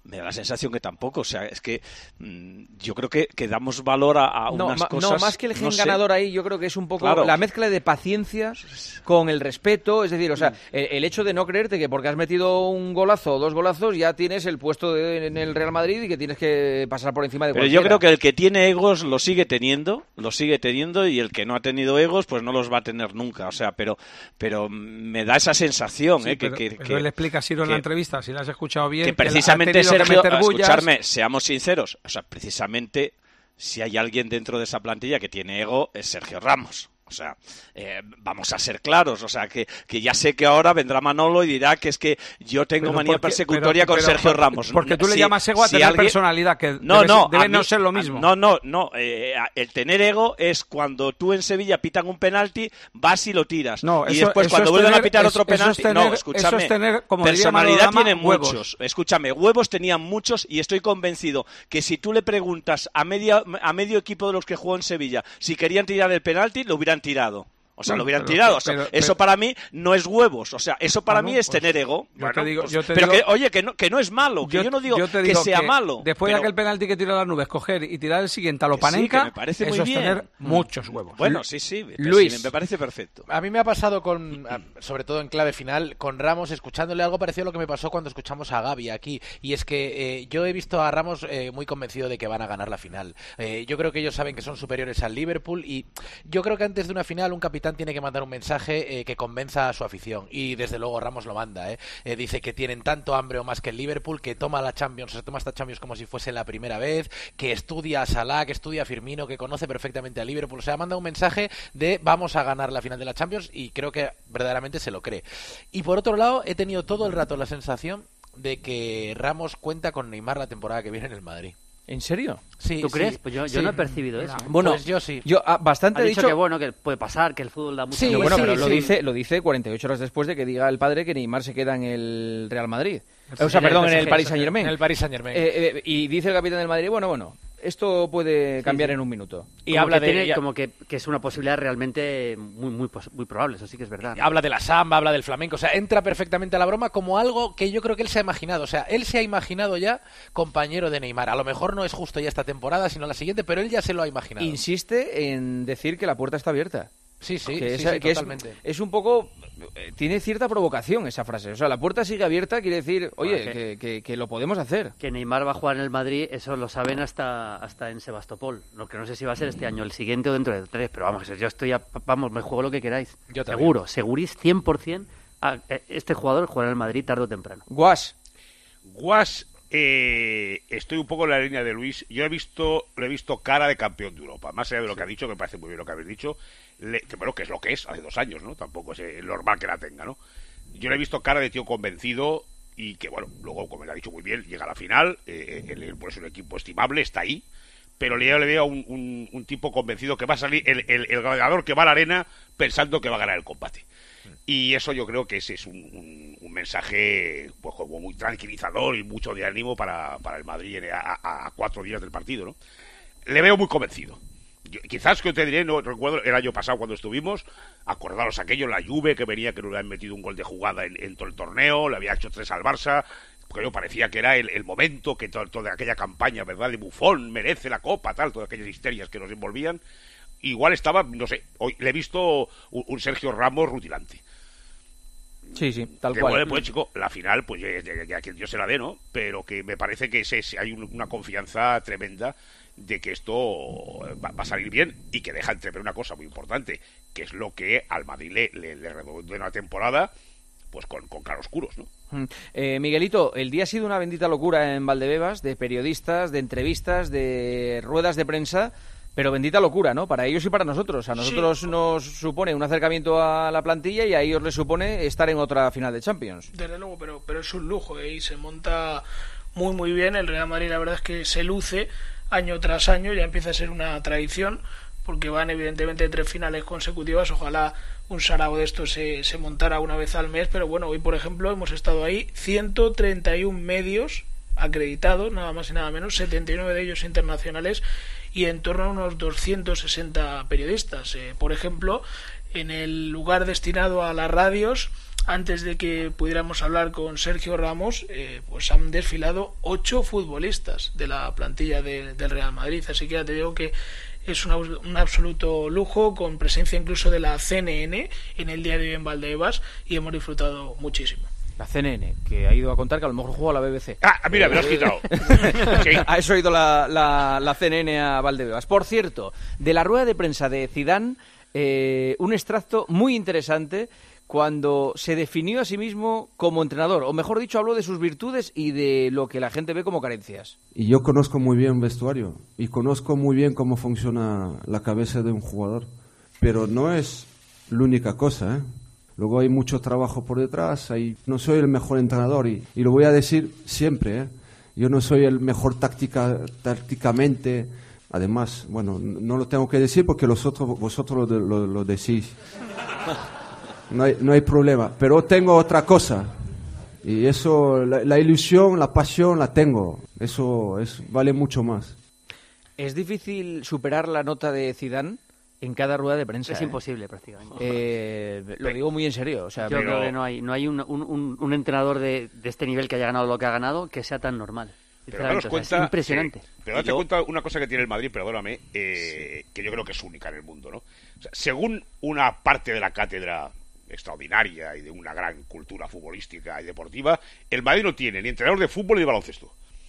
[SPEAKER 15] me da la sensación que tampoco. O sea, es que mmm, yo creo que, que damos valor a, a
[SPEAKER 4] no,
[SPEAKER 15] unas
[SPEAKER 4] ma,
[SPEAKER 15] cosas...
[SPEAKER 4] No, más que el gen
[SPEAKER 15] no sé.
[SPEAKER 4] ganador ahí, yo creo que es un poco
[SPEAKER 15] Claro.
[SPEAKER 4] la mezcla de paciencia con el respeto. Es decir, o sea, el, el hecho de no creerte que porque has metido un golazo o dos golazos ya tienes el puesto de, en el Real Madrid y que tienes que pasar por encima de
[SPEAKER 15] Pero
[SPEAKER 4] cualquiera.
[SPEAKER 15] yo creo que el que tiene egos lo sigue teniendo, lo sigue teniendo, y el que no ha tenido egos pues no los va a tener nunca. O sea, pero pero me da esa sensación,
[SPEAKER 6] Sí,
[SPEAKER 15] ¿eh?
[SPEAKER 6] pero,
[SPEAKER 15] que, que,
[SPEAKER 6] pero
[SPEAKER 15] que,
[SPEAKER 6] él explica, Siro, en
[SPEAKER 15] que,
[SPEAKER 6] la entrevista, si la has escuchado bien,
[SPEAKER 15] que precisamente
[SPEAKER 6] que él ha tenido
[SPEAKER 15] Sergio,
[SPEAKER 6] que meter bullas.
[SPEAKER 15] escucharme, seamos sinceros, o sea, precisamente si hay alguien dentro de esa plantilla que tiene ego es Sergio Ramos. O sea, eh, vamos a ser claros, o sea, que, que ya sé que ahora vendrá Manolo y dirá que es que yo tengo
[SPEAKER 6] Pero
[SPEAKER 15] manía
[SPEAKER 6] porque-
[SPEAKER 15] persecutoria
[SPEAKER 6] pero-
[SPEAKER 15] con
[SPEAKER 6] pero-
[SPEAKER 15] Sergio
[SPEAKER 6] porque-
[SPEAKER 15] Ramos.
[SPEAKER 6] porque tú le
[SPEAKER 15] Si-
[SPEAKER 6] llamas ego a
[SPEAKER 15] si
[SPEAKER 6] tener
[SPEAKER 15] alguien-
[SPEAKER 6] personalidad, que
[SPEAKER 15] no,
[SPEAKER 6] debe-
[SPEAKER 15] no,
[SPEAKER 6] debe
[SPEAKER 15] a
[SPEAKER 6] no
[SPEAKER 15] mí-
[SPEAKER 6] ser lo mismo.
[SPEAKER 15] No, no, no. eh, el tener ego es cuando tú en Sevilla pitan un penalti, vas y lo tiras.
[SPEAKER 6] No,
[SPEAKER 15] y
[SPEAKER 6] eso-
[SPEAKER 15] después
[SPEAKER 6] eso
[SPEAKER 15] cuando
[SPEAKER 6] es
[SPEAKER 15] vuelven
[SPEAKER 6] tener-
[SPEAKER 15] a pitar
[SPEAKER 6] es-
[SPEAKER 15] otro
[SPEAKER 6] eso es
[SPEAKER 15] penalti...
[SPEAKER 6] tener-
[SPEAKER 15] no, escúchame.
[SPEAKER 6] eso es tener, como diría
[SPEAKER 15] personalidad
[SPEAKER 6] Manolo Lama,
[SPEAKER 15] tienen
[SPEAKER 6] huevos.
[SPEAKER 15] muchos. Escúchame, huevos tenían muchos y estoy convencido que si tú le preguntas a, media, a medio equipo de los que jugó en Sevilla si querían tirar el penalti, lo hubieran tirado. O sea,
[SPEAKER 6] Bueno,
[SPEAKER 15] lo hubieran
[SPEAKER 6] pero-
[SPEAKER 15] tirado. O sea,
[SPEAKER 6] pero-
[SPEAKER 15] eso
[SPEAKER 6] pero-
[SPEAKER 15] para mí no es huevos. O sea, eso para
[SPEAKER 6] Ah, no,
[SPEAKER 15] mí es
[SPEAKER 6] pues,
[SPEAKER 15] tener ego.
[SPEAKER 6] yo
[SPEAKER 15] Bueno,
[SPEAKER 6] te digo-
[SPEAKER 15] pues,
[SPEAKER 6] yo te
[SPEAKER 15] pero
[SPEAKER 6] digo-
[SPEAKER 15] que, oye, que no, que no es malo. Que yo, no digo,
[SPEAKER 6] yo te
[SPEAKER 15] que
[SPEAKER 6] digo
[SPEAKER 15] sea malo.
[SPEAKER 6] Después
[SPEAKER 15] pero-
[SPEAKER 6] de aquel penalti que tiró a las nubes, coger y tirar el siguiente a lo
[SPEAKER 15] Que sí, que
[SPEAKER 6] Panenka,
[SPEAKER 15] me parece
[SPEAKER 6] eso
[SPEAKER 15] muy
[SPEAKER 6] es
[SPEAKER 15] bien.
[SPEAKER 6] tener
[SPEAKER 15] Mm.
[SPEAKER 6] muchos huevos.
[SPEAKER 15] Bueno, sí, sí.
[SPEAKER 4] Luis.
[SPEAKER 15] sí, me parece perfecto.
[SPEAKER 5] A mí me ha pasado con, sobre todo en clave final, con Ramos, escuchándole algo parecido a lo que me pasó cuando escuchamos a Gavi aquí. Y es que eh, yo he visto a Ramos eh, muy convencido de que van a ganar la final. Eh, yo creo que ellos saben que son superiores al Liverpool y yo creo que antes de una final un capitán tiene que mandar un mensaje eh, que convenza a su afición. Y desde luego Ramos lo manda. ¿eh? Eh, dice que tienen tanto hambre o más que el Liverpool, que toma la Champions, se toma esta Champions como si fuese la primera vez, que estudia a Salah, que estudia a Firmino, que conoce perfectamente a Liverpool. O sea, manda un mensaje de vamos a ganar la final de la Champions y creo que verdaderamente se lo cree. Y por otro lado, he tenido todo el rato la sensación de que Ramos cuenta con Neymar la temporada que viene en el Madrid.
[SPEAKER 4] ¿En serio?
[SPEAKER 5] Sí,
[SPEAKER 13] ¿Tú
[SPEAKER 5] sí,
[SPEAKER 13] crees? Pues yo, yo
[SPEAKER 5] sí.
[SPEAKER 13] no he percibido eso. ¿eh?
[SPEAKER 4] Bueno,
[SPEAKER 5] Pues yo sí.
[SPEAKER 4] Yo ah, bastante
[SPEAKER 13] Ha
[SPEAKER 4] he
[SPEAKER 13] dicho,
[SPEAKER 4] dicho
[SPEAKER 13] que bueno, que puede pasar, que el fútbol da mucho.
[SPEAKER 5] Sí,
[SPEAKER 4] No, bueno,
[SPEAKER 5] sí,
[SPEAKER 4] pero lo
[SPEAKER 5] sí.
[SPEAKER 4] dice lo dice cuarenta y ocho horas después de que diga el padre que Neymar se queda en el Real Madrid.
[SPEAKER 13] Sí,
[SPEAKER 4] O sea,
[SPEAKER 13] en el
[SPEAKER 4] perdón, en
[SPEAKER 13] P S G,
[SPEAKER 4] el Paris Saint-Germain.
[SPEAKER 5] En el Paris Saint-Germain.
[SPEAKER 4] Eh, eh, y dice el capitán del Madrid, bueno, bueno, esto puede cambiar
[SPEAKER 13] sí.
[SPEAKER 4] en un minuto.
[SPEAKER 5] Y
[SPEAKER 13] Como
[SPEAKER 5] habla
[SPEAKER 13] que
[SPEAKER 5] de
[SPEAKER 13] tiene-
[SPEAKER 5] ya-
[SPEAKER 13] como que, que es una posibilidad realmente muy muy pos- muy probable, eso sí que es verdad.
[SPEAKER 5] Habla de la samba, habla del flamenco, o sea, entra perfectamente a la broma como algo que yo creo que él se ha imaginado, o sea, él se ha imaginado ya compañero de Neymar. A lo mejor no es justo ya esta temporada, sino la siguiente, pero él ya se lo ha imaginado.
[SPEAKER 4] Insiste en decir que la puerta está abierta.
[SPEAKER 5] Sí, sí,
[SPEAKER 4] que,
[SPEAKER 5] sí,
[SPEAKER 4] es,
[SPEAKER 5] sí,
[SPEAKER 4] que es-
[SPEAKER 5] totalmente.
[SPEAKER 4] es un poco... eh, Tiene cierta provocación esa frase. O sea, la puerta sigue abierta quiere decir, oye,
[SPEAKER 13] Bueno,
[SPEAKER 4] que, que- que lo podemos hacer.
[SPEAKER 13] Que Neymar va a jugar en el Madrid, eso lo saben hasta hasta en Sebastopol. Lo que no sé si va a ser este año, el siguiente o dentro de tres, pero vamos, yo estoy, a- vamos, me juego lo que queráis.
[SPEAKER 5] Yo también.
[SPEAKER 13] Seguro, segurís cien por ciento a- eh, este jugador jugará en el Madrid tarde o temprano.
[SPEAKER 4] Guas.
[SPEAKER 7] Guas, eh, estoy un poco en la línea de Luis. Yo he visto, lo he visto cara de campeón de Europa. Más allá de lo que ha dicho, que me parece muy bien lo que habéis dicho. Le- que bueno, que es lo que es, hace dos años, ¿no? Tampoco es eh, normal que la tenga, ¿no? Yo le he visto cara de tío convencido y que, bueno, luego, como él ha dicho muy bien, llega a la final. Eh, él, él, pues, es un equipo estimable, está ahí. Pero le, le veo un, un, un tipo convencido que va a salir, el, el, el ganador que va a la arena pensando que va a ganar el combate. Y eso yo creo que ese es un, un, un mensaje pues como muy tranquilizador y mucho de ánimo para, para el Madrid en- a, a- a cuatro días del partido, ¿no? Le veo muy convencido. Yo- quizás que te diré, no recuerdo el año pasado cuando estuvimos, acordaros aquello, la Juve que venía que no le habían metido un gol de jugada en, en todo el torneo, le había hecho tres al Barça, porque yo parecía que era el, el momento que to- toda aquella campaña, ¿verdad?, de Buffon merece la copa, tal, todas aquellas histerias que nos envolvían. Igual estaba, no sé, hoy le he visto un, un Sergio Ramos rutilante.
[SPEAKER 4] Sí, sí, tal
[SPEAKER 7] Que
[SPEAKER 4] cual.
[SPEAKER 7] bueno, pues chico, la final, pues ya, ya- ya que Dios se la dé, ¿no? Pero que me parece que ese, ese- hay un- una confianza tremenda de que esto va, va a salir bien y que deja entrever una cosa muy importante, que es lo que al Madrid le, le, le redondea una temporada pues con, con claroscuros, ¿no?
[SPEAKER 4] Mm. Eh, Miguelito, el día ha sido una bendita locura en Valdebebas, de periodistas, de entrevistas, de ruedas de prensa, pero bendita locura, ¿no? Para ellos y para nosotros. A nosotros
[SPEAKER 8] Sí.
[SPEAKER 4] nos supone un acercamiento a la plantilla y a ellos les supone estar en otra final de Champions.
[SPEAKER 8] Desde luego, pero, pero es un lujo, ¿eh? Y se monta muy muy bien. El Real Madrid la verdad es que se luce año tras año, ya empieza a ser una tradición, porque van evidentemente tres finales consecutivas. Ojalá un sarao de estos se, se montara una vez al mes, pero bueno, hoy por ejemplo hemos estado ahí ciento treinta y uno medios acreditados, nada más y nada menos, setenta y nueve de ellos internacionales y en torno a unos doscientos sesenta periodistas. Eh, por ejemplo, en el lugar destinado a las radios antes de que pudiéramos hablar con Sergio Ramos, eh, pues han desfilado ocho futbolistas de la plantilla de, del Real Madrid. Así que ya te digo que es una, un absoluto lujo, con presencia incluso de la C N N en el día de hoy en Valdebebas, y hemos disfrutado muchísimo.
[SPEAKER 4] La C N N, que ha ido a contar que a lo mejor juega a la B B C.
[SPEAKER 7] Ah, mira, me lo has quitado.
[SPEAKER 4] Sí. A eso ha ido la, la, la C N N a Valdebebas. Por cierto, de la rueda de prensa de Zidane, eh, un extracto muy interesante cuando se definió a sí mismo como entrenador, o mejor dicho, habló de sus virtudes y de lo que la gente ve como carencias.
[SPEAKER 9] Y yo conozco muy bien vestuario y conozco muy bien cómo funciona la cabeza de un jugador, pero no es la única cosa, ¿eh? Luego hay mucho trabajo por detrás. Hay... No soy el mejor entrenador y, y lo voy a decir siempre, ¿eh? Yo no soy el mejor táctica, tácticamente. Además, bueno, no lo tengo que decir porque los otros, vosotros lo, lo, lo decís. No hay, no hay problema. Pero tengo otra cosa. Y eso, la, la ilusión, la pasión la tengo. Eso es, vale mucho más.
[SPEAKER 4] ¿Es difícil superar la nota de Zidane en cada rueda de prensa?
[SPEAKER 13] Es
[SPEAKER 4] ¿eh?
[SPEAKER 13] imposible, prácticamente.
[SPEAKER 4] Eh, lo digo muy en serio. O sea,
[SPEAKER 13] Yo
[SPEAKER 4] pero...
[SPEAKER 13] creo que no hay, no hay un, un, un, un entrenador de, de este nivel que haya ganado lo que ha ganado que sea tan normal.
[SPEAKER 7] Pero daros cuenta,
[SPEAKER 13] o sea, es impresionante.
[SPEAKER 7] Sí, pero date yo... cuenta una cosa que tiene el Madrid, perdóname, eh, sí. que yo creo que es única en el mundo, ¿no? O sea, según una parte de la cátedra extraordinaria y de una gran cultura futbolística y deportiva, el Madrid no tiene ni entrenador de fútbol ni de baloncesto.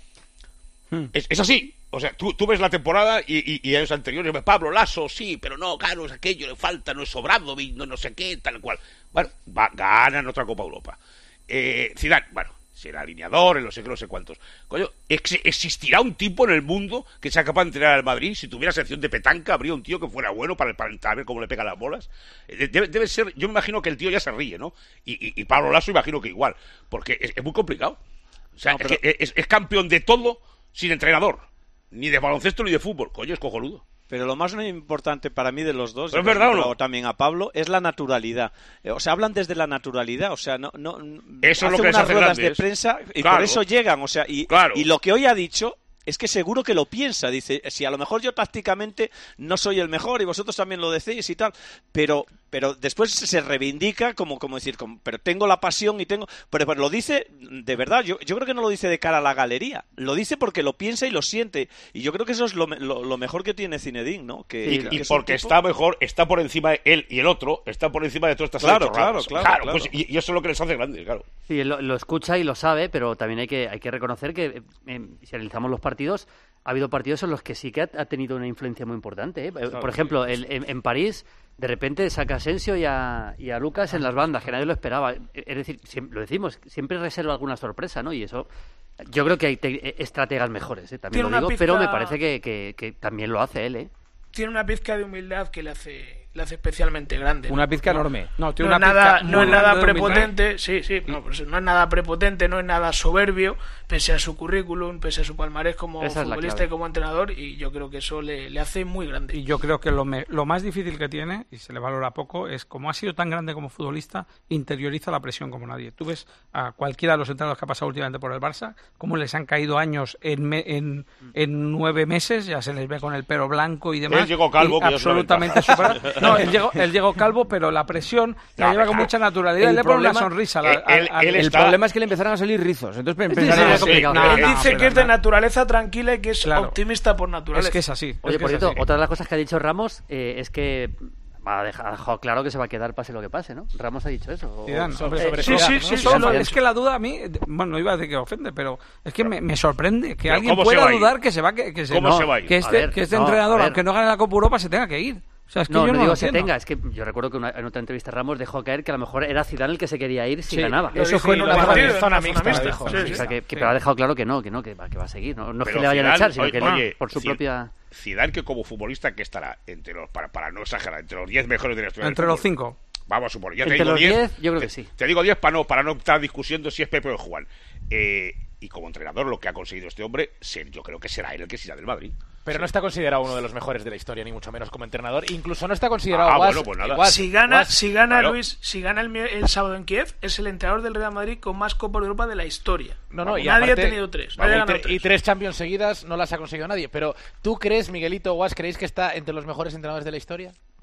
[SPEAKER 7] Hmm. Es, es así. O sea, tú, tú ves la temporada y, y, y años anteriores, Pablo Lasso, sí, pero no, claro, es aquello, le falta, no es Sobradovic, no, no sé qué, tal cual. Bueno, va, ganan otra Copa Europa. Eh, Zidane, bueno, será alineador, no sé qué, no sé cuántos. Coño, ex- ¿existirá un tipo en el mundo que sea capaz de entrenar al Madrid? Si tuviera sección de petanca, habría un tío que fuera bueno para, para, para ver cómo le pegan las bolas. Eh, debe, debe ser, yo me imagino que el tío ya se ríe, ¿no? Y, y, y Pablo Lasso imagino que igual, porque es, es muy complicado. O sea, no, pero... es, que es, es campeón de todo sin entrenador. Ni de baloncesto ni de fútbol. Coño, es cojonudo.
[SPEAKER 15] Pero lo más importante para mí de los dos,
[SPEAKER 7] ¿es verdad o no?
[SPEAKER 15] También a Pablo, es la naturalidad. O sea, hablan desde la naturalidad. O sea, no, no
[SPEAKER 7] eso es lo que les
[SPEAKER 15] unas
[SPEAKER 7] hace
[SPEAKER 15] ruedas
[SPEAKER 7] grandes.
[SPEAKER 15] de prensa y
[SPEAKER 7] claro.
[SPEAKER 15] por eso llegan. O sea, y,
[SPEAKER 7] claro.
[SPEAKER 15] y lo que hoy ha dicho es que seguro que lo piensa. Dice, si a lo mejor yo tácticamente no soy el mejor y vosotros también lo decís y tal, pero pero después se reivindica como como decir, como, pero tengo la pasión y tengo... Pero, pero lo dice de verdad, yo, yo creo que no lo dice de cara a la galería, lo dice porque lo piensa y lo siente. Y yo creo que eso es lo, lo, lo mejor que tiene Zinedine, ¿no? Que,
[SPEAKER 7] y,
[SPEAKER 15] que
[SPEAKER 7] y porque tipo... está mejor, está por encima de él y el otro, está por encima de todas estas
[SPEAKER 15] claro, claro, claro,
[SPEAKER 7] claro,
[SPEAKER 15] claro.
[SPEAKER 7] Pues, y, y eso es lo que les hace grandes, claro.
[SPEAKER 13] Sí, lo, lo escucha y lo sabe, pero también hay que, hay que reconocer que eh, si analizamos los partidos, ha habido partidos en los que sí que ha, ha tenido una influencia muy importante, ¿eh? Claro, por ejemplo, el, en, en París, de repente saca a Asensio y a, y a Lucas en las bandas, que nadie lo esperaba. Es decir, siempre, lo decimos, siempre reserva alguna sorpresa, ¿no? Y eso, yo creo que hay te, estrategas mejores, ¿eh? También lo digo, pizca... pero me parece que, que, que también lo hace él, ¿eh?
[SPEAKER 8] Tiene una pizca de humildad que le hace... le hace especialmente grande.
[SPEAKER 4] Una
[SPEAKER 8] ¿no?
[SPEAKER 4] pizca no, enorme.
[SPEAKER 8] No,
[SPEAKER 4] tiene
[SPEAKER 8] no,
[SPEAKER 4] una
[SPEAKER 8] es nada,
[SPEAKER 4] pizca
[SPEAKER 8] no es nada prepotente,
[SPEAKER 4] humildad.
[SPEAKER 8] sí, sí, no, pues no es nada prepotente, no es nada soberbio, pese a su currículum, pese a su palmarés como
[SPEAKER 13] Esa
[SPEAKER 8] futbolista y como entrenador, y yo creo que eso le, le hace muy grande.
[SPEAKER 6] Y yo creo que lo, me, lo más difícil que tiene, y se le valora poco, es como ha sido tan grande como futbolista, interioriza la presión como nadie. Tú ves a cualquiera de los entrenadores que ha pasado últimamente por el Barça, cómo les han caído años en, me, en, en nueve meses, ya se les ve con el pelo blanco y demás.
[SPEAKER 7] Él llegó calvo, que
[SPEAKER 6] absolutamente superado. No, él llegó, él llegó calvo, pero la presión la lleva con mucha naturalidad y le pone una sonrisa.
[SPEAKER 7] Él, él,
[SPEAKER 6] a, a,
[SPEAKER 7] él
[SPEAKER 4] el
[SPEAKER 7] está...
[SPEAKER 4] problema es que le empezaron a salir rizos. Entonces
[SPEAKER 8] sí, sí, sí, no, no, él no, dice que es de no. naturaleza tranquila y que es claro. optimista por naturaleza.
[SPEAKER 6] Es que es así.
[SPEAKER 13] Oye,
[SPEAKER 6] es
[SPEAKER 13] por cierto,
[SPEAKER 6] así.
[SPEAKER 13] otra de las cosas que ha dicho Ramos eh, es que ha dejado claro que se va a quedar pase lo que pase, ¿no? Ramos ha dicho eso. O...
[SPEAKER 6] Zidane,
[SPEAKER 13] sobre,
[SPEAKER 6] sobre,
[SPEAKER 13] sí,
[SPEAKER 6] sí,
[SPEAKER 13] sí,
[SPEAKER 6] sí, sí, no, es que la duda a mí, bueno, no iba a decir que ofende, pero es que me, me sorprende que alguien pueda dudar que se va que, que se,
[SPEAKER 7] ¿Cómo
[SPEAKER 6] no,
[SPEAKER 7] se va a ir?
[SPEAKER 6] que este,
[SPEAKER 13] ver,
[SPEAKER 6] que este
[SPEAKER 13] no,
[SPEAKER 6] entrenador, aunque no gane la Copa Europa, se tenga que ir. O sea, es que
[SPEAKER 13] no,
[SPEAKER 6] yo
[SPEAKER 13] no,
[SPEAKER 6] no
[SPEAKER 13] digo
[SPEAKER 6] se
[SPEAKER 13] tenga, es que yo recuerdo que una, en otra entrevista Ramos dejó caer que a lo mejor era Zidane el que se quería ir si
[SPEAKER 6] sí,
[SPEAKER 13] ganaba.
[SPEAKER 6] Eso fue en una zona, zona mixta.
[SPEAKER 8] mixta.
[SPEAKER 6] Dijo,
[SPEAKER 8] sí,
[SPEAKER 13] sí,
[SPEAKER 8] sí.
[SPEAKER 13] O sea, que, que,
[SPEAKER 6] sí.
[SPEAKER 13] Pero ha dejado claro que no, que no, que va, que va a seguir. No, no es
[SPEAKER 7] pero
[SPEAKER 13] que le vayan
[SPEAKER 7] Zidane,
[SPEAKER 13] a echar, sino
[SPEAKER 7] oye,
[SPEAKER 13] que no,
[SPEAKER 7] oye,
[SPEAKER 13] por su
[SPEAKER 7] Zidane,
[SPEAKER 13] propia...
[SPEAKER 7] Zidane, que como futbolista, que estará entre los, para, para no exagerar, entre los diez mejores de la historia
[SPEAKER 6] entre
[SPEAKER 7] del
[SPEAKER 6] los cinco.
[SPEAKER 7] Vamos a suponer, ya te
[SPEAKER 13] entre
[SPEAKER 7] digo
[SPEAKER 13] los
[SPEAKER 7] diez,
[SPEAKER 13] diez, yo creo
[SPEAKER 7] te,
[SPEAKER 13] que sí.
[SPEAKER 7] Te digo diez para no, para no estar discutiendo si es Pepe o Juan. Eh, y como entrenador, lo que ha conseguido este hombre, yo creo que será él el que será del Madrid.
[SPEAKER 5] Pero
[SPEAKER 7] sí.
[SPEAKER 5] no está considerado uno de los mejores de la historia, ni mucho menos como entrenador. Incluso no está considerado
[SPEAKER 7] ah,
[SPEAKER 5] Guas,
[SPEAKER 7] bueno, pues nada.
[SPEAKER 5] Guas,
[SPEAKER 8] si gana,
[SPEAKER 5] Guas,
[SPEAKER 8] si gana
[SPEAKER 7] claro.
[SPEAKER 8] Luis, si gana el, el sábado en Kiev, es el entrenador del Real Madrid con más Copas de Europa de la historia.
[SPEAKER 5] No, no, y
[SPEAKER 8] nadie
[SPEAKER 5] aparte,
[SPEAKER 8] ha tenido tres.
[SPEAKER 5] Vale,
[SPEAKER 8] nadie
[SPEAKER 5] y, tre
[SPEAKER 8] tres.
[SPEAKER 5] y tres Champions seguidas no las ha conseguido nadie. Pero ¿tú crees, Miguelito Guas, creéis que está entre los mejores entrenadores de la historia?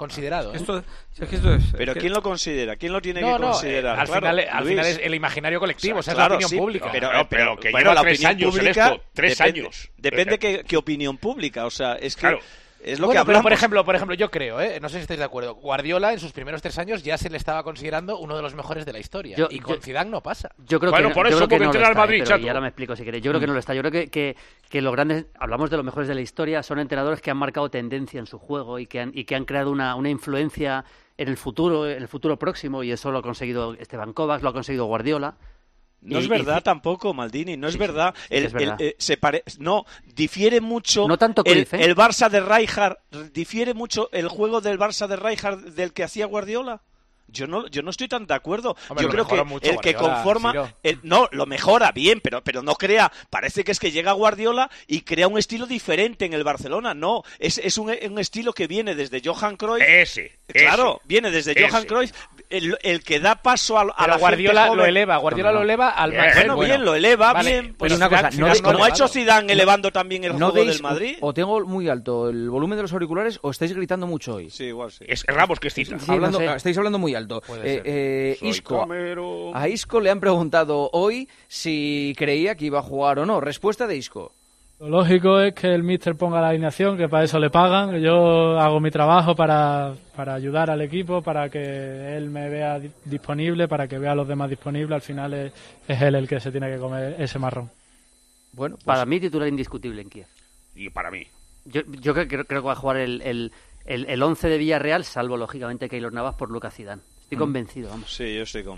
[SPEAKER 5] considerado. ¿eh?
[SPEAKER 6] Esto, es que esto es,
[SPEAKER 15] pero
[SPEAKER 6] es que...
[SPEAKER 15] ¿quién lo considera? ¿Quién lo tiene
[SPEAKER 5] no,
[SPEAKER 15] que
[SPEAKER 5] no,
[SPEAKER 15] considerar?
[SPEAKER 5] Eh, al,
[SPEAKER 15] claro,
[SPEAKER 5] final, al
[SPEAKER 15] Luis.
[SPEAKER 5] final es el imaginario colectivo, o sea,
[SPEAKER 15] claro,
[SPEAKER 5] es la opinión
[SPEAKER 15] sí,
[SPEAKER 5] pública.
[SPEAKER 7] Pero,
[SPEAKER 15] Pero,
[SPEAKER 7] pero,
[SPEAKER 15] pero
[SPEAKER 7] que
[SPEAKER 15] bueno,
[SPEAKER 7] lleva
[SPEAKER 15] la
[SPEAKER 7] tres
[SPEAKER 15] opinión
[SPEAKER 7] años en
[SPEAKER 15] pública,
[SPEAKER 7] esto, tres
[SPEAKER 15] depende,
[SPEAKER 7] años.
[SPEAKER 15] Depende qué, qué opinión pública, o sea, es que...
[SPEAKER 7] Claro.
[SPEAKER 15] Es lo
[SPEAKER 5] bueno,
[SPEAKER 15] que
[SPEAKER 5] pero
[SPEAKER 15] hablamos.
[SPEAKER 5] por ejemplo, por ejemplo, yo creo, ¿eh? no sé si estáis de acuerdo, Guardiola en sus primeros tres años ya se le estaba considerando uno de los mejores de la historia.
[SPEAKER 13] Yo-
[SPEAKER 5] y
[SPEAKER 13] yo-
[SPEAKER 5] con Zidane no pasa.
[SPEAKER 13] Yo creo
[SPEAKER 7] Bueno,
[SPEAKER 13] que,
[SPEAKER 7] por
[SPEAKER 13] yo
[SPEAKER 7] eso,
[SPEAKER 13] creo que
[SPEAKER 7] porque
[SPEAKER 13] no lo
[SPEAKER 7] entrena al
[SPEAKER 13] está, ¿eh?
[SPEAKER 7] Madrid,
[SPEAKER 13] Pero
[SPEAKER 7] chato.
[SPEAKER 13] y ahora me explico si queréis. Yo creo que no lo está. Yo creo que, que, que los grandes, hablamos de los mejores de la historia, son entrenadores que han marcado tendencia en su juego y que han, y que han creado una, una influencia en el futuro, en el futuro próximo, y eso lo ha conseguido Esteban Kovacs, lo ha conseguido Guardiola.
[SPEAKER 15] No
[SPEAKER 13] Y-
[SPEAKER 15] es verdad
[SPEAKER 13] y-
[SPEAKER 15] tampoco, Maldini, no es
[SPEAKER 13] Sí,
[SPEAKER 15] verdad.
[SPEAKER 13] sí,
[SPEAKER 15] el,
[SPEAKER 13] es verdad.
[SPEAKER 15] el- eh, se pare... No, difiere mucho
[SPEAKER 13] No tanto
[SPEAKER 15] el,
[SPEAKER 13] Cruyff, ¿eh?
[SPEAKER 15] el Barça de Rijkaard, difiere mucho el juego del Barça de Rijkaard del que hacía Guardiola. Yo no, yo no estoy tan de acuerdo.
[SPEAKER 5] Hombre,
[SPEAKER 15] yo
[SPEAKER 5] lo
[SPEAKER 15] creo
[SPEAKER 5] mejora
[SPEAKER 15] que
[SPEAKER 5] mucho
[SPEAKER 15] el que
[SPEAKER 5] Guardiola,
[SPEAKER 15] conforma,
[SPEAKER 5] Ciro.
[SPEAKER 15] el- no, lo mejora bien, pero, pero no crea. Parece que es que llega Guardiola y crea un estilo diferente en el Barcelona. No, es, es un, un estilo que viene desde Johan Cruyff.
[SPEAKER 7] Ese,
[SPEAKER 15] Claro,
[SPEAKER 7] ese,
[SPEAKER 15] viene desde
[SPEAKER 7] ese.
[SPEAKER 15] Johan Cruyff, el, el que da paso a, a
[SPEAKER 5] Pero
[SPEAKER 15] la
[SPEAKER 5] Guardiola
[SPEAKER 15] gente joven.
[SPEAKER 5] lo eleva, Guardiola
[SPEAKER 6] No, no,
[SPEAKER 5] lo eleva al
[SPEAKER 7] Bien,
[SPEAKER 5] margen.
[SPEAKER 15] Bueno, bien, lo eleva,
[SPEAKER 5] Vale,
[SPEAKER 15] bien.
[SPEAKER 5] pero
[SPEAKER 15] Pues
[SPEAKER 5] una cosa,
[SPEAKER 15] Zidane-
[SPEAKER 5] no
[SPEAKER 15] Zidane,
[SPEAKER 5] de-
[SPEAKER 15] como
[SPEAKER 5] no
[SPEAKER 15] ha hecho
[SPEAKER 5] elevado.
[SPEAKER 15] Zidane elevando también el
[SPEAKER 10] ¿No
[SPEAKER 15] juego
[SPEAKER 10] veis,
[SPEAKER 15] del Madrid.
[SPEAKER 10] o tengo muy alto el volumen de los auriculares o estáis gritando mucho hoy?
[SPEAKER 15] Sí, igual sí.
[SPEAKER 7] Es Ramos que cita.
[SPEAKER 13] Sí,
[SPEAKER 10] Hablando-
[SPEAKER 13] no sé.
[SPEAKER 10] Estáis hablando muy alto.
[SPEAKER 5] Puede
[SPEAKER 10] Eh,
[SPEAKER 5] ser.
[SPEAKER 10] eh,
[SPEAKER 7] Soy
[SPEAKER 10] Isco,
[SPEAKER 7] Cameron.
[SPEAKER 10] a Isco le han preguntado hoy si creía que iba a jugar o no. Respuesta de Isco.
[SPEAKER 11] Lo lógico es que el míster ponga la alineación, que para eso le pagan. Yo hago mi trabajo para, para ayudar al equipo, para que él me vea di- disponible, para que vea a los demás disponibles. Al final es, es él el que se tiene que comer ese marrón.
[SPEAKER 10] Bueno, pues,
[SPEAKER 13] Para mí, titular indiscutible en Kiev.
[SPEAKER 7] Y para mí.
[SPEAKER 13] Yo, yo creo, creo, creo que va a jugar el, el, el, el once de Villarreal, salvo, lógicamente, Keylor Navas por Lucas Zidane. Estoy convencido, vamos.
[SPEAKER 15] Sí, yo estoy con...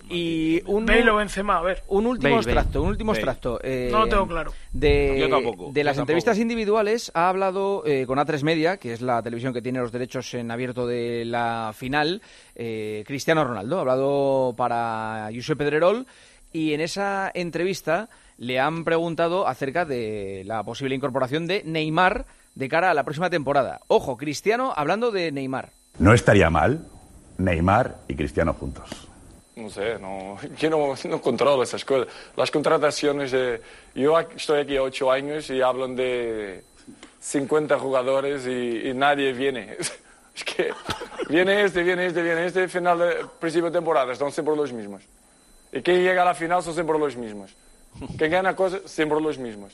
[SPEAKER 10] y un,
[SPEAKER 8] Bale o Benzema, a ver.
[SPEAKER 10] un último
[SPEAKER 13] Bale, Bale.
[SPEAKER 10] extracto, un último
[SPEAKER 15] Bale.
[SPEAKER 10] extracto. eh,
[SPEAKER 8] No lo tengo claro.
[SPEAKER 10] De,
[SPEAKER 15] Yo tampoco,
[SPEAKER 10] de las
[SPEAKER 15] yo
[SPEAKER 10] entrevistas
[SPEAKER 15] tampoco.
[SPEAKER 10] individuales ha hablado eh, con A tres Media, que es la televisión que tiene los derechos en abierto de la final, eh, Cristiano Ronaldo. Ha hablado para Josep Pedrerol y en esa entrevista le han preguntado acerca de la posible incorporación de Neymar de cara a la próxima temporada. Ojo, Cristiano hablando de Neymar.
[SPEAKER 12] No estaría mal Neymar y Cristiano juntos.
[SPEAKER 14] No sé, no, yo no, no controlo esas cosas. Las contrataciones, de, yo ac- estoy aquí ocho años y hablan de cincuenta jugadores y, y nadie viene. Es que viene este, viene este, viene este, final de principio de temporada, son siempre los mismos. Y quien llega a la final son siempre los mismos. Quien gana cosas, siempre los mismos.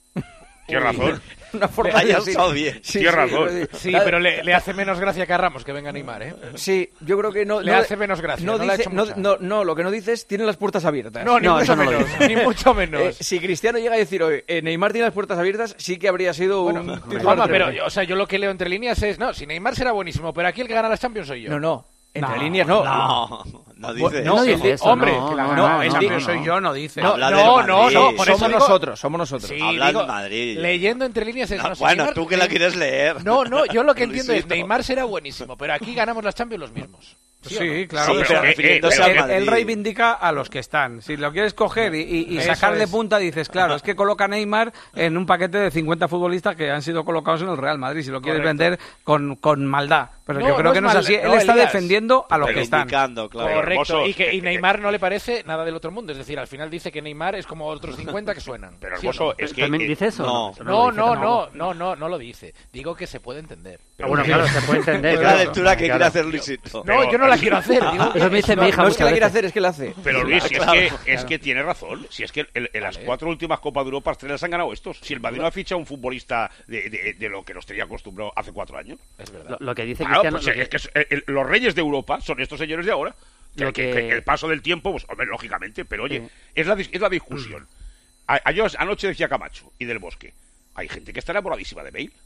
[SPEAKER 7] Tienes razón.
[SPEAKER 10] Una forma
[SPEAKER 15] Vaya,
[SPEAKER 10] de
[SPEAKER 15] ha
[SPEAKER 10] decir-
[SPEAKER 15] estado bien.
[SPEAKER 10] Sí,
[SPEAKER 7] Tienes
[SPEAKER 10] sí,
[SPEAKER 7] razón.
[SPEAKER 10] sí.
[SPEAKER 5] Sí, pero le, le hace menos gracia que a Ramos que venga Neymar, ¿eh?
[SPEAKER 10] Sí, yo creo que no.
[SPEAKER 5] Le
[SPEAKER 10] no
[SPEAKER 5] hace menos gracia, no le ha
[SPEAKER 10] dice-
[SPEAKER 5] hecho
[SPEAKER 10] no,
[SPEAKER 5] mucha.
[SPEAKER 10] no, no, lo que no dice es tiene las puertas abiertas.
[SPEAKER 5] No, ni
[SPEAKER 13] No,
[SPEAKER 5] mucho
[SPEAKER 13] eso no lo
[SPEAKER 5] menos,
[SPEAKER 13] dice.
[SPEAKER 5] ni mucho menos.
[SPEAKER 10] Eh, si Cristiano llega a decir hoy, eh, Neymar tiene las puertas abiertas, sí que habría sido
[SPEAKER 5] Bueno,
[SPEAKER 10] un titular
[SPEAKER 5] Juanma,
[SPEAKER 10] de
[SPEAKER 5] pero,
[SPEAKER 10] verdad.
[SPEAKER 5] o sea, yo lo que leo entre líneas es, no, si Neymar será buenísimo, pero aquí el que gana las Champions soy yo.
[SPEAKER 10] No, no, entre
[SPEAKER 5] No,
[SPEAKER 10] líneas no.
[SPEAKER 15] No, no dice
[SPEAKER 10] No,
[SPEAKER 15] eso.
[SPEAKER 10] dice
[SPEAKER 13] eso,
[SPEAKER 5] hombre,
[SPEAKER 13] no,
[SPEAKER 5] que la
[SPEAKER 13] no,
[SPEAKER 5] gana
[SPEAKER 10] no,
[SPEAKER 5] las
[SPEAKER 10] el
[SPEAKER 5] Champions
[SPEAKER 10] tío
[SPEAKER 5] soy yo, no dice.
[SPEAKER 10] No,
[SPEAKER 15] Habla
[SPEAKER 5] no,
[SPEAKER 15] del
[SPEAKER 5] no,
[SPEAKER 15] Madrid.
[SPEAKER 5] no, por eso
[SPEAKER 10] somos
[SPEAKER 5] digo-
[SPEAKER 10] nosotros, somos nosotros.
[SPEAKER 5] Sí,
[SPEAKER 15] Habla
[SPEAKER 5] digo,
[SPEAKER 15] del Madrid.
[SPEAKER 5] leyendo entre líneas es,
[SPEAKER 15] No,
[SPEAKER 5] no, si
[SPEAKER 15] bueno,
[SPEAKER 5] Neymar-
[SPEAKER 15] tú que la quieres leer.
[SPEAKER 5] No, no, yo lo que entiendo es
[SPEAKER 15] Luisito.
[SPEAKER 5] Neymar será buenísimo, pero aquí ganamos las Champions los mismos.
[SPEAKER 6] Sí,
[SPEAKER 5] ¿Sí o no?
[SPEAKER 6] claro,
[SPEAKER 15] Sí,
[SPEAKER 6] pero,
[SPEAKER 15] pero
[SPEAKER 6] eh,
[SPEAKER 15] refiriéndose
[SPEAKER 6] eh,
[SPEAKER 15] al
[SPEAKER 6] él-
[SPEAKER 15] Madrid.
[SPEAKER 6] él reivindica a los que están. Si lo quieres coger y, y- y
[SPEAKER 5] Eso
[SPEAKER 6] sacarle
[SPEAKER 5] es.
[SPEAKER 6] punta, dices, claro, es que coloca a Neymar en un paquete de cincuenta futbolistas que han sido colocados en el Real Madrid. Si lo quieres
[SPEAKER 5] Correcto.
[SPEAKER 6] vender con, con maldad. Pero
[SPEAKER 5] No,
[SPEAKER 6] yo creo
[SPEAKER 5] no
[SPEAKER 6] que
[SPEAKER 5] es
[SPEAKER 6] no es
[SPEAKER 5] mal-
[SPEAKER 6] así.
[SPEAKER 5] no,
[SPEAKER 6] Él está
[SPEAKER 5] Elías.
[SPEAKER 6] defendiendo a los que están.
[SPEAKER 15] Reivindicando, claro.
[SPEAKER 5] Correcto,
[SPEAKER 7] hermosos.
[SPEAKER 5] y que y
[SPEAKER 7] Eh,
[SPEAKER 5] Neymar no le parece nada del otro mundo. Es decir, al final dice que Neymar es como otros cincuenta que suenan.
[SPEAKER 7] Pero
[SPEAKER 5] ¿Sí o
[SPEAKER 7] hermoso,
[SPEAKER 5] no?
[SPEAKER 7] es que...
[SPEAKER 13] ¿También
[SPEAKER 7] eh,
[SPEAKER 13] dice eso?
[SPEAKER 15] no.
[SPEAKER 13] Eso
[SPEAKER 5] No,
[SPEAKER 13] lo dice
[SPEAKER 5] no,
[SPEAKER 13] tampoco.
[SPEAKER 5] no, no, no, no lo dice. Digo que se puede entender.
[SPEAKER 13] Ah, bueno, claro, se puede entender.
[SPEAKER 15] Es la
[SPEAKER 13] claro.
[SPEAKER 15] lectura que quiere
[SPEAKER 13] Claro.
[SPEAKER 15] hacer Luisito.
[SPEAKER 5] No, yo no la quiero hacer. Digo que
[SPEAKER 13] Eso me dice
[SPEAKER 5] es
[SPEAKER 13] mi
[SPEAKER 5] una-
[SPEAKER 13] hija
[SPEAKER 10] No es que la
[SPEAKER 13] muchas
[SPEAKER 10] quiera
[SPEAKER 13] veces.
[SPEAKER 10] hacer, es que la hace.
[SPEAKER 7] Pero Luis, si
[SPEAKER 15] Claro,
[SPEAKER 7] es, que,
[SPEAKER 15] claro.
[SPEAKER 7] es que tiene razón. Si es que en, en las
[SPEAKER 5] Vale.
[SPEAKER 7] cuatro últimas Copas de Europa, tres las han ganado estos. Si el Madrid no ha fichado un futbolista de, de- de lo que nos tenía acostumbrado hace cuatro años.
[SPEAKER 5] Es verdad.
[SPEAKER 13] Lo, lo que dice
[SPEAKER 7] Claro,
[SPEAKER 13] Cristiano...
[SPEAKER 7] pues
[SPEAKER 13] lo que-
[SPEAKER 7] es que es- eh, el- los reyes de Europa son estos señores de ahora. Que,
[SPEAKER 13] Lo
[SPEAKER 7] que-
[SPEAKER 13] que-
[SPEAKER 7] que el paso del tiempo, pues, hombre, lógicamente, pero oye,
[SPEAKER 13] Sí.
[SPEAKER 7] es, la, dis- es la discusión. A- ayer- anoche decía Camacho y del Bosque. Hay gente que está enamoradísima de Bale.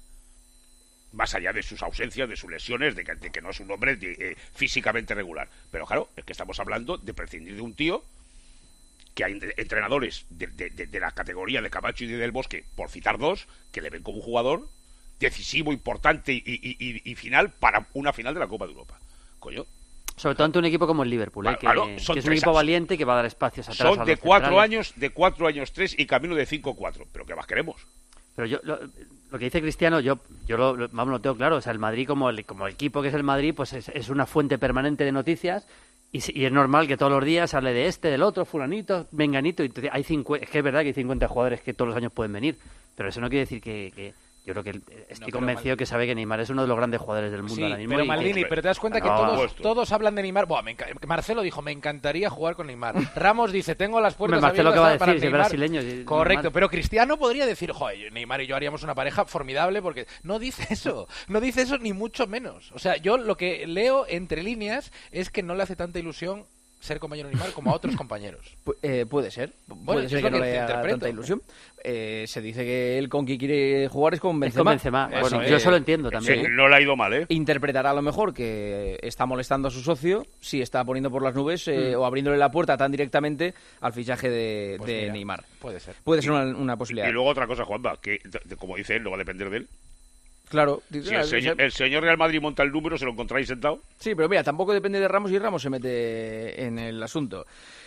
[SPEAKER 7] Más allá de sus ausencias, de sus lesiones, de que, de que no es un hombre de- eh, físicamente regular. Pero claro, es que estamos hablando de prescindir de un tío que hay entre- entrenadores de, de- de- de la categoría de Camacho y de Del Bosque, por citar dos, que le ven como un jugador decisivo, importante y, y- y- y final para una final de la Copa de Europa. Coño,
[SPEAKER 13] Sobre todo ante un equipo como el Liverpool, ¿eh?
[SPEAKER 7] Claro,
[SPEAKER 13] que,
[SPEAKER 7] claro, son
[SPEAKER 13] que es un
[SPEAKER 7] tres
[SPEAKER 13] equipo
[SPEAKER 7] años.
[SPEAKER 13] valiente que va a dar espacios atrás a
[SPEAKER 7] son
[SPEAKER 13] los
[SPEAKER 7] de cuatro
[SPEAKER 13] centrales.
[SPEAKER 7] años, de cuatro años tres y camino de cinco cuatro. Pero ¿qué más queremos?
[SPEAKER 13] Pero yo lo, lo que dice Cristiano, yo yo lo, lo- vamos, lo tengo claro. O sea, el Madrid como el, como el equipo que es el Madrid, pues es, es una fuente permanente de noticias y, si- y es normal que todos los días se hable de este, del otro, fulanito, menganito. Y entonces hay cincuenta, es que es verdad que hay cincuenta jugadores que todos los años pueden venir, pero eso no quiere decir que, que, Yo creo que estoy no, convencido que sabe que Neymar es uno de los grandes jugadores del mundo
[SPEAKER 5] sí,
[SPEAKER 13] ahora mismo.
[SPEAKER 5] Pero Maldini,
[SPEAKER 13] que...
[SPEAKER 5] pero te das cuenta no. que todos, todos hablan de Neymar. Buah, me enca... Marcelo dijo, me encantaría jugar con Neymar. Ramos dice, tengo las puertas
[SPEAKER 13] Marcelo
[SPEAKER 5] abiertas
[SPEAKER 13] que
[SPEAKER 5] para
[SPEAKER 13] decir,
[SPEAKER 5] Neymar.
[SPEAKER 13] Brasileño,
[SPEAKER 5] Correcto,
[SPEAKER 13] Neymar.
[SPEAKER 5] Pero Cristiano podría decir, joder, Neymar y yo haríamos una pareja formidable, porque no dice eso, no dice eso ni mucho menos. O sea, yo lo que leo entre líneas es que no le hace tanta ilusión ser compañero de Neymar como a otros compañeros.
[SPEAKER 10] Pu eh, puede ser,
[SPEAKER 5] bueno,
[SPEAKER 10] puede ser que, que no le haga tanta ilusión. Eh, se dice que él con quien quiere jugar es con Benzema.
[SPEAKER 13] Es con Benzema. Bueno,
[SPEAKER 10] Eso,
[SPEAKER 13] yo
[SPEAKER 10] eh,
[SPEAKER 13] eso lo entiendo también.
[SPEAKER 7] Sí, no le ha ido mal, ¿eh?
[SPEAKER 10] Interpretará a lo mejor que está molestando a su socio si está poniendo por las nubes eh,
[SPEAKER 13] Mm.
[SPEAKER 10] o abriéndole la puerta tan directamente al fichaje de,
[SPEAKER 5] Pues
[SPEAKER 10] de
[SPEAKER 5] mira,
[SPEAKER 10] Neymar.
[SPEAKER 5] Puede ser.
[SPEAKER 10] Puede ser
[SPEAKER 7] Y-
[SPEAKER 10] una, una posibilidad.
[SPEAKER 7] Y luego otra cosa, Juanma, que de- como dice él, no va a depender de él.
[SPEAKER 10] Claro.
[SPEAKER 7] Si el señor, el señor Real Madrid monta el número, se lo encontráis sentado.
[SPEAKER 10] Sí, pero mira, tampoco depende de Ramos y Ramos se mete en el asunto.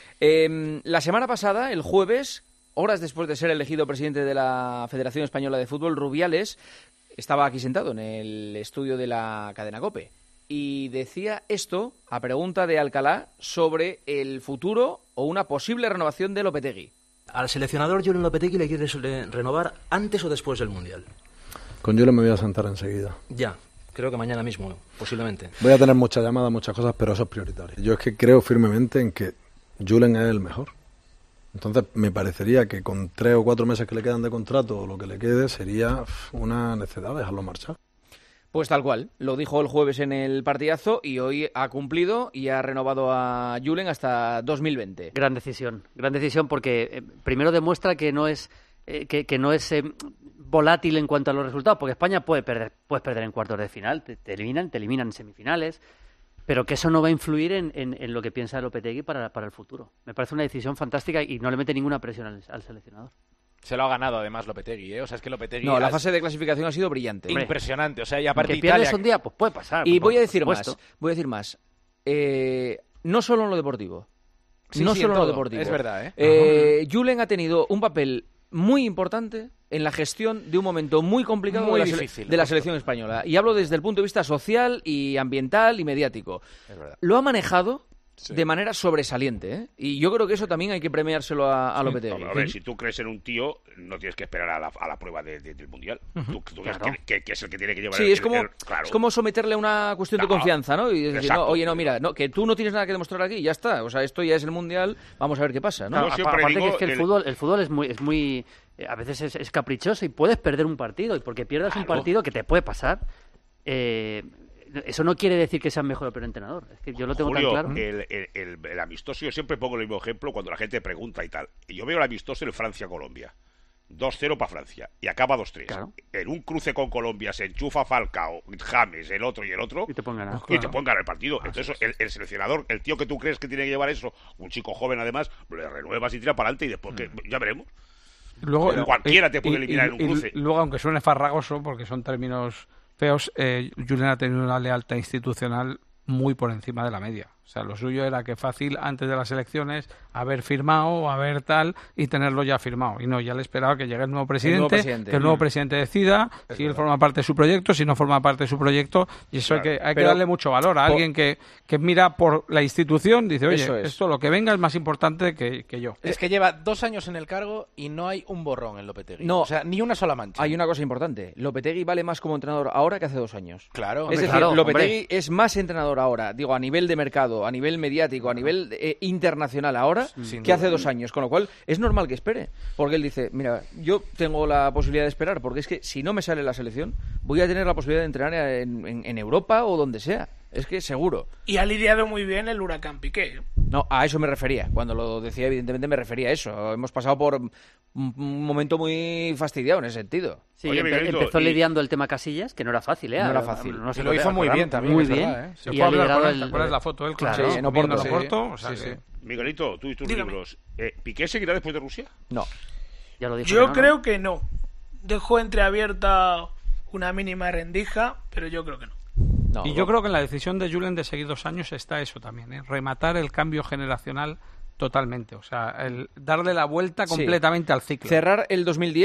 [SPEAKER 10] Eh, la semana pasada, el jueves, horas después de ser elegido presidente de la Federación Española de Fútbol, Rubiales estaba aquí sentado en el estudio de la cadena COPE y decía esto a pregunta de Alcalá sobre el futuro o una posible renovación de Lopetegui.
[SPEAKER 16] Al seleccionador Julen Lopetegui le quieres renovar antes o después del Mundial.
[SPEAKER 17] Con Julen me voy a sentar enseguida.
[SPEAKER 16] Ya, creo que mañana mismo, posiblemente.
[SPEAKER 17] Voy a tener muchas llamadas, muchas cosas, pero eso es prioritario. Yo es que creo firmemente en que Julen es el mejor. Entonces me parecería que con tres o cuatro meses que le quedan de contrato o lo que le quede sería una necedad dejarlo marchar.
[SPEAKER 10] Pues tal cual, lo dijo el jueves en el partidazo y hoy ha cumplido y ha renovado a Julen hasta dos mil veinte.
[SPEAKER 13] Gran decisión, gran decisión porque eh, primero demuestra que no es eh, que, que no es eh, volátil en cuanto a los resultados, porque España puede perder, puedes perder en cuartos de final, te, te eliminan, te eliminan en semifinales, pero que eso no va a influir en, en, en lo que piensa Lopetegui para, para el futuro. Me parece una decisión fantástica y no le mete ninguna presión al, al seleccionador.
[SPEAKER 5] Se lo ha ganado además Lopetegui, ¿eh? O sea, es que Lopetegui...
[SPEAKER 10] No, la
[SPEAKER 5] ha-
[SPEAKER 10] fase de clasificación ha sido brillante.
[SPEAKER 5] Impresionante, o sea, y aparte
[SPEAKER 13] Que pierdes
[SPEAKER 5] Italia...
[SPEAKER 13] un día, pues puede pasar.
[SPEAKER 10] Y
[SPEAKER 13] por
[SPEAKER 10] voy a decir
[SPEAKER 13] supuesto.
[SPEAKER 10] más, voy a decir más. Eh, no solo en lo deportivo.
[SPEAKER 5] Sí,
[SPEAKER 10] no
[SPEAKER 5] sí,
[SPEAKER 10] solo
[SPEAKER 5] en
[SPEAKER 10] en lo
[SPEAKER 5] todo.
[SPEAKER 10] deportivo.
[SPEAKER 5] Es verdad, ¿eh?
[SPEAKER 10] Eh, Julen ha tenido un papel muy importante en la gestión de un momento muy complicado
[SPEAKER 5] Muy
[SPEAKER 10] de, la, sele-
[SPEAKER 5] difícil,
[SPEAKER 10] de la
[SPEAKER 5] justo.
[SPEAKER 10] selección española. Y hablo desde el punto de vista social y ambiental y mediático.
[SPEAKER 5] Es verdad.
[SPEAKER 10] Lo ha manejado de manera sobresaliente, ¿eh? Y yo creo que eso también hay que premiárselo a, a Lopetegui.
[SPEAKER 7] A ver, si tú crees en un tío, no tienes que esperar a la, a la prueba de- de- del Mundial.
[SPEAKER 10] Ujú.
[SPEAKER 7] Tú, tú crees
[SPEAKER 10] Claro.
[SPEAKER 7] que, que- que es el que tiene que llevar
[SPEAKER 10] Sí,
[SPEAKER 7] el,
[SPEAKER 10] es como,
[SPEAKER 7] el- claro.
[SPEAKER 10] es como someterle a una cuestión de
[SPEAKER 7] Claro.
[SPEAKER 10] confianza, ¿no? Y decir,
[SPEAKER 7] Exacto.
[SPEAKER 10] no, oye, no, mira, no, que tú no tienes nada que demostrar aquí, ya está. O sea, esto ya es el Mundial, vamos a ver qué pasa, ¿no?
[SPEAKER 13] Claro, apa- aparte que es que el, fútbol, el fútbol es muy, es muy eh, a veces es, es caprichoso y puedes perder un partido y porque pierdas un
[SPEAKER 7] Claro.
[SPEAKER 13] partido que te puede pasar, eh, eso no quiere decir que sea mejor o peor entrenador. Es que yo lo tengo
[SPEAKER 7] Julio,
[SPEAKER 13] tan claro.
[SPEAKER 7] el, el- el- el amistoso, yo siempre pongo el mismo ejemplo cuando la gente pregunta y tal. Yo veo el amistoso en Francia-Colombia. dos cero para Francia y acaba dos tres. En un cruce con Colombia se enchufa Falcao, James, el otro y el otro
[SPEAKER 13] Y te pueden ganar.
[SPEAKER 7] y te pueden ganar el partido. Entonces el, el seleccionador, el tío que tú crees que tiene que llevar eso, un chico joven además, le renuevas y tira para adelante y después que, ya veremos.
[SPEAKER 6] Luego,
[SPEAKER 7] Pero cualquiera
[SPEAKER 6] y-
[SPEAKER 7] te puede
[SPEAKER 6] y-
[SPEAKER 7] eliminar
[SPEAKER 6] y-
[SPEAKER 7] en un
[SPEAKER 6] y
[SPEAKER 7] cruce.
[SPEAKER 6] luego, aunque suene farragoso, porque son términos feos, eh, Julen ha tenido una lealtad institucional muy por encima de la media. O sea, lo suyo era que fácil, antes de las elecciones, haber firmado, haber tal, y tenerlo ya firmado. Y no, ya le esperaba que llegue el nuevo presidente,
[SPEAKER 10] nuevo presidente.
[SPEAKER 6] que el nuevo
[SPEAKER 10] Mm.
[SPEAKER 6] presidente decida
[SPEAKER 10] Es
[SPEAKER 6] si él
[SPEAKER 10] verdad.
[SPEAKER 6] forma parte de su proyecto, si no forma parte de su proyecto, y eso
[SPEAKER 10] Claro.
[SPEAKER 6] hay que, hay que
[SPEAKER 10] Pero-
[SPEAKER 6] darle mucho valor a
[SPEAKER 10] por-
[SPEAKER 6] alguien que, que mira por la institución, dice, oye,
[SPEAKER 10] Eso es.
[SPEAKER 6] esto lo que venga es más importante que, que yo.
[SPEAKER 5] Es que lleva dos años en el cargo y no hay un borrón en Lopetegui.
[SPEAKER 10] No.
[SPEAKER 5] O sea, ni una sola mancha.
[SPEAKER 10] Hay una cosa importante. Lopetegui vale más como entrenador ahora que hace dos años.
[SPEAKER 5] Claro.
[SPEAKER 10] Es
[SPEAKER 5] Hombre,
[SPEAKER 10] decir,
[SPEAKER 5] claro,
[SPEAKER 10] Lopetegui
[SPEAKER 5] hombre.
[SPEAKER 10] es más entrenador ahora, digo, a nivel de mercado, a nivel mediático, a nivel eh, internacional ahora,
[SPEAKER 5] Sin
[SPEAKER 10] que
[SPEAKER 5] duda.
[SPEAKER 10] hace dos años. Con lo cual, es normal que espere. Porque él dice, mira, yo tengo la posibilidad de esperar, porque es que si no me sale la selección, voy a tener la posibilidad de entrenar en, en- en Europa o donde sea. Es que seguro.
[SPEAKER 8] Y ha lidiado muy bien el huracán Piqué.
[SPEAKER 10] No, a eso me refería. Cuando lo decía, evidentemente me refería a eso. Hemos pasado por un, un momento muy fastidiado en ese sentido.
[SPEAKER 13] Sí, empe- empezó lidiando el tema Casillas, que no era fácil, ¿eh?
[SPEAKER 10] No era fácil.
[SPEAKER 13] No se
[SPEAKER 10] Y lo
[SPEAKER 13] puede
[SPEAKER 10] hizo muy
[SPEAKER 13] acordar.
[SPEAKER 10] bien también,
[SPEAKER 13] Muy
[SPEAKER 10] es
[SPEAKER 13] bien.
[SPEAKER 10] verdad, ¿eh?
[SPEAKER 6] Se
[SPEAKER 13] Y
[SPEAKER 6] fue
[SPEAKER 13] ha
[SPEAKER 6] a hablar
[SPEAKER 13] liderado
[SPEAKER 6] con él,
[SPEAKER 13] el...
[SPEAKER 6] ¿te acuerdas la foto? Él con
[SPEAKER 13] Claro.
[SPEAKER 6] sí, en Oporto, en Oporto, o sea
[SPEAKER 10] Sí,
[SPEAKER 6] que-
[SPEAKER 10] sí.
[SPEAKER 7] Miguelito, tú y tus
[SPEAKER 8] Dígame.
[SPEAKER 7] libros. Eh, ¿Piqué seguirá después de Rusia?
[SPEAKER 10] No.
[SPEAKER 13] Ya lo dijo
[SPEAKER 8] Yo
[SPEAKER 13] que no, ¿no?
[SPEAKER 8] creo que no. Dejó entreabierta una mínima rendija, pero yo creo que no.
[SPEAKER 6] y yo creo que en la decisión de Julen de seguir dos años está eso también, ¿eh? Rematar el cambio generacional totalmente, o sea, el darle la vuelta
[SPEAKER 10] Sí.
[SPEAKER 6] completamente al ciclo.
[SPEAKER 10] Cerrar el dos mil diez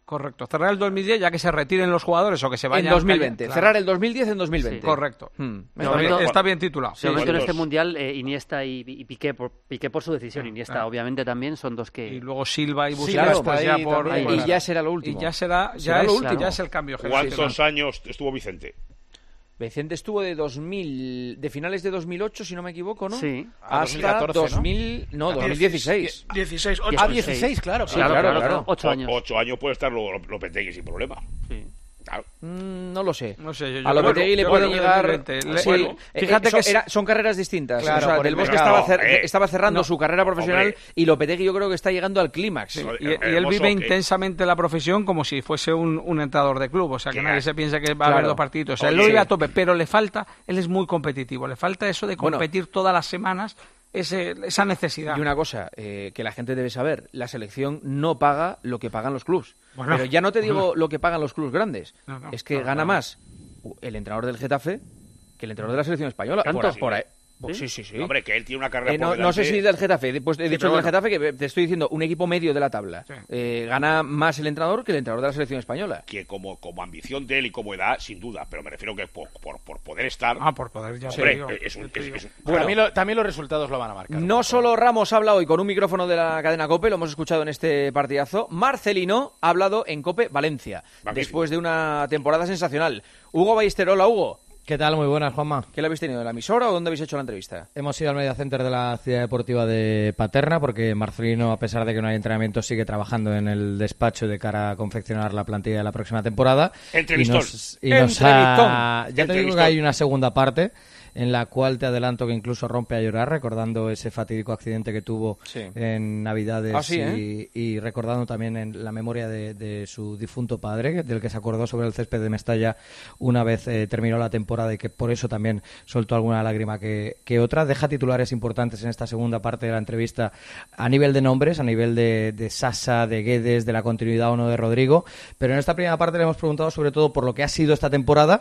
[SPEAKER 6] Correcto, cerrar el dos mil diez ya que se retiren los jugadores o que se vayan...
[SPEAKER 10] En dos mil veinte,
[SPEAKER 6] claro.
[SPEAKER 10] cerrar el dos mil diez en dos mil veinte.
[SPEAKER 6] Sí. Correcto.
[SPEAKER 10] Hmm.
[SPEAKER 6] Está, bien, está bien titulado.
[SPEAKER 13] De momento en este Mundial, eh, Iniesta y, y Piqué, por, Piqué por su decisión,
[SPEAKER 6] Ah,
[SPEAKER 13] Iniesta
[SPEAKER 6] claro.
[SPEAKER 13] obviamente también son dos que...
[SPEAKER 6] Y luego Silva y Busquets,
[SPEAKER 10] Claro,
[SPEAKER 6] pues ya por...
[SPEAKER 10] también. Y ya será lo último.
[SPEAKER 6] Y ya será, ya
[SPEAKER 10] Será
[SPEAKER 6] es,
[SPEAKER 10] lo último.
[SPEAKER 6] ya es el cambio general.
[SPEAKER 7] ¿Cuántos años estuvo Vicente?
[SPEAKER 10] Vicente estuvo de dos mil, de finales de dos mil ocho, si no me equivoco, ¿no?
[SPEAKER 13] Sí.
[SPEAKER 10] Hasta
[SPEAKER 5] dos mil catorce,
[SPEAKER 10] dos mil, no,
[SPEAKER 5] ¿no?
[SPEAKER 10] dos mil dieciséis.
[SPEAKER 8] dieciséis, ocho
[SPEAKER 5] Ah,
[SPEAKER 8] años.
[SPEAKER 5] dieciséis, claro.
[SPEAKER 10] Sí, claro, claro, claro.
[SPEAKER 13] Ocho años.
[SPEAKER 7] O- ocho años puede estar lo- Lopetegui sin problema.
[SPEAKER 13] Sí.
[SPEAKER 7] Claro.
[SPEAKER 10] Mm, no lo sé.
[SPEAKER 6] No sé, yo, yo
[SPEAKER 10] A Lopetegui le
[SPEAKER 6] yo
[SPEAKER 10] pueden
[SPEAKER 6] creo que
[SPEAKER 10] llegar...
[SPEAKER 6] dos mil veinte. Le-
[SPEAKER 10] Sí,
[SPEAKER 6] bueno,
[SPEAKER 10] eh,
[SPEAKER 6] fíjate
[SPEAKER 10] eh,
[SPEAKER 6] que
[SPEAKER 10] son, era- son carreras distintas.
[SPEAKER 6] Claro,
[SPEAKER 10] o sea,
[SPEAKER 6] por
[SPEAKER 10] Del
[SPEAKER 6] el
[SPEAKER 10] Bosque
[SPEAKER 7] mercado,
[SPEAKER 10] estaba, cer-
[SPEAKER 7] eh.
[SPEAKER 10] estaba cerrando
[SPEAKER 6] No.
[SPEAKER 10] su carrera profesional
[SPEAKER 7] Hombre.
[SPEAKER 10] y Lopetegui yo creo que está llegando al clímax.
[SPEAKER 7] Sí.
[SPEAKER 6] Y, y él
[SPEAKER 7] Hermoso
[SPEAKER 6] vive
[SPEAKER 7] que-
[SPEAKER 6] intensamente la profesión como si fuese un, un entrenador de club, o sea que
[SPEAKER 7] Que-
[SPEAKER 6] nadie se piense que va a
[SPEAKER 10] Claro.
[SPEAKER 6] haber dos partidos. O sea, él
[SPEAKER 7] Oye.
[SPEAKER 6] lo vive a tope, pero le falta, él es muy competitivo, le falta eso de
[SPEAKER 10] Bueno.
[SPEAKER 6] competir todas las semanas, ese, esa necesidad.
[SPEAKER 10] Y una cosa eh, que la gente debe saber, la selección no paga lo que pagan los clubes.
[SPEAKER 6] Bueno,
[SPEAKER 10] Pero ya no te digo
[SPEAKER 6] bueno.
[SPEAKER 10] lo que pagan los clubes grandes,
[SPEAKER 6] No, no,
[SPEAKER 10] es que
[SPEAKER 6] claro,
[SPEAKER 10] gana
[SPEAKER 6] claro.
[SPEAKER 10] más el entrenador del Getafe que el entrenador de la selección española.
[SPEAKER 13] ¿Tanto?
[SPEAKER 10] Por, ahí- por ahí. Pues sí, sí, sí.
[SPEAKER 7] Hombre, que él tiene una carrera
[SPEAKER 10] Eh,
[SPEAKER 7] por
[SPEAKER 10] no, no sé
[SPEAKER 7] delante.
[SPEAKER 10] si del Getafe, después he
[SPEAKER 6] Sí,
[SPEAKER 10] dicho
[SPEAKER 6] pero
[SPEAKER 10] del
[SPEAKER 6] bueno.
[SPEAKER 10] Getafe que te estoy diciendo un equipo medio de la tabla.
[SPEAKER 6] Sí.
[SPEAKER 10] Eh, gana más el entrenador que el entrenador de la selección española.
[SPEAKER 7] Que como, como ambición de él y como edad, sin duda, pero me refiero que por, por, por poder estar...
[SPEAKER 6] Ah, por poder, ya te
[SPEAKER 7] hombre,
[SPEAKER 6] digo,
[SPEAKER 7] es un...
[SPEAKER 6] ya te
[SPEAKER 7] es-
[SPEAKER 6] digo.
[SPEAKER 7] es un-
[SPEAKER 5] Para mí lo- también los resultados lo van a marcar.
[SPEAKER 10] No solo Ramos habla hoy con un micrófono de la cadena COPE, lo hemos escuchado en este partidazo, Marcelino ha hablado en COPE Valencia,
[SPEAKER 7] Magnífico.
[SPEAKER 10] después de una temporada sensacional. Hugo Ballester, hola Hugo.
[SPEAKER 18] ¿Qué tal? Muy buenas, Juanma.
[SPEAKER 10] ¿Qué lo habéis tenido, en la emisora o dónde habéis hecho la entrevista?
[SPEAKER 18] Hemos ido al Media Center de la Ciudad Deportiva de Paterna porque Marcelino, a pesar de que no hay entrenamiento, sigue trabajando en el despacho de cara a confeccionar la plantilla de la próxima temporada.
[SPEAKER 7] Entrevistón.
[SPEAKER 18] Y nos, y nos ha- Ya te digo
[SPEAKER 7] Entrevistón.
[SPEAKER 18] que hay una segunda parte en la cual te adelanto que incluso rompe a llorar recordando ese fatídico accidente que tuvo
[SPEAKER 10] Sí.
[SPEAKER 18] en Navidades
[SPEAKER 10] Ah, sí,
[SPEAKER 18] y, y recordando también en la memoria de, de su difunto padre, del que se acordó sobre el césped de Mestalla una vez eh, terminó la temporada y que por eso también soltó alguna lágrima que, que otra. Deja titulares importantes en esta segunda parte de la entrevista a nivel de nombres, a nivel de, de Sasa, de Guedes, de la continuidad o no de Rodrigo, pero en esta primera parte le hemos preguntado sobre todo por lo que ha sido esta temporada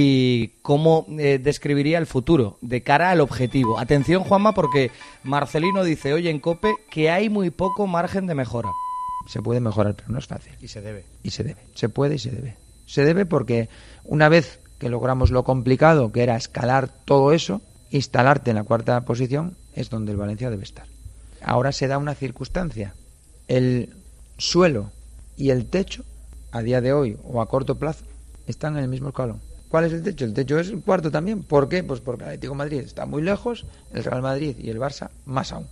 [SPEAKER 18] y cómo eh, describiría el futuro de cara al objetivo. Atención, Juanma, porque Marcelino dice hoy en COPE que hay muy poco margen de mejora.
[SPEAKER 19] Se puede mejorar, pero no es fácil.
[SPEAKER 6] Y se debe.
[SPEAKER 19] Y se debe. Se puede y se debe. Se debe porque una vez que logramos lo complicado, que era escalar todo eso, instalarte en la cuarta posición, es donde el Valencia debe estar. Ahora se da una circunstancia. El suelo y el techo, a día de hoy o a corto plazo, están en el mismo escalón. ¿Cuál es el techo? El techo es el cuarto también. ¿Por qué? Pues porque el Atlético de Madrid está muy lejos, el Real Madrid y el Barça más aún.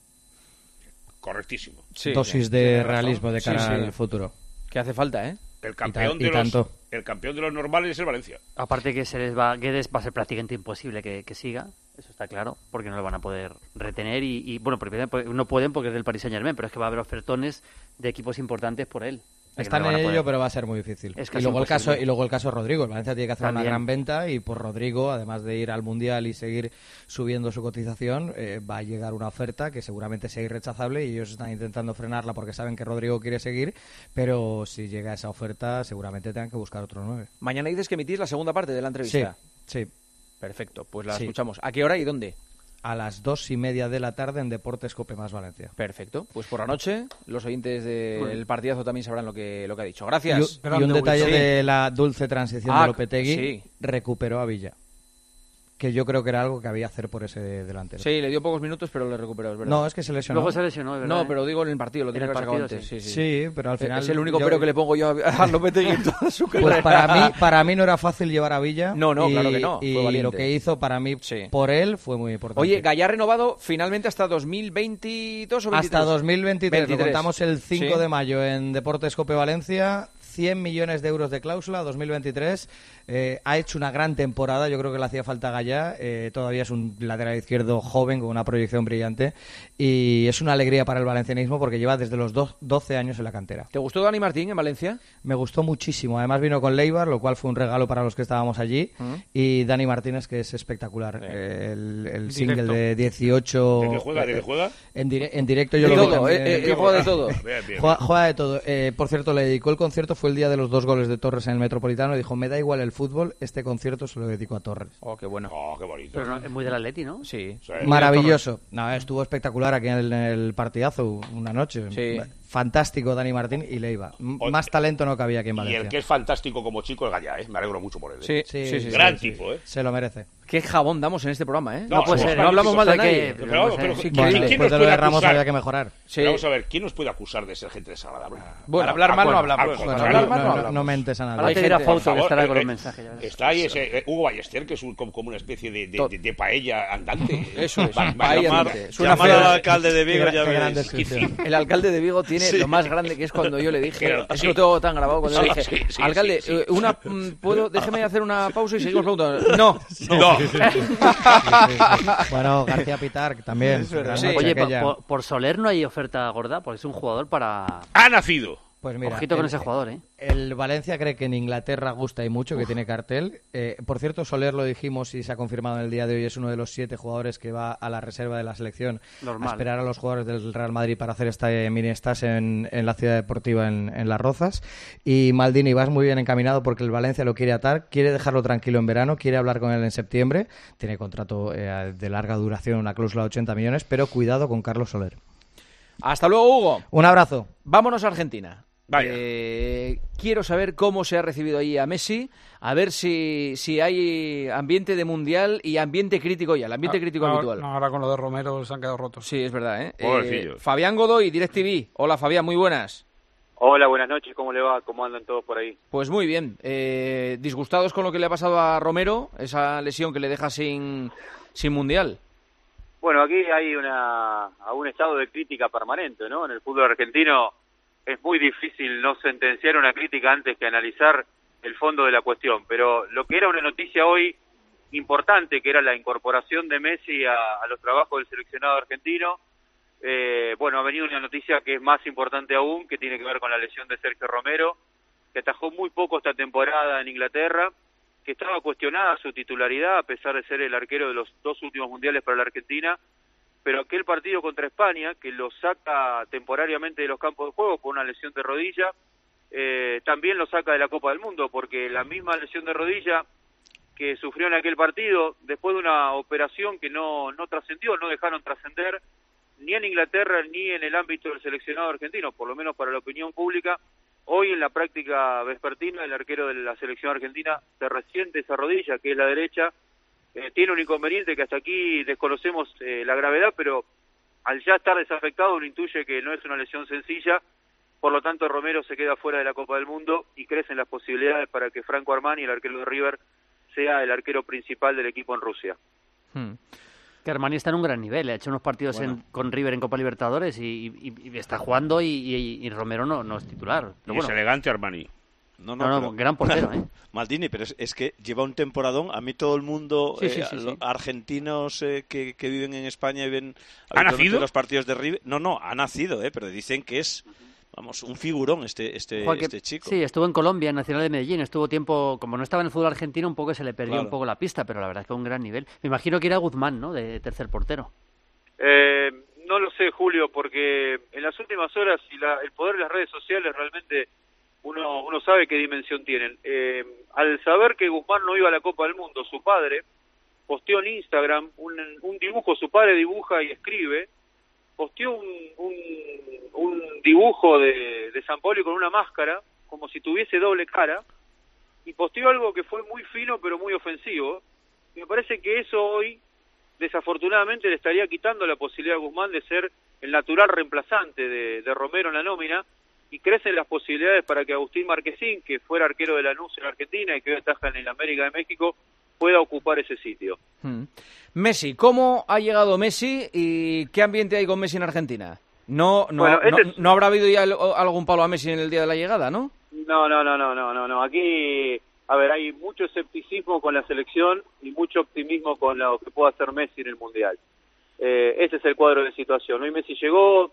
[SPEAKER 7] Correctísimo.
[SPEAKER 10] Sí,
[SPEAKER 18] Dosis
[SPEAKER 10] sí,
[SPEAKER 18] de
[SPEAKER 10] tiene razón.
[SPEAKER 18] realismo de cara
[SPEAKER 10] Sí, sí.
[SPEAKER 18] al futuro.
[SPEAKER 10] Que hace falta, ¿eh?
[SPEAKER 7] El campeón,
[SPEAKER 18] Y ta- y
[SPEAKER 7] de los,
[SPEAKER 18] tanto.
[SPEAKER 7] el campeón de los normales es el Valencia.
[SPEAKER 13] Aparte que se les va, Guedes va a ser prácticamente imposible que, que siga, eso está claro, porque no lo van a poder retener y, y bueno, primero, pues, no pueden porque es del Paris Saint-Germain, pero es que va a haber ofertones de equipos importantes por él. O sea, que
[SPEAKER 18] Están
[SPEAKER 13] no lo
[SPEAKER 18] en
[SPEAKER 13] van a
[SPEAKER 18] ello,
[SPEAKER 13] poder.
[SPEAKER 18] pero va a ser muy difícil.
[SPEAKER 13] Es
[SPEAKER 18] Y
[SPEAKER 13] casi
[SPEAKER 18] luego, el caso,
[SPEAKER 13] imposible.
[SPEAKER 18] y luego el caso de Rodrigo. El Valencia tiene que hacer
[SPEAKER 13] También.
[SPEAKER 18] una gran venta y por Rodrigo, además de ir al Mundial y seguir subiendo su cotización, eh, va a llegar una oferta que seguramente sea irrechazable y ellos están intentando frenarla porque saben que Rodrigo quiere seguir, pero si llega esa oferta seguramente tengan que buscar otro nueve.
[SPEAKER 10] Mañana dices que emitís la segunda parte de la entrevista.
[SPEAKER 18] Sí, sí.
[SPEAKER 10] Perfecto, pues la
[SPEAKER 18] Sí.
[SPEAKER 10] escuchamos. ¿A qué hora y dónde?
[SPEAKER 18] A las dos y media de la tarde en Deportes Cope más Valencia.
[SPEAKER 10] Perfecto, pues por la noche los oyentes
[SPEAKER 18] Muy
[SPEAKER 10] del
[SPEAKER 18] bien.
[SPEAKER 10] partidazo también sabrán lo que, lo que ha dicho.
[SPEAKER 18] Y,
[SPEAKER 10] Gracias.
[SPEAKER 18] un- y un detalle
[SPEAKER 10] Sí.
[SPEAKER 18] de la dulce transición
[SPEAKER 10] Ah,
[SPEAKER 18] de Lopetegui,
[SPEAKER 10] sí.
[SPEAKER 18] recuperó a Villa. Que yo creo que era algo que había que hacer por ese delantero.
[SPEAKER 10] Sí, le dio pocos minutos, pero le recuperó, es verdad.
[SPEAKER 18] No, es que se lesionó.
[SPEAKER 13] Luego se lesionó, es verdad.
[SPEAKER 10] No,
[SPEAKER 13] ¿eh?
[SPEAKER 10] pero digo en el partido, lo
[SPEAKER 13] En
[SPEAKER 10] tiene
[SPEAKER 13] el
[SPEAKER 10] que haber sacado
[SPEAKER 13] partido,
[SPEAKER 10] antes.
[SPEAKER 13] sí.
[SPEAKER 10] Sí, sí.
[SPEAKER 18] Sí, pero al final...
[SPEAKER 10] Es el único
[SPEAKER 18] yo-
[SPEAKER 10] pero que le pongo yo a, a Lopetegui en toda su carrera.
[SPEAKER 18] Pues para mí, para mí no era fácil llevar a Villa.
[SPEAKER 10] No, no,
[SPEAKER 18] y,
[SPEAKER 10] claro que no, fue
[SPEAKER 18] Y
[SPEAKER 10] valiente.
[SPEAKER 18] lo que hizo para mí,
[SPEAKER 10] Sí.
[SPEAKER 18] por él, fue muy importante.
[SPEAKER 10] Oye, Gallá renovado finalmente hasta dos mil veintidós o veintitrés.
[SPEAKER 18] hasta dos mil veintitrés, lo
[SPEAKER 10] veintitrés.
[SPEAKER 18] contamos el cinco
[SPEAKER 10] Sí.
[SPEAKER 18] de mayo en Deportes Cope Valencia. cien millones de euros de cláusula, dos mil veintitrés. Eh, ha hecho una gran temporada, yo creo que le hacía falta a Gallá. Eh, todavía es un lateral izquierdo joven con una proyección brillante. Y es una alegría para el valencianismo porque lleva desde los do- doce años en la cantera.
[SPEAKER 10] ¿Te gustó Dani Martín en Valencia?
[SPEAKER 18] Me gustó muchísimo. Además vino con Leibar, lo cual fue un regalo para los que estábamos allí.
[SPEAKER 10] Mm.
[SPEAKER 18] Y Dani Martínez, que es espectacular. Eh, el el single
[SPEAKER 7] Directo.
[SPEAKER 18] de dieciocho...
[SPEAKER 7] ¿De qué juega? ¿De qué juega?
[SPEAKER 18] En, dire- en directo yo
[SPEAKER 10] De
[SPEAKER 18] lo vi
[SPEAKER 10] todo,
[SPEAKER 18] también.
[SPEAKER 10] eh, eh, juega de todo.
[SPEAKER 7] Bien, bien.
[SPEAKER 18] Juega, juega de todo. Eh, por cierto, le dedicó el concierto, fue el día de los dos goles de Torres en el Metropolitano. Dijo, me da igual el fútbol, este concierto se lo dedico a Torres.
[SPEAKER 10] Oh, qué bueno.
[SPEAKER 7] Oh, qué bonito.
[SPEAKER 13] Pero no, es muy del Atleti, ¿no?
[SPEAKER 10] Sí.
[SPEAKER 7] Sí.
[SPEAKER 18] Maravilloso. No, estuvo espectacular aquí en el, en el partidazo una noche.
[SPEAKER 10] Sí.
[SPEAKER 18] fantástico Dani Martín y Leiva. M-
[SPEAKER 7] O-
[SPEAKER 18] Más talento no cabía aquí en
[SPEAKER 7] Y
[SPEAKER 18] Valencia.
[SPEAKER 7] el que es fantástico como chico es Gallá, ¿eh? Me alegro mucho por él. ¿eh?
[SPEAKER 10] Sí, sí, sí,
[SPEAKER 7] Gran
[SPEAKER 10] sí, sí.
[SPEAKER 7] tipo, ¿eh?
[SPEAKER 18] Se lo merece.
[SPEAKER 10] Qué jabón damos en este programa, ¿eh?
[SPEAKER 7] No,
[SPEAKER 10] No, puede
[SPEAKER 7] somos
[SPEAKER 10] ser, no hablamos mal de
[SPEAKER 7] magníficos,
[SPEAKER 10] nadie.
[SPEAKER 7] hay que- pero vamos, pero-
[SPEAKER 10] Sí,
[SPEAKER 7] ¿quién-
[SPEAKER 10] ¿quién-
[SPEAKER 7] quién
[SPEAKER 10] quién
[SPEAKER 7] nos
[SPEAKER 10] nos
[SPEAKER 7] puede
[SPEAKER 10] puede
[SPEAKER 7] acusar?
[SPEAKER 10] acusar?
[SPEAKER 18] había que mejorar.
[SPEAKER 10] Sí.
[SPEAKER 7] Pero vamos a ver, ¿quién nos puede acusar de ser gente desagradable?
[SPEAKER 10] Bueno,
[SPEAKER 7] Para
[SPEAKER 10] hablar mal no hablamos.
[SPEAKER 7] al
[SPEAKER 10] Bueno,
[SPEAKER 7] contrario.
[SPEAKER 10] hablar mal no
[SPEAKER 18] no,
[SPEAKER 10] hablamos.
[SPEAKER 18] no mentes a nadie.
[SPEAKER 13] Ahora
[SPEAKER 10] Hay
[SPEAKER 13] te dirá
[SPEAKER 10] gente-
[SPEAKER 13] Fausto
[SPEAKER 7] Por
[SPEAKER 13] que
[SPEAKER 7] favor,
[SPEAKER 13] estará con
[SPEAKER 7] eh,
[SPEAKER 13] los
[SPEAKER 7] eh,
[SPEAKER 13] mensajes. ya verás.
[SPEAKER 7] Está ahí ese eh, Hugo Ballester, que es un- como, como una especie de, de, de, de paella andante.
[SPEAKER 10] Eso es,
[SPEAKER 7] Va-
[SPEAKER 10] paella
[SPEAKER 7] va-
[SPEAKER 10] andante.
[SPEAKER 7] va-
[SPEAKER 10] Suena
[SPEAKER 15] Llamar
[SPEAKER 10] feo.
[SPEAKER 15] al alcalde de Vigo,
[SPEAKER 18] Qué
[SPEAKER 15] ya
[SPEAKER 18] gran- qué gran
[SPEAKER 15] veréis.
[SPEAKER 18] descripción.
[SPEAKER 10] El alcalde de Vigo tiene
[SPEAKER 15] Sí.
[SPEAKER 10] lo más grande, que es cuando yo le dije,
[SPEAKER 7] Pero,
[SPEAKER 10] es
[SPEAKER 7] sí.
[SPEAKER 10] que lo tengo tan grabado, cuando
[SPEAKER 7] Sí,
[SPEAKER 10] le dije,
[SPEAKER 7] sí, sí,
[SPEAKER 10] alcalde,
[SPEAKER 7] sí, sí.
[SPEAKER 10] eh, una, mm, ¿puedo, déjeme hacer una pausa y seguimos preguntando? No,
[SPEAKER 7] No.
[SPEAKER 18] Bueno, García Pitar también.
[SPEAKER 10] Es verdad.
[SPEAKER 18] gran
[SPEAKER 10] Sí.
[SPEAKER 18] noche
[SPEAKER 13] Oye,
[SPEAKER 18] aquella.
[SPEAKER 13] por, por Soler no hay oferta gorda, porque es un jugador para...
[SPEAKER 7] Ha nacido.
[SPEAKER 18] Pues mira,
[SPEAKER 13] Ojito con
[SPEAKER 18] el-
[SPEAKER 13] ese jugador, ¿eh?
[SPEAKER 18] El Valencia cree que en Inglaterra gusta y mucho, que tiene cartel. Eh, por cierto, Soler, lo dijimos y se ha confirmado en el día de hoy, es uno de los siete jugadores que va a la reserva de la selección
[SPEAKER 13] Normal.
[SPEAKER 18] a esperar a los jugadores del Real Madrid para hacer esta eh, mini stage en, en la ciudad deportiva en, en Las Rozas. Y Maldini, vas muy bien encaminado porque el Valencia lo quiere atar, quiere dejarlo tranquilo en verano, quiere hablar con él en septiembre. Tiene contrato eh, de larga duración, una cláusula de ochenta millones, pero cuidado con Carlos Soler.
[SPEAKER 10] Hasta luego, Hugo.
[SPEAKER 18] Un abrazo.
[SPEAKER 10] Vámonos a Argentina.
[SPEAKER 7] Vaya.
[SPEAKER 10] Eh, quiero saber cómo se ha recibido ahí a Messi, a ver si, si hay ambiente de mundial y ambiente crítico ya, el ambiente
[SPEAKER 6] Ah,
[SPEAKER 10] crítico
[SPEAKER 6] ahora-
[SPEAKER 10] habitual.
[SPEAKER 6] no, ahora con lo de Romero se han quedado rotos.
[SPEAKER 10] Sí, es verdad, ¿eh?
[SPEAKER 7] Pobrecillos.
[SPEAKER 10] Eh, Fabián Godoy, DirecTV. Hola, Fabián, muy buenas.
[SPEAKER 20] Hola, buenas noches, ¿cómo le va? ¿Cómo andan todos por ahí?
[SPEAKER 10] Pues muy bien. Eh, ¿Disgustados con lo que le ha pasado a Romero? Esa lesión que le deja sin, sin mundial.
[SPEAKER 20] Bueno, aquí hay una a un estado de crítica permanente, ¿no? En el fútbol argentino es muy difícil no sentenciar una crítica antes que analizar el fondo de la cuestión, pero lo que era una noticia hoy importante, que era la incorporación de Messi a, a los trabajos del seleccionado argentino, eh, bueno, ha venido una noticia que es más importante aún, que tiene que ver con la lesión de Sergio Romero, que atajó muy poco esta temporada en Inglaterra, que estaba cuestionada su titularidad a pesar de ser el arquero de los dos últimos mundiales para la Argentina, pero aquel partido contra España, que lo saca temporariamente de los campos de juego por una lesión de rodilla, eh, también lo saca de la Copa del Mundo, porque la misma lesión de rodilla que sufrió en aquel partido, después de una operación que no, no trascendió, no dejaron trascender ni en Inglaterra ni en el ámbito del seleccionado argentino, por lo menos para la opinión pública. Hoy en la práctica vespertina el arquero de la selección argentina se resiente esa rodilla, que es la derecha, eh, tiene un inconveniente que hasta aquí desconocemos eh, la gravedad, pero al ya estar desafectado uno intuye que no es una lesión sencilla, por lo tanto Romero se queda fuera de la Copa del Mundo y crecen las posibilidades para que Franco Armani, el arquero de River, sea el arquero principal del equipo en Rusia.
[SPEAKER 10] Hmm.
[SPEAKER 13] Que Armani está en un gran nivel, ha hecho unos partidos
[SPEAKER 10] Bueno.
[SPEAKER 13] en- con River en Copa Libertadores y, y- y está jugando y, y- y Romero no, no es titular. Pero
[SPEAKER 7] Y es
[SPEAKER 13] bueno,
[SPEAKER 7] elegante Armani.
[SPEAKER 15] No,
[SPEAKER 13] No, no,
[SPEAKER 15] pero-
[SPEAKER 13] gran portero, ¿eh?
[SPEAKER 15] Maldini, pero es, es que lleva un temporadón. A mí todo el mundo,
[SPEAKER 10] Sí, sí,
[SPEAKER 15] eh,
[SPEAKER 10] sí,
[SPEAKER 15] lo-
[SPEAKER 10] sí.
[SPEAKER 15] argentinos eh, que, que viven en España y ven
[SPEAKER 7] ¿Ha
[SPEAKER 15] habitualmente
[SPEAKER 7] nacido?
[SPEAKER 15] los partidos de River. No, no, ha nacido, eh, pero dicen que es, vamos, un figurón este este,
[SPEAKER 13] Joder, que-
[SPEAKER 15] este chico.
[SPEAKER 13] Sí, estuvo en Colombia, en Nacional de Medellín, estuvo tiempo, como no estaba en el fútbol argentino, un poco se le perdió
[SPEAKER 15] Claro.
[SPEAKER 13] un poco la pista, pero la verdad es que a un gran nivel. Me imagino que era Guzmán, ¿no?, de tercer portero.
[SPEAKER 20] Eh, no lo sé, Julio, porque en las últimas horas y la, el poder de las redes sociales realmente uno, uno sabe qué dimensión tienen. Eh, al saber que Guzmán no iba a la Copa del Mundo, su padre posteó en Instagram un, un dibujo, su padre dibuja y escribe, posteó un, un, un dibujo de, de San Paoli con una máscara, como si tuviese doble cara, y posteó algo que fue muy fino pero muy ofensivo. Y me parece que eso hoy desafortunadamente le estaría quitando la posibilidad a Guzmán de ser el natural reemplazante de, de Romero en la nómina, y crecen las posibilidades para que Agustín Marquesín, que fuera arquero de Lanús en Argentina y que hoy ataja en el América de México, pueda ocupar ese sitio.
[SPEAKER 10] Hmm. Messi, ¿cómo ha llegado Messi y qué ambiente hay con Messi en Argentina? No, no,
[SPEAKER 20] Bueno, este
[SPEAKER 10] no,
[SPEAKER 20] es-
[SPEAKER 10] no habrá habido ya al- algún palo a Messi en el día de la llegada, ¿no?
[SPEAKER 20] No, no, no, no, no, no, no. Aquí, a ver, hay mucho escepticismo con la selección y mucho optimismo con lo que pueda hacer Messi en el Mundial. Eh, ese es el cuadro de situación. Hoy Messi llegó,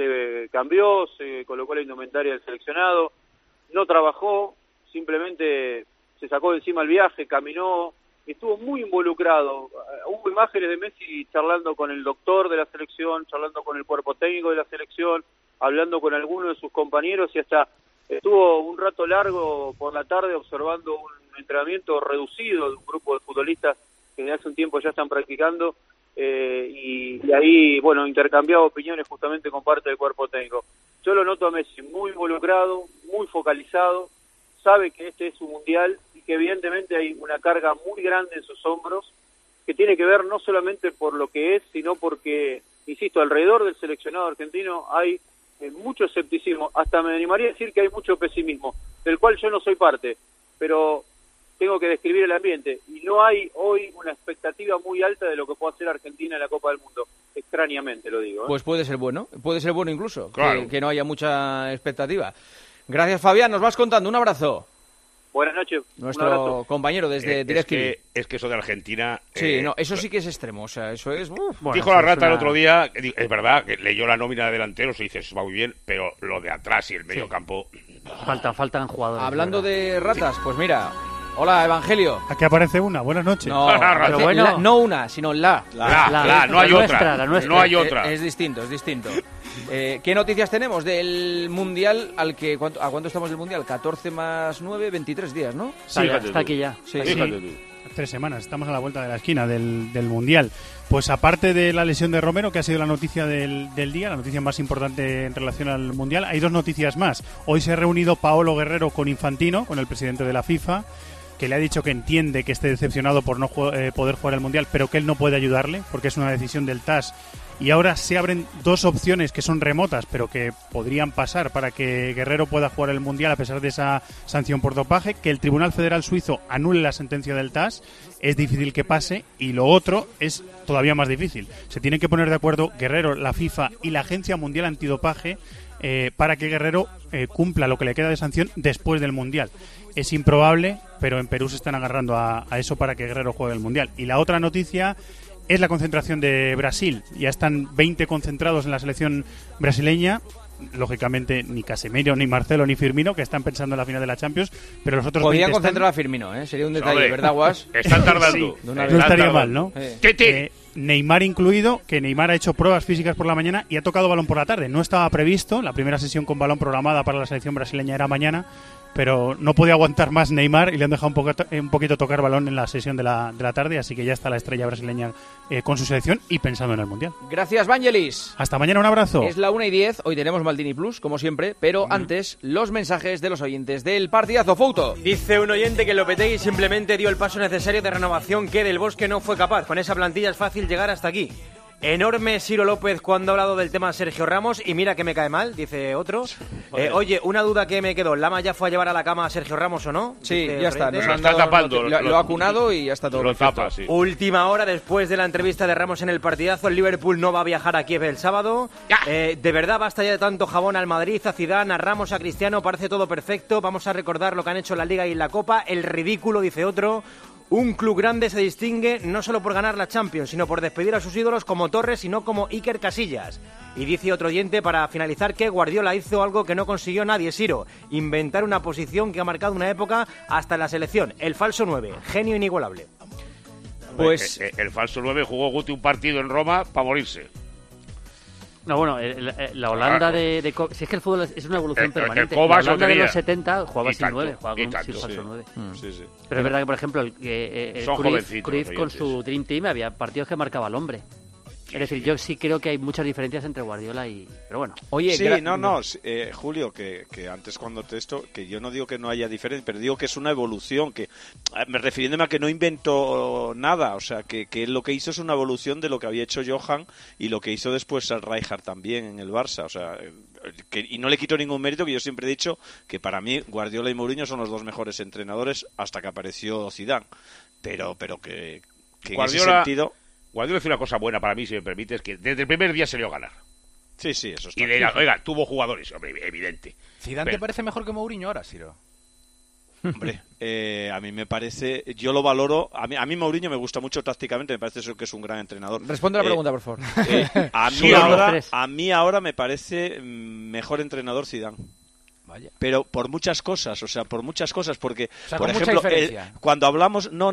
[SPEAKER 20] se cambió, se colocó la indumentaria del seleccionado, no trabajó, simplemente se sacó de encima el viaje, caminó, estuvo muy involucrado. Uh, Hubo imágenes de Messi charlando con el doctor de la selección, charlando con el cuerpo técnico de la selección, hablando con algunos de sus compañeros y hasta estuvo un rato largo por la tarde observando un entrenamiento reducido de un grupo de futbolistas que desde hace un tiempo ya están practicando eh, y, y ahí, bueno, intercambiaba opiniones justamente con parte del cuerpo técnico. yo lo noto a Messi muy involucrado, muy focalizado, sabe que este es su mundial y que evidentemente hay una carga muy grande en sus hombros que tiene que ver no solamente por lo que es, sino porque, insisto, alrededor del seleccionado argentino hay eh, mucho escepticismo, hasta me animaría a decir que hay mucho pesimismo, del cual yo no soy parte, pero tengo que describir el ambiente, y no hay hoy una expectativa muy alta de lo que pueda hacer Argentina en la Copa del Mundo, extrañamente lo digo. ¿eh?
[SPEAKER 10] Pues puede ser bueno, puede ser bueno incluso,
[SPEAKER 7] Claro.
[SPEAKER 10] que, que no haya mucha expectativa. Gracias, Fabián, nos vas contando, un abrazo.
[SPEAKER 20] Buenas noches.
[SPEAKER 10] Nuestro
[SPEAKER 20] un abrazo.
[SPEAKER 10] compañero desde
[SPEAKER 7] Eh, es,
[SPEAKER 10] DirecTV.
[SPEAKER 7] que, es que eso de Argentina...
[SPEAKER 10] Sí,
[SPEAKER 7] eh,
[SPEAKER 10] no, eso sí que es extremo, o sea, eso es... uf.
[SPEAKER 7] Bueno, dijo la Rata el otro día, que, es verdad, que leyó la nómina de delanteros y dices, va muy bien, pero lo de atrás y el medio campo...
[SPEAKER 13] Faltan, faltan jugadores.
[SPEAKER 10] Hablando de ratas, pues mira... Hola, Evangelio.
[SPEAKER 21] Aquí aparece una, buenas noches.
[SPEAKER 10] No, pero bueno, la, no una, sino la.
[SPEAKER 7] La, la, la no hay
[SPEAKER 10] la
[SPEAKER 7] otra.
[SPEAKER 10] Nuestra, la nuestra.
[SPEAKER 7] No hay otra.
[SPEAKER 10] Es, es distinto, es distinto. Eh, ¿Qué noticias tenemos del Mundial al que... ¿cuánto, ¿A cuánto estamos del Mundial? catorce más nueve, veintitrés días, ¿no?
[SPEAKER 13] Sí, está, está aquí ya.
[SPEAKER 10] Sí,
[SPEAKER 21] sí. Tres semanas, estamos a la vuelta de la esquina del, del Mundial. Pues aparte de la lesión de Romero, que ha sido la noticia del, del día, la noticia más importante en relación al Mundial, hay dos noticias más. Hoy se ha reunido Paolo Guerrero con Infantino, con el presidente de la FIFA, que le ha dicho que entiende que esté decepcionado por no eh, poder jugar el Mundial, pero que él no puede ayudarle, porque es una decisión del T A S. Y ahora se abren dos opciones que son remotas, pero que podrían pasar para que Guerrero pueda jugar el Mundial a pesar de esa sanción por dopaje, que el Tribunal Federal Suizo anule la sentencia del T A S. Es difícil que pase, y lo otro es todavía más difícil. Se tienen que poner de acuerdo Guerrero, la FIFA y la Agencia Mundial Antidopaje eh, para que Guerrero eh, cumpla lo que le queda de sanción después del Mundial. Es improbable, pero en Perú se están agarrando a, a eso para que Guerrero juegue el Mundial. Y la otra noticia es la concentración de Brasil. Ya están veinte concentrados en la selección brasileña. Lógicamente ni Casemiro, ni Marcelo, ni Firmino, que están pensando en la final de la Champions, pero los otros
[SPEAKER 10] Podrían
[SPEAKER 21] veinte
[SPEAKER 10] concentrar
[SPEAKER 21] están...
[SPEAKER 10] a Firmino, ¿eh? Sería un detalle,
[SPEAKER 21] Hombre,
[SPEAKER 10] ¿verdad, Guas?
[SPEAKER 7] Están tardando.
[SPEAKER 21] Sí, no estaría mal, ¿no?
[SPEAKER 10] Eh.
[SPEAKER 21] Eh, Neymar incluido, que Neymar ha hecho pruebas físicas por la mañana y ha tocado balón por la tarde. No estaba previsto, la primera sesión con balón programada para la selección brasileña era mañana, pero no podía aguantar más Neymar y le han dejado un, poco, un poquito tocar balón en la sesión de la, de la tarde, así que ya está la estrella brasileña eh, con su selección y pensando en el Mundial.
[SPEAKER 10] Gracias, Vangelis.
[SPEAKER 21] Hasta mañana, un abrazo.
[SPEAKER 10] Es la una y diez, hoy tenemos Maldini Plus, como siempre, pero mm. antes, los mensajes de los oyentes del partidazo. Fouto.
[SPEAKER 22] Dice un oyente que Lopetegui simplemente dio el paso necesario de renovación que Del Bosque no fue capaz. Con esa plantilla es fácil llegar hasta aquí. Enorme Ciro López cuando ha hablado del tema Sergio Ramos, y mira que me cae mal, dice otro. Eh, oye, una duda que me quedó, ¿Lama ya fue a llevar a la cama a Sergio Ramos o no?
[SPEAKER 10] Sí,
[SPEAKER 22] Dice
[SPEAKER 10] ya está, nos
[SPEAKER 7] lo está tapando,
[SPEAKER 10] lo,
[SPEAKER 7] lo,
[SPEAKER 10] lo ha cunado y ya está todo.
[SPEAKER 7] Lo tapa, sí.
[SPEAKER 22] Última hora después de la entrevista de Ramos en el partidazo, el Liverpool no va a viajar a Kiev el sábado. Eh, de verdad, basta ya de tanto jabón al Madrid, a Zidane, a Ramos, a Cristiano, parece todo perfecto. Vamos a recordar lo que han hecho en la Liga y en la Copa, el ridículo, dice otro. Un club grande se distingue no solo por ganar la Champions, sino por despedir a sus ídolos como Torres y no como Iker Casillas. Y dice otro oyente, para finalizar, que Guardiola hizo algo que no consiguió nadie, Siro: inventar una posición que ha marcado una época hasta en la selección, el falso nueve, genio inigualable.
[SPEAKER 7] Pues el, el falso nueve jugó Guti un partido en Roma para morirse.
[SPEAKER 13] No, bueno, el, el, la Holanda de, de... Si es que el fútbol es una evolución
[SPEAKER 7] el,
[SPEAKER 13] permanente.
[SPEAKER 7] El
[SPEAKER 13] la Holanda de los setenta jugaba sin nueve, jugaba con
[SPEAKER 7] tanto,
[SPEAKER 13] sin falso
[SPEAKER 7] sí.
[SPEAKER 13] nueve.
[SPEAKER 7] Mm. Sí, sí.
[SPEAKER 13] Pero es verdad que, por ejemplo, el, el,
[SPEAKER 7] Son
[SPEAKER 13] Cruyff, Cruyff con su Dream Team había partidos que marcaba al hombre. Es decir, yo sí creo que hay muchas diferencias entre Guardiola y... Pero bueno.
[SPEAKER 15] Oye, sí, no, no, eh, Julio, que, que antes cuando te esto, que yo no digo que no haya diferencia, pero digo que es una evolución, que me refiriéndome a que no inventó nada, o sea, que, que lo que hizo es una evolución de lo que había hecho Johan y lo que hizo después al Rijkaard también en el Barça, o sea, que, y no le quito ningún mérito, que yo siempre he dicho que para mí Guardiola y Mourinho son los dos mejores entrenadores hasta que apareció Zidane, pero, pero que, que en ese sentido...
[SPEAKER 7] Guardiola hizo una cosa buena para mí, si me permites, que desde el primer día se le dio a ganar.
[SPEAKER 15] Sí, sí, eso está.
[SPEAKER 7] Y de, oiga, tuvo jugadores, hombre, evidente.
[SPEAKER 5] ¿Zidane
[SPEAKER 7] Pero...
[SPEAKER 5] te parece mejor que Mourinho ahora, Siro?
[SPEAKER 15] Hombre, eh, a mí me parece, yo lo valoro, a mí, a mí Mourinho me gusta mucho tácticamente, me parece que es un gran entrenador.
[SPEAKER 10] Responde a la
[SPEAKER 15] eh,
[SPEAKER 10] pregunta, por favor.
[SPEAKER 15] Eh, a, mí ahora, a mí ahora me parece mejor entrenador Zidane.
[SPEAKER 5] Vaya.
[SPEAKER 15] Pero por muchas cosas, o sea, por muchas cosas, porque,
[SPEAKER 5] o sea,
[SPEAKER 15] por
[SPEAKER 5] con
[SPEAKER 15] ejemplo,
[SPEAKER 5] mucha
[SPEAKER 15] el, cuando hablamos, no, no,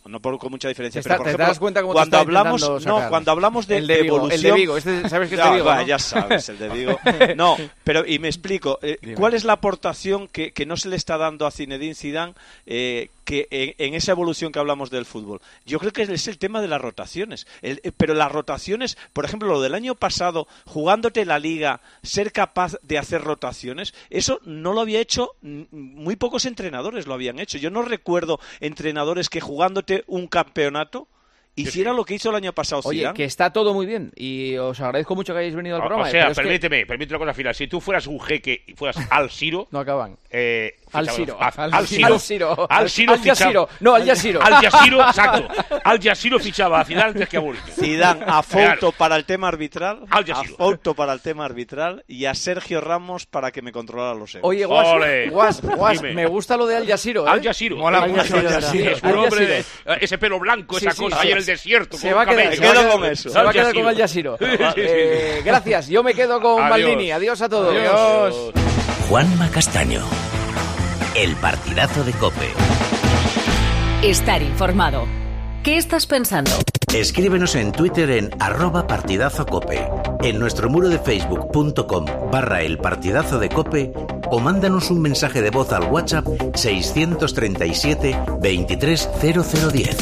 [SPEAKER 15] no por, con mucha diferencia.
[SPEAKER 10] Te,
[SPEAKER 15] Pero,
[SPEAKER 10] está,
[SPEAKER 15] por
[SPEAKER 10] te
[SPEAKER 15] ejemplo,
[SPEAKER 10] das cuenta cómo
[SPEAKER 15] cuando
[SPEAKER 10] te está
[SPEAKER 15] hablamos,
[SPEAKER 10] sacar.
[SPEAKER 15] no, cuando hablamos de
[SPEAKER 10] el de Vigo,
[SPEAKER 15] evolución,
[SPEAKER 10] el de Vigo, este, ¿sabes que es de
[SPEAKER 15] no,
[SPEAKER 10] Vigo?
[SPEAKER 15] va,
[SPEAKER 10] ¿no?
[SPEAKER 15] Ya sabes, el de Vigo. No, pero y me explico. Eh, ¿Cuál es la aportación que, que no se le está dando a Zinedine Zidane eh, que en, en esa evolución que hablamos del fútbol? Yo creo que es el tema de las rotaciones. El, eh, pero las rotaciones, por ejemplo, lo del año pasado, jugándote la Liga, ser capaz de hacer rotaciones, eso no lo había hecho, muy pocos entrenadores lo habían hecho. Yo no recuerdo entrenadores que jugándote un campeonato hiciera lo que hizo el año pasado
[SPEAKER 10] Oye,
[SPEAKER 15] Zidane.
[SPEAKER 10] que está todo muy bien y os agradezco mucho que hayáis venido al
[SPEAKER 7] O,
[SPEAKER 10] programa.
[SPEAKER 7] o sea,
[SPEAKER 10] pero
[SPEAKER 7] permíteme,
[SPEAKER 10] es que...
[SPEAKER 7] permíteme una cosa final. Si tú fueras un jeque y fueras Al Siro...
[SPEAKER 10] no acaban.
[SPEAKER 7] Eh,
[SPEAKER 10] Al
[SPEAKER 7] fichaba-
[SPEAKER 10] Siro.
[SPEAKER 7] Al,
[SPEAKER 10] Al
[SPEAKER 7] Siro.
[SPEAKER 10] Al Siro.
[SPEAKER 7] Al Siro
[SPEAKER 10] Al
[SPEAKER 7] fichaba-
[SPEAKER 10] Jazeera. No, Al Jazeera.
[SPEAKER 7] Al Jazeera, exacto. Al Jazeera fichaba a Zidane antes que a Mourinho.
[SPEAKER 15] Zidane a Fouto
[SPEAKER 7] Claro.
[SPEAKER 15] para el tema arbitral,
[SPEAKER 7] Al
[SPEAKER 15] a
[SPEAKER 7] Jazeera.
[SPEAKER 15] Fouto para el tema arbitral y a Sergio Ramos para que me controlara los egos.
[SPEAKER 10] Oye, Guas,
[SPEAKER 7] Ole.
[SPEAKER 10] Guas, Guas,
[SPEAKER 7] Dime.
[SPEAKER 10] me gusta lo de Al Jazeera. ¿eh?
[SPEAKER 7] Al Jazeera.
[SPEAKER 10] Mola
[SPEAKER 7] Al
[SPEAKER 10] mucho.
[SPEAKER 7] Jazeera,
[SPEAKER 10] Al
[SPEAKER 7] sí,
[SPEAKER 10] Jazeera.
[SPEAKER 7] es un
[SPEAKER 10] Al
[SPEAKER 7] hombre,
[SPEAKER 10] Jazeera.
[SPEAKER 7] eh, ese pelo blanco, esa
[SPEAKER 10] Sí, sí,
[SPEAKER 7] cosa,
[SPEAKER 10] sí.
[SPEAKER 7] ahí en el desierto.
[SPEAKER 10] Se
[SPEAKER 7] con
[SPEAKER 10] va a
[SPEAKER 7] un
[SPEAKER 10] quedar,
[SPEAKER 7] camello.
[SPEAKER 10] se va a quedar-
[SPEAKER 15] con eso.
[SPEAKER 10] se va a quedar con
[SPEAKER 7] Al
[SPEAKER 10] Al Jazeera.
[SPEAKER 7] Sí, sí, sí.
[SPEAKER 10] Eh, gracias, yo me quedo con
[SPEAKER 7] Adiós.
[SPEAKER 10] Maldini. Adiós a todos.
[SPEAKER 7] Adiós.
[SPEAKER 1] Juanma Castaño. El partidazo de COPE.
[SPEAKER 2] Estar informado. ¿Qué estás pensando?
[SPEAKER 1] Escríbenos en Twitter en arroba partidazo cope, en nuestro muro de facebook.com barra el partidazo de COPE o mándanos un mensaje de voz al WhatsApp seiscientos treinta y siete veintitrés cero cero diez.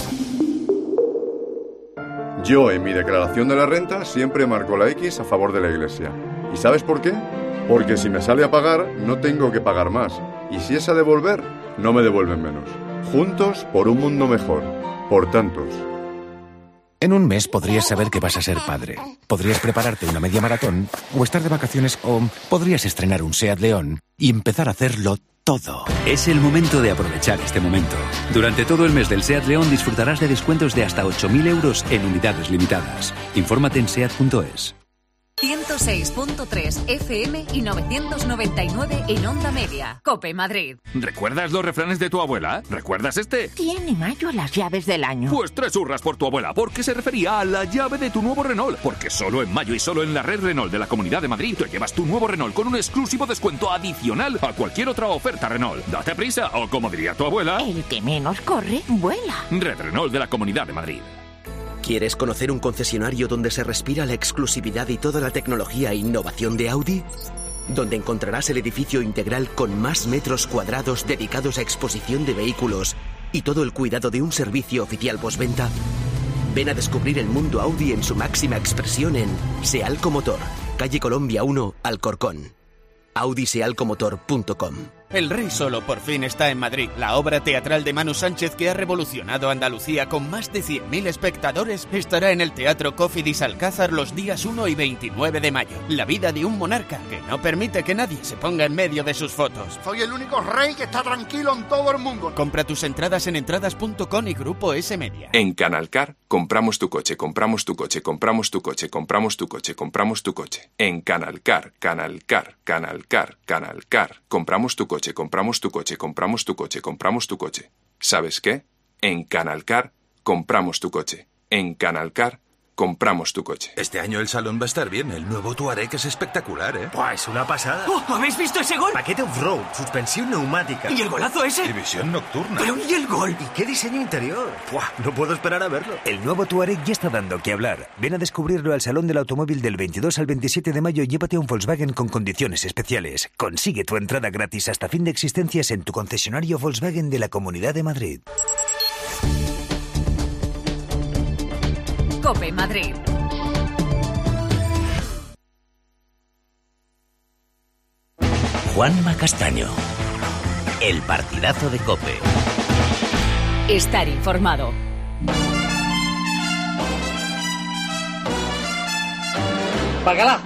[SPEAKER 23] Yo en mi declaración de la renta siempre marco la X a favor de la Iglesia. ¿Y sabes por qué? Porque si me sale a pagar, no tengo que pagar más. Y si es a devolver, no me devuelven menos. Juntos por un mundo mejor. Por tantos.
[SPEAKER 24] En un mes podrías saber que vas a ser padre. Podrías prepararte una media maratón, o estar de vacaciones, o podrías estrenar un SEAT León y empezar a hacerlo todo.
[SPEAKER 25] Es el momento de aprovechar este momento. Durante todo el mes del SEAT León disfrutarás de descuentos de hasta ocho mil euros en unidades limitadas. Infórmate en seat punto es.
[SPEAKER 2] ciento seis punto tres F M y novecientos noventa y nueve en Onda Media. COPE Madrid.
[SPEAKER 26] ¿Recuerdas los refranes de tu abuela? ¿Recuerdas este?
[SPEAKER 27] Tiene mayo las llaves del año.
[SPEAKER 26] Pues tres hurras por tu abuela, porque se refería a la llave de tu nuevo Renault. Porque solo en mayo y solo en la red Renault de la Comunidad de Madrid te llevas tu nuevo Renault con un exclusivo descuento adicional a cualquier otra oferta Renault. Date prisa, o como diría tu abuela...
[SPEAKER 27] El que menos corre, vuela.
[SPEAKER 26] Red Renault de la Comunidad de Madrid.
[SPEAKER 28] ¿Quieres conocer un concesionario donde se respira la exclusividad y toda la tecnología e innovación de Audi? Donde encontrarás el edificio integral con más metros cuadrados dedicados a exposición de vehículos y todo el cuidado de un servicio oficial postventa. Ven a descubrir el mundo Audi en su máxima expresión en Sealco Motor, calle Colombia uno, Alcorcón. audi sealco motor punto com.
[SPEAKER 29] El Rey Solo por fin está en Madrid. La obra teatral de Manu Sánchez que ha revolucionado Andalucía con más de cien mil espectadores estará en el Teatro Cofidis Alcázar los días uno y veintinueve de mayo. La vida de un monarca que no permite que nadie se ponga en medio de sus fotos.
[SPEAKER 30] Soy el único rey que está tranquilo en todo el mundo.
[SPEAKER 29] Compra tus entradas en entradas punto com y Grupo S Media.
[SPEAKER 31] En Canalcar, compramos tu coche, compramos tu coche, compramos tu coche, compramos tu coche, compramos tu coche. En Canalcar, Canalcar, Canalcar, Canalcar, compramos tu coche. compramos tu coche, compramos tu coche, compramos tu coche. ¿Sabes qué? En Canalcar, compramos tu coche. En Canalcar, compramos tu coche.
[SPEAKER 32] Este año el salón va a estar bien. El nuevo Touareg es espectacular, ¿eh?
[SPEAKER 33] ¡Buah, es una pasada!
[SPEAKER 32] ¡Oh!
[SPEAKER 33] ¿Habéis visto ese gol? Paquete off-road, suspensión neumática.
[SPEAKER 32] ¿Y el golazo ese?
[SPEAKER 33] Y visión nocturna. ¿Pero y el gol?
[SPEAKER 32] ¿Y qué diseño interior?
[SPEAKER 33] ¡Buah, no puedo esperar a verlo!
[SPEAKER 34] El nuevo Touareg ya está dando que hablar. Ven a descubrirlo al Salón del Automóvil del veintidós al veintisiete de mayo y llévate un Volkswagen con condiciones especiales. Consigue tu entrada gratis hasta fin de existencias en tu concesionario Volkswagen de la Comunidad de Madrid.
[SPEAKER 2] COPE Madrid.
[SPEAKER 1] Juanma Castaño. El partidazo de COPE.
[SPEAKER 2] Estar informado.
[SPEAKER 35] ¡Págala!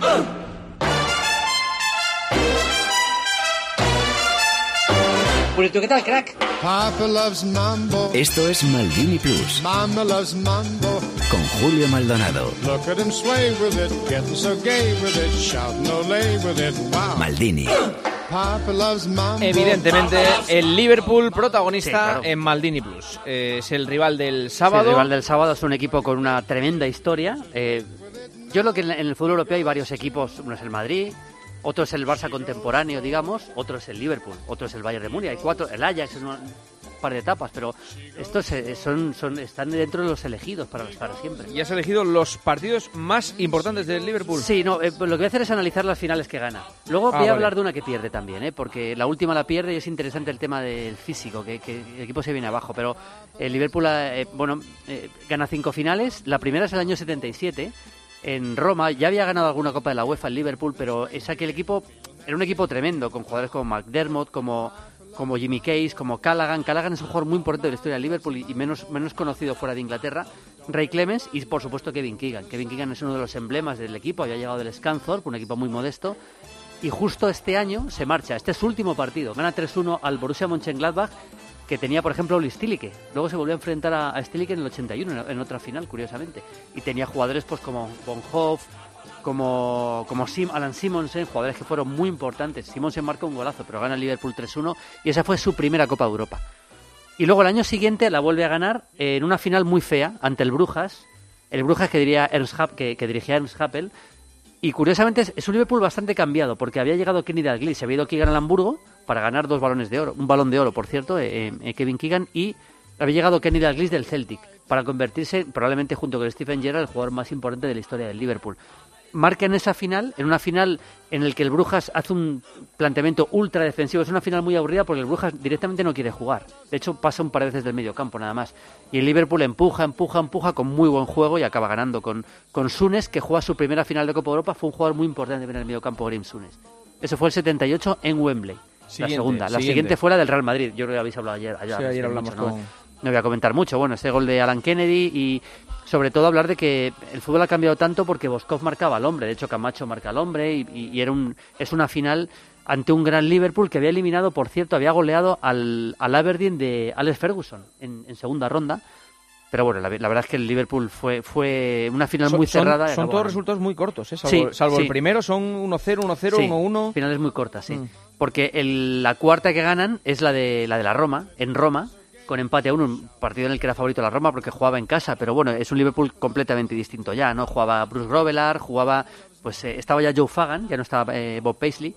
[SPEAKER 35] Purito, ¿qué tal, crack?
[SPEAKER 1] Esto es Maldini Plus.
[SPEAKER 36] Mama loves mambo.
[SPEAKER 1] Con Julio Maldonado.
[SPEAKER 36] Look at him sway with it, getting so gay with it, shouting olé with it, wow.
[SPEAKER 1] Maldini.
[SPEAKER 10] Evidentemente, el Liverpool protagonista
[SPEAKER 13] Sí, claro.
[SPEAKER 10] en Maldini Plus. Eh, es el rival del
[SPEAKER 13] Sí,
[SPEAKER 10] sábado.
[SPEAKER 13] el rival del sábado es un equipo con una tremenda historia. Eh, yo creo que en el fútbol europeo hay varios equipos. Uno es el Madrid, otro es el Barça contemporáneo, digamos, otro es el Liverpool, otro es el Bayern de Múnich. Hay cuatro, el Ajax es uno, par de etapas, pero estos eh, son, son están dentro de los elegidos para, para siempre.
[SPEAKER 10] ¿Y has elegido los partidos más importantes del Liverpool?
[SPEAKER 13] Sí, no, eh, lo que voy a hacer es analizar las finales que gana. Luego voy
[SPEAKER 10] ah,
[SPEAKER 13] a
[SPEAKER 10] vale.
[SPEAKER 13] hablar de una que pierde también, ¿eh? Porque la última la pierde y es interesante el tema del físico, que, que el equipo se viene abajo, pero el Liverpool, eh, bueno, eh, gana cinco finales. La primera es el año setenta y siete, en Roma. Ya había ganado alguna Copa de la UEFA el Liverpool, pero es aquel equipo, era un equipo tremendo, con jugadores como McDermott, como, como Jimmy Case, como Callaghan. Callaghan es un jugador muy importante de la historia del Liverpool y, y menos, menos conocido fuera de Inglaterra. Ray Clemens y, por supuesto, Kevin Keegan. Kevin Keegan es uno de los emblemas del equipo, había llegado del Scunthorpe, un equipo muy modesto. Y justo este año se marcha, este es su último partido, gana tres uno al Borussia Mönchengladbach, que tenía, por ejemplo, Uli Stilicke. Luego se volvió a enfrentar a, a Stilicke en el ochenta y uno, en, en otra final, curiosamente. Y tenía jugadores pues como Von Hoff, como, como Sim, Alan Simonsen, jugadores que fueron muy importantes. Simonsen marca un golazo, pero gana el Liverpool tres uno y esa fue su primera Copa de Europa. Y luego el año siguiente la vuelve a ganar en una final muy fea ante el Brujas, el Brujas que, diría Ernst Happ, que, que dirigía Ernst Happel. Y curiosamente es, es un Liverpool bastante cambiado, porque había llegado Kenny Dalglish, se había ido Keegan al Hamburgo para ganar dos balones de oro, un balón de oro, por cierto, eh, eh, Kevin Keegan, y había llegado Kenny Dalglish del Celtic para convertirse, probablemente junto con Steven Gerrard, el jugador más importante de la historia del Liverpool. Marca en esa final, en una final en el que el Brujas hace un planteamiento ultra defensivo. Es una final muy aburrida porque el Brujas directamente no quiere jugar. De hecho, pasa un par de veces del medio campo nada más. Y el Liverpool empuja, empuja, empuja con muy buen juego y acaba ganando con, con Souness, que juega su primera final de Copa de Europa. Fue un jugador muy importante en el medio campo, Graeme Souness. Eso fue el setenta y ocho en Wembley.
[SPEAKER 10] Siguiente,
[SPEAKER 13] la segunda. La
[SPEAKER 10] siguiente.
[SPEAKER 13] siguiente fue la del Real Madrid. Yo creo que habéis hablado ayer. ayer,
[SPEAKER 10] sí, ayer hablamos
[SPEAKER 13] mucho, ¿no?
[SPEAKER 10] con...
[SPEAKER 13] No voy a comentar mucho. Bueno, ese gol de Alan Kennedy y sobre todo hablar de que el fútbol ha cambiado tanto porque Boskov marcaba al hombre. De hecho, Camacho marca al hombre y, y, y era un, es una final ante un gran Liverpool que había eliminado, por cierto, había goleado al, al Aberdeen de Alex Ferguson en, en segunda ronda. Pero bueno, la, la verdad es que el Liverpool fue, fue una final
[SPEAKER 10] son,
[SPEAKER 13] muy cerrada.
[SPEAKER 10] Son, son todos resultados muy cortos, ¿eh? Salvo,
[SPEAKER 13] sí,
[SPEAKER 10] salvo
[SPEAKER 13] sí.
[SPEAKER 10] el primero, son uno cero, uno cero,
[SPEAKER 13] sí,
[SPEAKER 10] uno uno.
[SPEAKER 13] Finales muy cortas, sí.
[SPEAKER 10] Mm.
[SPEAKER 13] Porque el, la cuarta que ganan es la de la de la Roma, en Roma, con empate a uno, un partido en el que era favorito la Roma porque jugaba en casa, pero bueno, es un Liverpool completamente distinto ya, ¿no? Jugaba Bruce Grobbelaar, jugaba, pues eh, estaba ya Joe Fagan, ya no estaba eh, Bob Paisley,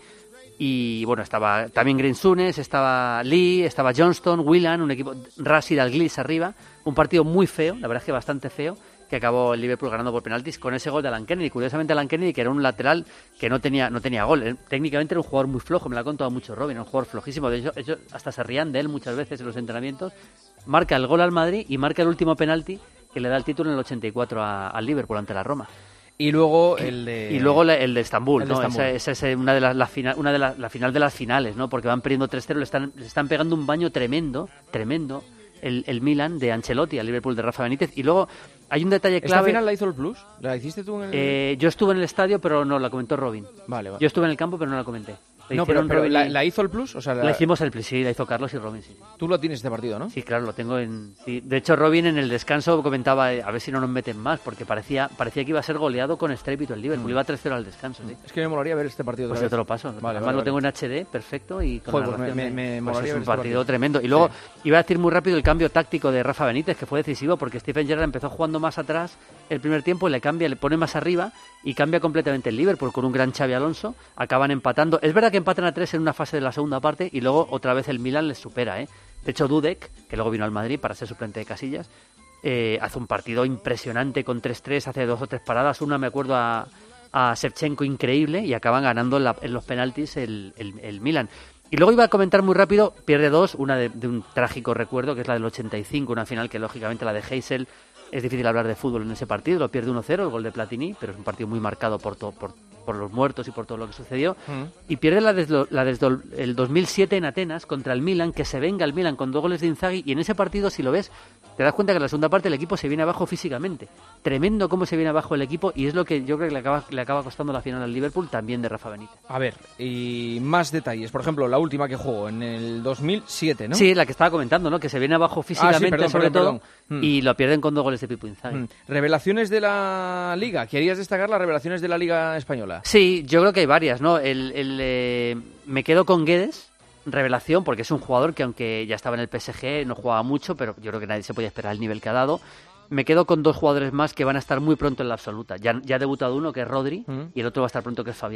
[SPEAKER 13] y bueno, estaba también Graeme Souness, estaba Lee, estaba Johnston, Whelan, un equipo, Rassi Dalglish arriba, un partido muy feo, la verdad es que bastante feo, que acabó el Liverpool ganando por penaltis con ese gol de Alan Kennedy. Curiosamente Alan Kennedy, que era un lateral que no tenía no tenía gol. Él, técnicamente era un jugador muy flojo, me lo ha contado mucho Robin, un jugador flojísimo. De hecho, ellos hasta se rían de él muchas veces en los entrenamientos. Marca el gol al Madrid y marca el último penalti que le da el título en el ochenta y cuatro a, al Liverpool ante la Roma.
[SPEAKER 10] Y luego el de...
[SPEAKER 13] Y luego el de Estambul,
[SPEAKER 10] el de
[SPEAKER 13] ¿no?
[SPEAKER 10] Estambul.
[SPEAKER 13] Esa, esa es una de las la final, una de la, la final de las finales, ¿no? Porque van perdiendo tres cero, le están, le están pegando un baño tremendo, tremendo. El, el Milan de Ancelotti al Liverpool de Rafa Benítez. Y luego hay un detalle clave.
[SPEAKER 10] ¿Esta final la hizo el Plus? ¿La hiciste tú en el...?
[SPEAKER 13] Eh, yo estuve en el estadio, pero no, la comentó Robin.
[SPEAKER 10] Vale, vale.
[SPEAKER 13] Yo estuve en el campo, pero no la comenté. La
[SPEAKER 10] no, pero, pero
[SPEAKER 13] Robin
[SPEAKER 10] ¿la,
[SPEAKER 13] y...
[SPEAKER 10] ¿la hizo el Plus? O sea, la...
[SPEAKER 13] la hicimos el Plus, sí, la hizo Carlos y Robin, sí.
[SPEAKER 10] Tú lo tienes este partido, ¿no?
[SPEAKER 13] Sí, claro, lo tengo en... Sí. De hecho, Robin en el descanso comentaba, a ver si no nos meten más, porque parecía parecía que iba a ser goleado con estrépito el Liverpool. Mm. Iba tres cero al descanso, sí.
[SPEAKER 10] Es que me molaría ver este partido.
[SPEAKER 13] Pues yo te lo paso.
[SPEAKER 10] Vale,
[SPEAKER 13] Además
[SPEAKER 10] vale,
[SPEAKER 13] lo
[SPEAKER 10] vale.
[SPEAKER 13] tengo en H D, perfecto, y con
[SPEAKER 10] Joder,
[SPEAKER 13] la
[SPEAKER 10] pues me, me, me
[SPEAKER 13] pues es un
[SPEAKER 10] este
[SPEAKER 13] partido,
[SPEAKER 10] partido
[SPEAKER 13] tremendo. Y luego
[SPEAKER 10] sí.
[SPEAKER 13] iba a decir muy rápido el cambio táctico de Rafa Benítez, que fue decisivo, porque Steven Gerrard empezó jugando más atrás el primer tiempo, le cambia, le pone más arriba y cambia completamente el Liverpool con un gran Xabi Alonso. Acaban empatando. Es verdad que empatan a tres en una fase de la segunda parte y luego otra vez el Milan les supera, ¿eh? De hecho, Dudek, que luego vino al Madrid para ser suplente de Casillas, eh, hace un partido impresionante con tres tres, hace dos o tres paradas. Una me acuerdo a, a Shevchenko increíble y acaban ganando en, la, en los penaltis el, el, el Milan. Y luego iba a comentar muy rápido, pierde dos, una de, de un trágico recuerdo, que es la del ochenta y cinco, una final que lógicamente la de Heysel. Es difícil hablar de fútbol en ese partido, lo pierde uno cero, el gol de Platini, pero es un partido muy marcado por, to, por, por los muertos y por todo lo que sucedió. Mm. Y pierde la desde, la desde el dos mil siete en Atenas contra el Milan, que se venga el Milan con dos goles de Inzaghi, y en ese partido, si lo ves, te das cuenta que en la segunda parte el equipo se viene abajo físicamente. Tremendo cómo se viene abajo el equipo, y es lo que yo creo que le acaba, le acaba costando la final al Liverpool, también de Rafa Benítez.
[SPEAKER 10] A ver, y más detalles. Por ejemplo, la última que jugó en el dos mil siete, ¿no?
[SPEAKER 13] Sí, la que estaba comentando, ¿no? Que se viene abajo físicamente,
[SPEAKER 10] ah, sí, perdón,
[SPEAKER 13] sobre
[SPEAKER 10] perdón,
[SPEAKER 13] todo,
[SPEAKER 10] perdón.
[SPEAKER 13] y lo pierden con dos goles de Pipo Inzaghi.
[SPEAKER 10] Mm. ¿Revelaciones de la Liga? ¿Querías destacar las revelaciones de la Liga Española?
[SPEAKER 13] Sí, yo creo que hay varias, ¿no? El, el, eh, me quedo con Guedes, revelación, porque es un jugador que aunque ya estaba en el P S G, no jugaba mucho, pero yo creo que nadie se podía esperar el nivel que ha dado. Me quedo con dos jugadores más que van a estar muy pronto en la absoluta. Ya, ya ha debutado uno, que es Rodri, mm. y el otro va a estar pronto, que es Fabián.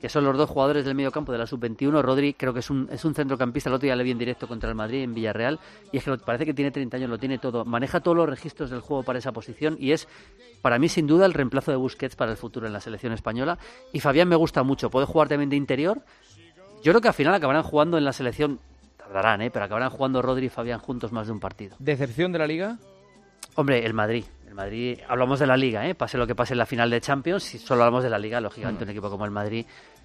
[SPEAKER 13] que son los dos jugadores del medio campo de la sub veintiuno. Rodri creo que es un, es un centrocampista, el otro día le vi en directo contra el Madrid en Villarreal, y es que lo, parece que tiene treinta años, lo tiene todo, maneja todos los registros del juego para esa posición, y es, para mí, sin duda, el reemplazo de Busquets para el futuro en la selección española. Y Fabián me gusta mucho, puede jugar también de interior. Yo creo que al final acabarán jugando en la selección, tardarán, ¿eh? pero acabarán jugando Rodri y Fabián juntos más de un partido.
[SPEAKER 10] ¿Decepción de la Liga?
[SPEAKER 13] Hombre, el Madrid. El Madrid, hablamos de la Liga, ¿eh? Pase lo que pase en la final de Champions, si solo hablamos de la Liga, lógicamente, mm. un equipo como el Madrid,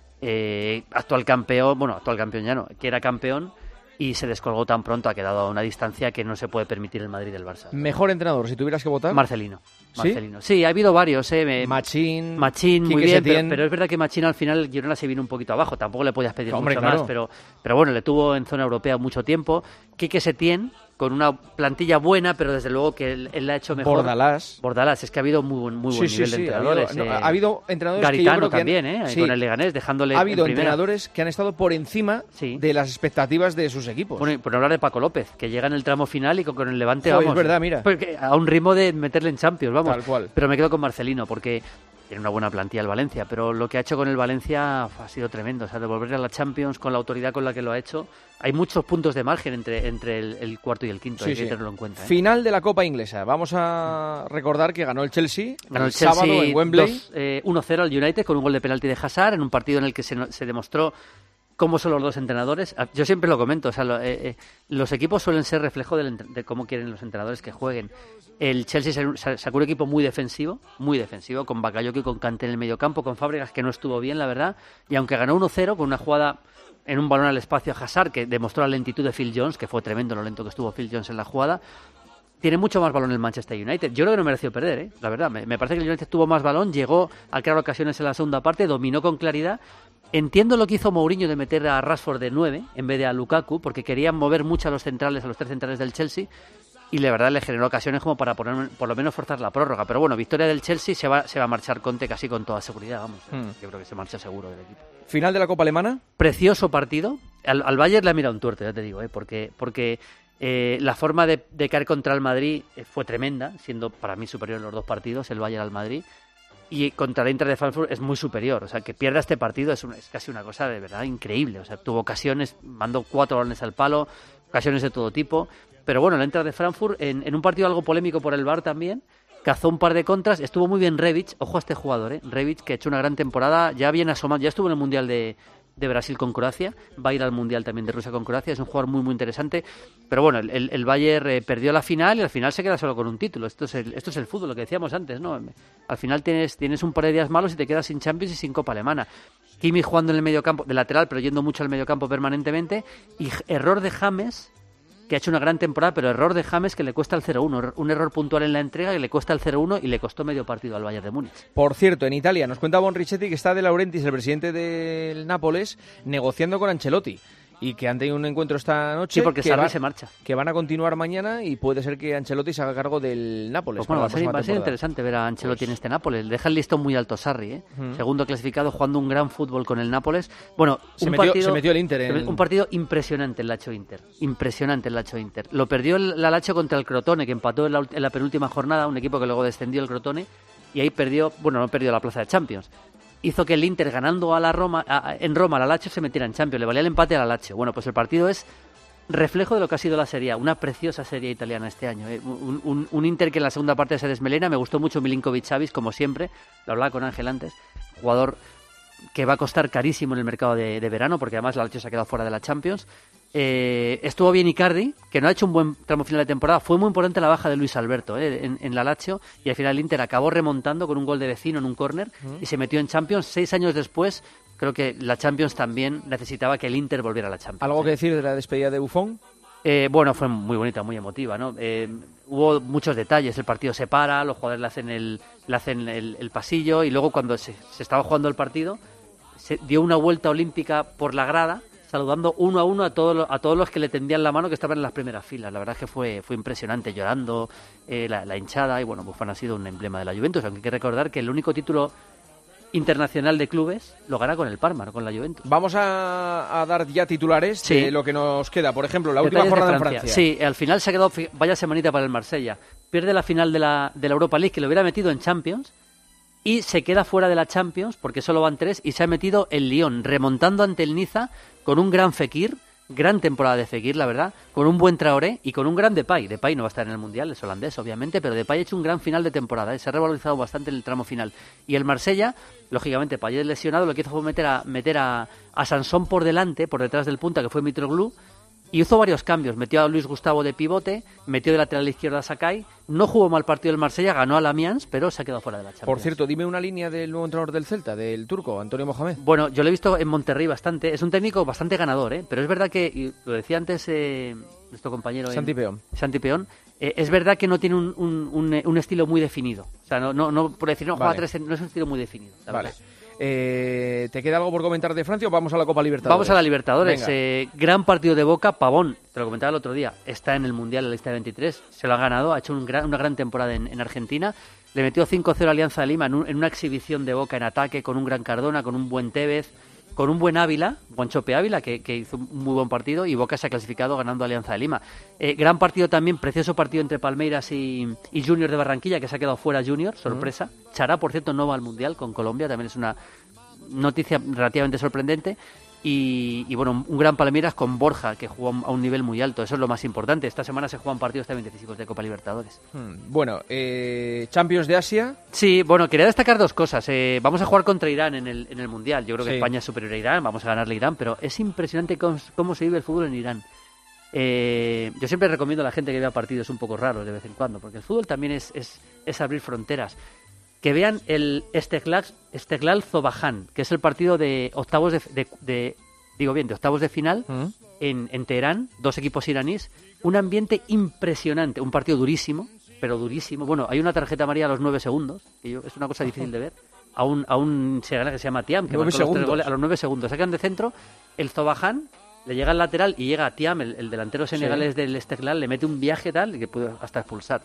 [SPEAKER 13] eh, actual campeón, bueno, actual campeón ya no, que era campeón y se descolgó tan pronto, ha quedado a una distancia que no se puede permitir el Madrid del Barça.
[SPEAKER 10] ¿Mejor entrenador, si tuvieras que votar?
[SPEAKER 13] Marcelino.
[SPEAKER 10] ¿Sí?
[SPEAKER 13] Marcelino. Sí, ha habido varios, ¿eh?
[SPEAKER 10] Machín,
[SPEAKER 13] Machín, muy bien, pero, pero es verdad que Machín al final el Girona se vino un poquito abajo, tampoco le podías pedir
[SPEAKER 10] Hombre,
[SPEAKER 13] mucho
[SPEAKER 10] claro.
[SPEAKER 13] más, pero, pero bueno, le tuvo en zona europea mucho tiempo. Quique Setién, con una plantilla buena, pero desde luego que él, él la ha hecho mejor.
[SPEAKER 10] Bordalás.
[SPEAKER 13] Bordalás, es que ha habido muy buen, muy buen
[SPEAKER 10] sí,
[SPEAKER 13] nivel
[SPEAKER 10] sí,
[SPEAKER 13] de
[SPEAKER 10] sí,
[SPEAKER 13] entrenadores.
[SPEAKER 10] Ha habido,
[SPEAKER 13] eh,
[SPEAKER 10] no, ha habido entrenadores
[SPEAKER 13] Garitano
[SPEAKER 10] que yo creo que
[SPEAKER 13] también,
[SPEAKER 10] han,
[SPEAKER 13] ¿eh?
[SPEAKER 10] Sí,
[SPEAKER 13] con el Leganés, dejándole
[SPEAKER 10] ha habido
[SPEAKER 13] en
[SPEAKER 10] entrenadores que han estado por encima
[SPEAKER 13] sí.
[SPEAKER 10] de las expectativas de sus equipos.
[SPEAKER 13] Bueno, por no hablar de Paco López, que llega en el tramo final y con, con el Levante,
[SPEAKER 10] Joder,
[SPEAKER 13] vamos.
[SPEAKER 10] es verdad, mira.
[SPEAKER 13] Porque a un ritmo de meterle en Champions, vamos.
[SPEAKER 10] Tal cual.
[SPEAKER 13] Pero me quedo con Marcelino, porque tiene una buena plantilla el Valencia, pero lo que ha hecho con el Valencia ha sido tremendo. O sea, devolverle a la Champions con la autoridad con la que lo ha hecho. Hay muchos puntos de margen entre, entre el, el cuarto y el quinto,
[SPEAKER 10] Sí,
[SPEAKER 13] hay que
[SPEAKER 10] sí.
[SPEAKER 13] tenerlo en cuenta. ¿eh?
[SPEAKER 10] Final de la Copa Inglesa. Vamos a recordar que ganó el Chelsea
[SPEAKER 13] Ganó el,
[SPEAKER 10] el
[SPEAKER 13] Chelsea
[SPEAKER 10] sábado en Wembley.
[SPEAKER 13] dos, eh, uno cero al United con un gol de penalti de Hazard en un partido en el que se, no- se demostró cómo son los dos entrenadores. Ah, Yo siempre lo comento, o sea, lo- eh, eh, los equipos suelen ser reflejo del entre- de cómo quieren los entrenadores que jueguen. El Chelsea se- sa- sacó un equipo muy defensivo, muy defensivo, con Bakayoko y con Kanté en el mediocampo, con Fábregas, que no estuvo bien, la verdad, y aunque ganó uno cero con una jugada en un balón al espacio a Hazard, que demostró la lentitud de Phil Jones, que fue tremendo lo lento que estuvo Phil Jones en la jugada, tiene mucho más balón el Manchester United. Yo creo que no mereció perder, ¿eh? La verdad. Me, me parece que el United tuvo más balón, llegó a crear ocasiones en la segunda parte, dominó con claridad. Entiendo lo que hizo Mourinho de meter a Rashford de nueve en vez de a Lukaku, porque querían mover mucho a los centrales, a los tres centrales del Chelsea, y la verdad le generó ocasiones como para poner, por lo menos forzar la prórroga. Pero bueno, victoria del Chelsea, se va, se va a marchar Conte casi con toda seguridad, vamos.
[SPEAKER 10] Hmm.
[SPEAKER 13] Yo creo que se marcha seguro del equipo.
[SPEAKER 10] Final de la Copa Alemana.
[SPEAKER 13] Precioso partido. Al, al Bayern le ha mirado un tuerto, ya te digo, ¿eh? porque, porque eh, la forma de, de caer contra el Madrid eh, fue tremenda, siendo para mí superior en los dos partidos, el Bayern al Madrid. Y contra el Inter de Frankfurt es muy superior. O sea, que pierda este partido es, un, es casi una cosa de verdad increíble. O sea, tuvo ocasiones, mandó cuatro balones al palo, ocasiones de todo tipo. Pero bueno, el Inter de Frankfurt, en, en un partido algo polémico por el V A R también, cazó un par de contras. Estuvo muy bien Rebic, ojo a este jugador, ¿eh? Rebic, que ha hecho una gran temporada, ya viene asomado, ya estuvo en el Mundial de, de Brasil con Croacia, va a ir al Mundial también de Rusia con Croacia, es un jugador muy muy interesante. Pero bueno, el, el, el Bayern eh, perdió la final y al final se queda solo con un título. Esto es el, esto es el fútbol, lo que decíamos antes, ¿no? Al final tienes, tienes un par de días malos y te quedas sin Champions y sin Copa Alemana. Kimi jugando en el mediocampo, de lateral, pero yendo mucho al mediocampo permanentemente, y error de James, que ha hecho una gran temporada, pero error de James que le cuesta el cero uno. Un error puntual en la entrega que le cuesta el cero uno y le costó medio partido al Bayern de Múnich.
[SPEAKER 10] Por cierto, en Italia nos cuenta Bonrichetti que está De Laurentiis, el presidente del Nápoles, negociando con Ancelotti y que han tenido un encuentro esta noche.
[SPEAKER 13] Sí, porque
[SPEAKER 10] que
[SPEAKER 13] Sarri
[SPEAKER 10] va-
[SPEAKER 13] se marcha.
[SPEAKER 10] Que van a continuar mañana y puede ser que Ancelotti se haga cargo del Nápoles.
[SPEAKER 13] Pues bueno, va
[SPEAKER 10] para
[SPEAKER 13] a ser,
[SPEAKER 10] la
[SPEAKER 13] va a
[SPEAKER 10] próxima
[SPEAKER 13] ser
[SPEAKER 10] temporada.
[SPEAKER 13] interesante ver a Ancelotti en este Nápoles. Deja el listón muy alto Sarri, ¿eh?
[SPEAKER 10] Ujú.
[SPEAKER 13] Segundo clasificado, jugando un gran fútbol con el Nápoles. Bueno,
[SPEAKER 10] Se
[SPEAKER 13] un
[SPEAKER 10] metió-
[SPEAKER 13] partido,
[SPEAKER 10] se metió el Inter en-
[SPEAKER 13] Un partido impresionante el Lazio Inter. Impresionante el Lazio Inter. Lo perdió el la Lazio contra el Crotone, que empató en la, ult- en la penúltima jornada, un equipo que luego descendió el Crotone, y ahí perdió, bueno, no perdió la plaza de Champions. Hizo que el Inter, ganando a la Roma, a- a- en Roma, a la Lazio se metiera en Champions. Le valía el empate a la Lazio. Bueno, pues el partido es reflejo de lo que ha sido la Serie A, una preciosa Serie italiana este año. ¿eh? Un, un, un Inter que en la segunda parte se desmelena. Me gustó mucho Milinkovic-Savic, como siempre. Lo hablaba con Ángel antes. Jugador que va a costar carísimo en el mercado de, de verano, porque además la Lazio se ha quedado fuera de la Champions. Eh, estuvo bien Icardi, que no ha hecho un buen tramo final de temporada. Fue muy importante la baja de Luis Alberto ¿eh? en, en la Lazio, y al final el Inter acabó remontando con un gol de Vecino en un córner
[SPEAKER 10] Ujú.
[SPEAKER 13] y se metió en Champions. Seis años después, creo que la Champions también necesitaba que el Inter volviera a la Champions.
[SPEAKER 10] ¿Algo que decir de la despedida de Buffon?
[SPEAKER 13] Eh, bueno, fue muy bonita, muy emotiva, ¿no? Eh, hubo muchos detalles. El partido se para, los jugadores le hacen el, le hacen el, el pasillo, y luego cuando se, se estaba jugando el partido, se dio una vuelta olímpica por la grada, saludando uno a uno a todos los, a todos los que le tendían la mano, que estaban en las primeras filas. La verdad es que fue, fue impresionante, llorando, eh, la, la hinchada, y bueno, Buffon ha sido un emblema de la Juventus, aunque hay que recordar que el único título internacional de clubes lo gana con el Parma, no con la Juventus.
[SPEAKER 10] Vamos a, a dar ya titulares
[SPEAKER 13] Sí.
[SPEAKER 10] de lo que nos queda. Por ejemplo, la última
[SPEAKER 13] Detalles de
[SPEAKER 10] jornada en Francia.
[SPEAKER 13] Sí, al final se ha quedado, fi- vaya semanita para el Marsella. Pierde la final de la, de la Europa League, que lo hubiera metido en Champions, y se queda fuera de la Champions porque solo van tres y se ha metido el Lyon, remontando ante el Niza con un gran Fekir, gran temporada de Fekir, la verdad, con un buen Traoré y con un gran Depay. Depay no va a estar en el Mundial, es holandés, obviamente, pero Depay ha hecho un gran final de temporada, ¿eh? Se ha revalorizado bastante en el tramo final. Y el Marsella, lógicamente, Payet lesionado, lo que hizo fue meter a, meter a, a Sansón por delante, por detrás del punta, que fue Mitroglou, y hizo varios cambios. Metió a Luis Gustavo de pivote, metió de lateral izquierdo a Sakai, no jugó mal partido el Marsella, ganó al Amiens, pero se ha quedado fuera de la Champions.
[SPEAKER 10] Por cierto, dime una línea del nuevo entrenador del Celta, del turco, Antonio Mohamed.
[SPEAKER 13] Bueno, yo lo he visto en Monterrey bastante, es un técnico bastante ganador, ¿eh? Pero es verdad que, y lo decía antes eh, nuestro compañero
[SPEAKER 10] Santi Peón,
[SPEAKER 13] Santi Peón eh, es verdad que no tiene un, un, un, un estilo muy definido. O sea, no, no, no por decir, no juega
[SPEAKER 10] vale.
[SPEAKER 13] tres, no es un estilo muy definido. La
[SPEAKER 10] vale.
[SPEAKER 13] verdad.
[SPEAKER 10] Eh, ¿Te queda algo por comentar de Francia o vamos a la Copa Libertadores?
[SPEAKER 13] Vamos a la Libertadores. Eh, gran partido de Boca. Pavón, te lo comentaba el otro día, está en el Mundial en la lista de veintitrés. Se lo ha ganado, ha hecho un gran, una gran temporada en, en Argentina. Le metió cinco cero a Alianza de Lima en, un, en una exhibición de Boca en ataque, con un gran Cardona, con un buen Tevez, con un buen Ávila, Guanchope Ávila, que, que hizo un muy buen partido, y Boca se ha clasificado ganando a Alianza de Lima. Eh, gran partido también, precioso partido entre Palmeiras y, y Junior de Barranquilla, que se ha quedado fuera Junior, sorpresa. Uh-huh. Chará, por cierto, no va al Mundial con Colombia, también es una noticia relativamente sorprendente. Y, y bueno, un gran Palmeiras con Borja, que jugó a un nivel muy alto. Eso es lo más importante. Esta semana se juegan partidos también decisivos de Copa Libertadores.
[SPEAKER 10] Hmm. Bueno, eh, Champions de Asia.
[SPEAKER 13] Sí, bueno, quería destacar dos cosas. Eh, vamos a jugar contra Irán en el, en el Mundial. Yo creo que
[SPEAKER 10] sí.
[SPEAKER 13] España es superior a Irán, vamos a ganarle a Irán, pero es impresionante cómo, cómo se vive el fútbol en Irán. Eh, yo siempre recomiendo a la gente que vea partidos un poco raros de vez en cuando, porque el fútbol también es, es, es abrir fronteras. Que vean el Esteklal, Esteklal Zobajan, que es el partido de octavos de, de, de digo bien, de octavos de final ¿Mm? en, en Teherán, dos equipos iraníes, un ambiente impresionante, un partido durísimo, pero durísimo. Bueno, hay una tarjeta amarilla a los nueve segundos, que yo, es una cosa difícil de ver, a un, a un senegalés que se llama Tiam, que marcó los tres goles a los nueve segundos. Sacan de centro, el Zobajan le llega al lateral y llega a Tiam, el, el delantero senegalés sí. del Esteklal, le mete un viaje tal que puede hasta expulsar.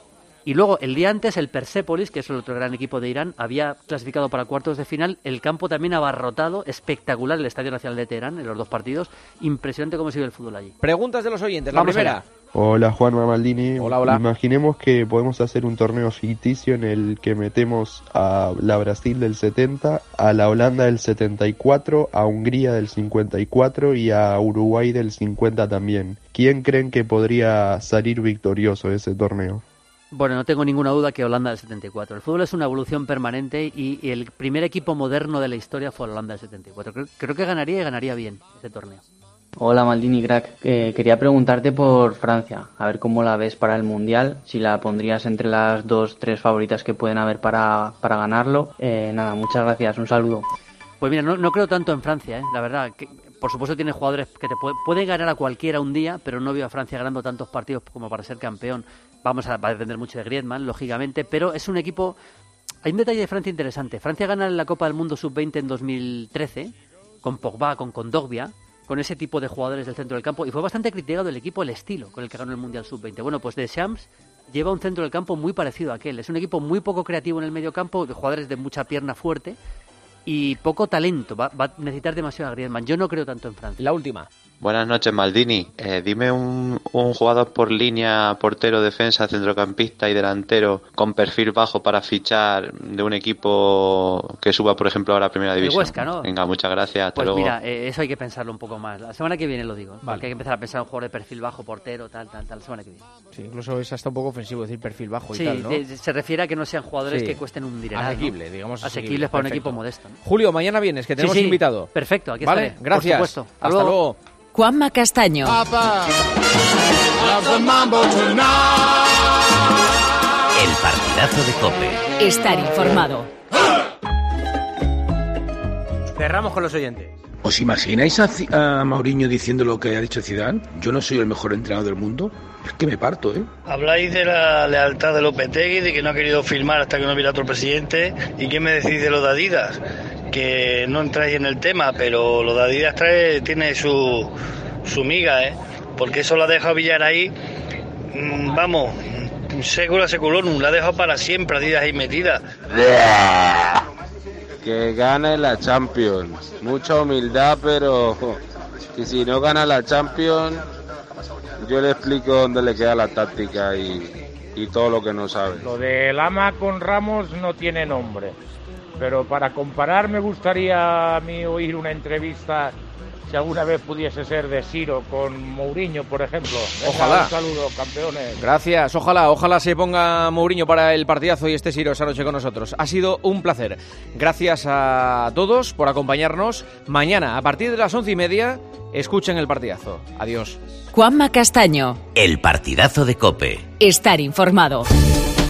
[SPEAKER 13] Y luego, el día antes, el Persépolis, que es el otro gran equipo de Irán, había clasificado para cuartos de final. El campo también abarrotado, espectacular, el Estadio Nacional de Teherán, en los dos partidos. Impresionante cómo se vive el fútbol allí.
[SPEAKER 10] Preguntas de los oyentes, la
[SPEAKER 13] Vamos
[SPEAKER 10] primera.
[SPEAKER 13] allá.
[SPEAKER 3] Hola, Juanma Maldini.
[SPEAKER 10] Hola, hola.
[SPEAKER 3] Imaginemos que podemos hacer un torneo ficticio en el que metemos a la Brasil del setenta, a la Holanda del setenta y cuatro, a Hungría del cincuenta y cuatro y a Uruguay del cincuenta también. ¿Quién creen que podría salir victorioso de ese torneo?
[SPEAKER 13] Bueno, no tengo ninguna duda que Holanda del setenta y cuatro. El fútbol es una evolución permanente y, y el primer equipo moderno de la historia fue Holanda del setenta y cuatro. Creo, creo que ganaría y ganaría bien ese torneo.
[SPEAKER 4] Hola Maldini, crack. Eh, quería preguntarte por Francia, a ver cómo la ves para el Mundial, si la pondrías entre las dos, tres favoritas que pueden haber para, para ganarlo. Eh, nada, muchas gracias, un saludo.
[SPEAKER 13] Pues mira, no, no creo tanto en Francia, ¿eh? La verdad. Que, por supuesto tiene jugadores que te puede, puede ganar a cualquiera un día, pero no veo a Francia ganando tantos partidos como para ser campeón. Vamos a, va a depender mucho de Griezmann, lógicamente, pero es un equipo... Hay un detalle de Francia interesante. Francia gana la Copa del Mundo sub veinte en dos mil trece, con Pogba, con Kondogbia, con ese tipo de jugadores del centro del campo, y fue bastante criticado el equipo, el estilo con el que ganó el Mundial sub veinte. Bueno, pues Deschamps lleva un centro del campo muy parecido a aquel. Es un equipo muy poco creativo en el medio campo, de jugadores de mucha pierna fuerte, y poco talento, va, va a necesitar demasiado a Griezmann. Yo no creo tanto en Francia.
[SPEAKER 10] La última.
[SPEAKER 5] Buenas noches, Maldini. Eh, dime un, un jugador por línea, portero, defensa, centrocampista y delantero con perfil bajo para fichar de un equipo que suba, por ejemplo, a la primera división.
[SPEAKER 13] El Huesca, ¿no?
[SPEAKER 5] Venga, muchas gracias. Hasta
[SPEAKER 13] pues
[SPEAKER 5] luego.
[SPEAKER 13] Mira, eh, eso hay que pensarlo un poco más. La semana que viene lo digo.
[SPEAKER 10] Vale.
[SPEAKER 13] Porque hay que empezar a pensar en un jugador de perfil bajo, portero, tal, tal, tal, la semana que viene.
[SPEAKER 10] Sí, incluso es hasta un poco ofensivo decir perfil bajo
[SPEAKER 13] sí,
[SPEAKER 10] y tal, ¿no?
[SPEAKER 13] Sí, se refiere a que no sean jugadores
[SPEAKER 10] sí.
[SPEAKER 13] que cuesten un dineral,
[SPEAKER 10] asequible,
[SPEAKER 13] ¿no?
[SPEAKER 10] digamos.
[SPEAKER 13] Asequibles
[SPEAKER 10] asequible.
[SPEAKER 13] para
[SPEAKER 10] Perfecto.
[SPEAKER 13] un equipo modesto, ¿no?
[SPEAKER 10] Julio, mañana vienes, que tenemos
[SPEAKER 13] sí, sí.
[SPEAKER 10] invitado.
[SPEAKER 13] Perfecto, aquí
[SPEAKER 10] vale,
[SPEAKER 13] estaré.
[SPEAKER 10] gracias.
[SPEAKER 13] Por supuesto.
[SPEAKER 10] Hasta, Hasta luego. luego.
[SPEAKER 2] Juanma Castaño.
[SPEAKER 36] Papa, love the mambo tonight.
[SPEAKER 1] El partidazo de COPE.
[SPEAKER 2] Estar informado.
[SPEAKER 6] Cerramos con los oyentes.
[SPEAKER 8] ¿Os imagináis a, a Mourinho diciendo lo que ha dicho Zidane? Yo no soy el mejor entrenador del mundo. Es que me parto, ¿eh?
[SPEAKER 9] Habláis de la lealtad de Lopetegui, de que no ha querido firmar hasta que no hubiera otro presidente. ¿Y qué me decís de lo de Adidas? Que no entráis en el tema, pero lo de Adidas trae, tiene su, su miga, ¿eh? Porque eso lo ha dejado Villar ahí, mmm, vamos, sécula seculorum, la ha dejado para siempre Adidas ahí metida.
[SPEAKER 11] Que gane la Champions. Mucha humildad, pero que si no gana la Champions, yo le explico dónde le queda la táctica y, y todo lo que no sabe.
[SPEAKER 7] Lo de Lama con Ramos no tiene nombre, pero para comparar me gustaría a mí oír una entrevista, si alguna vez pudiese ser, de Siro con Mourinho, por ejemplo. Venga,
[SPEAKER 10] ojalá.
[SPEAKER 7] Un saludo, campeones.
[SPEAKER 10] Gracias, ojalá, ojalá se ponga Mourinho para el partidazo y esté Siro esa noche con nosotros. Ha sido un placer. Gracias a todos por acompañarnos. Mañana, a partir de las once y media, escuchen el partidazo. Adiós.
[SPEAKER 2] Juanma Castaño.
[SPEAKER 1] El partidazo de COPE.
[SPEAKER 2] Estar informado.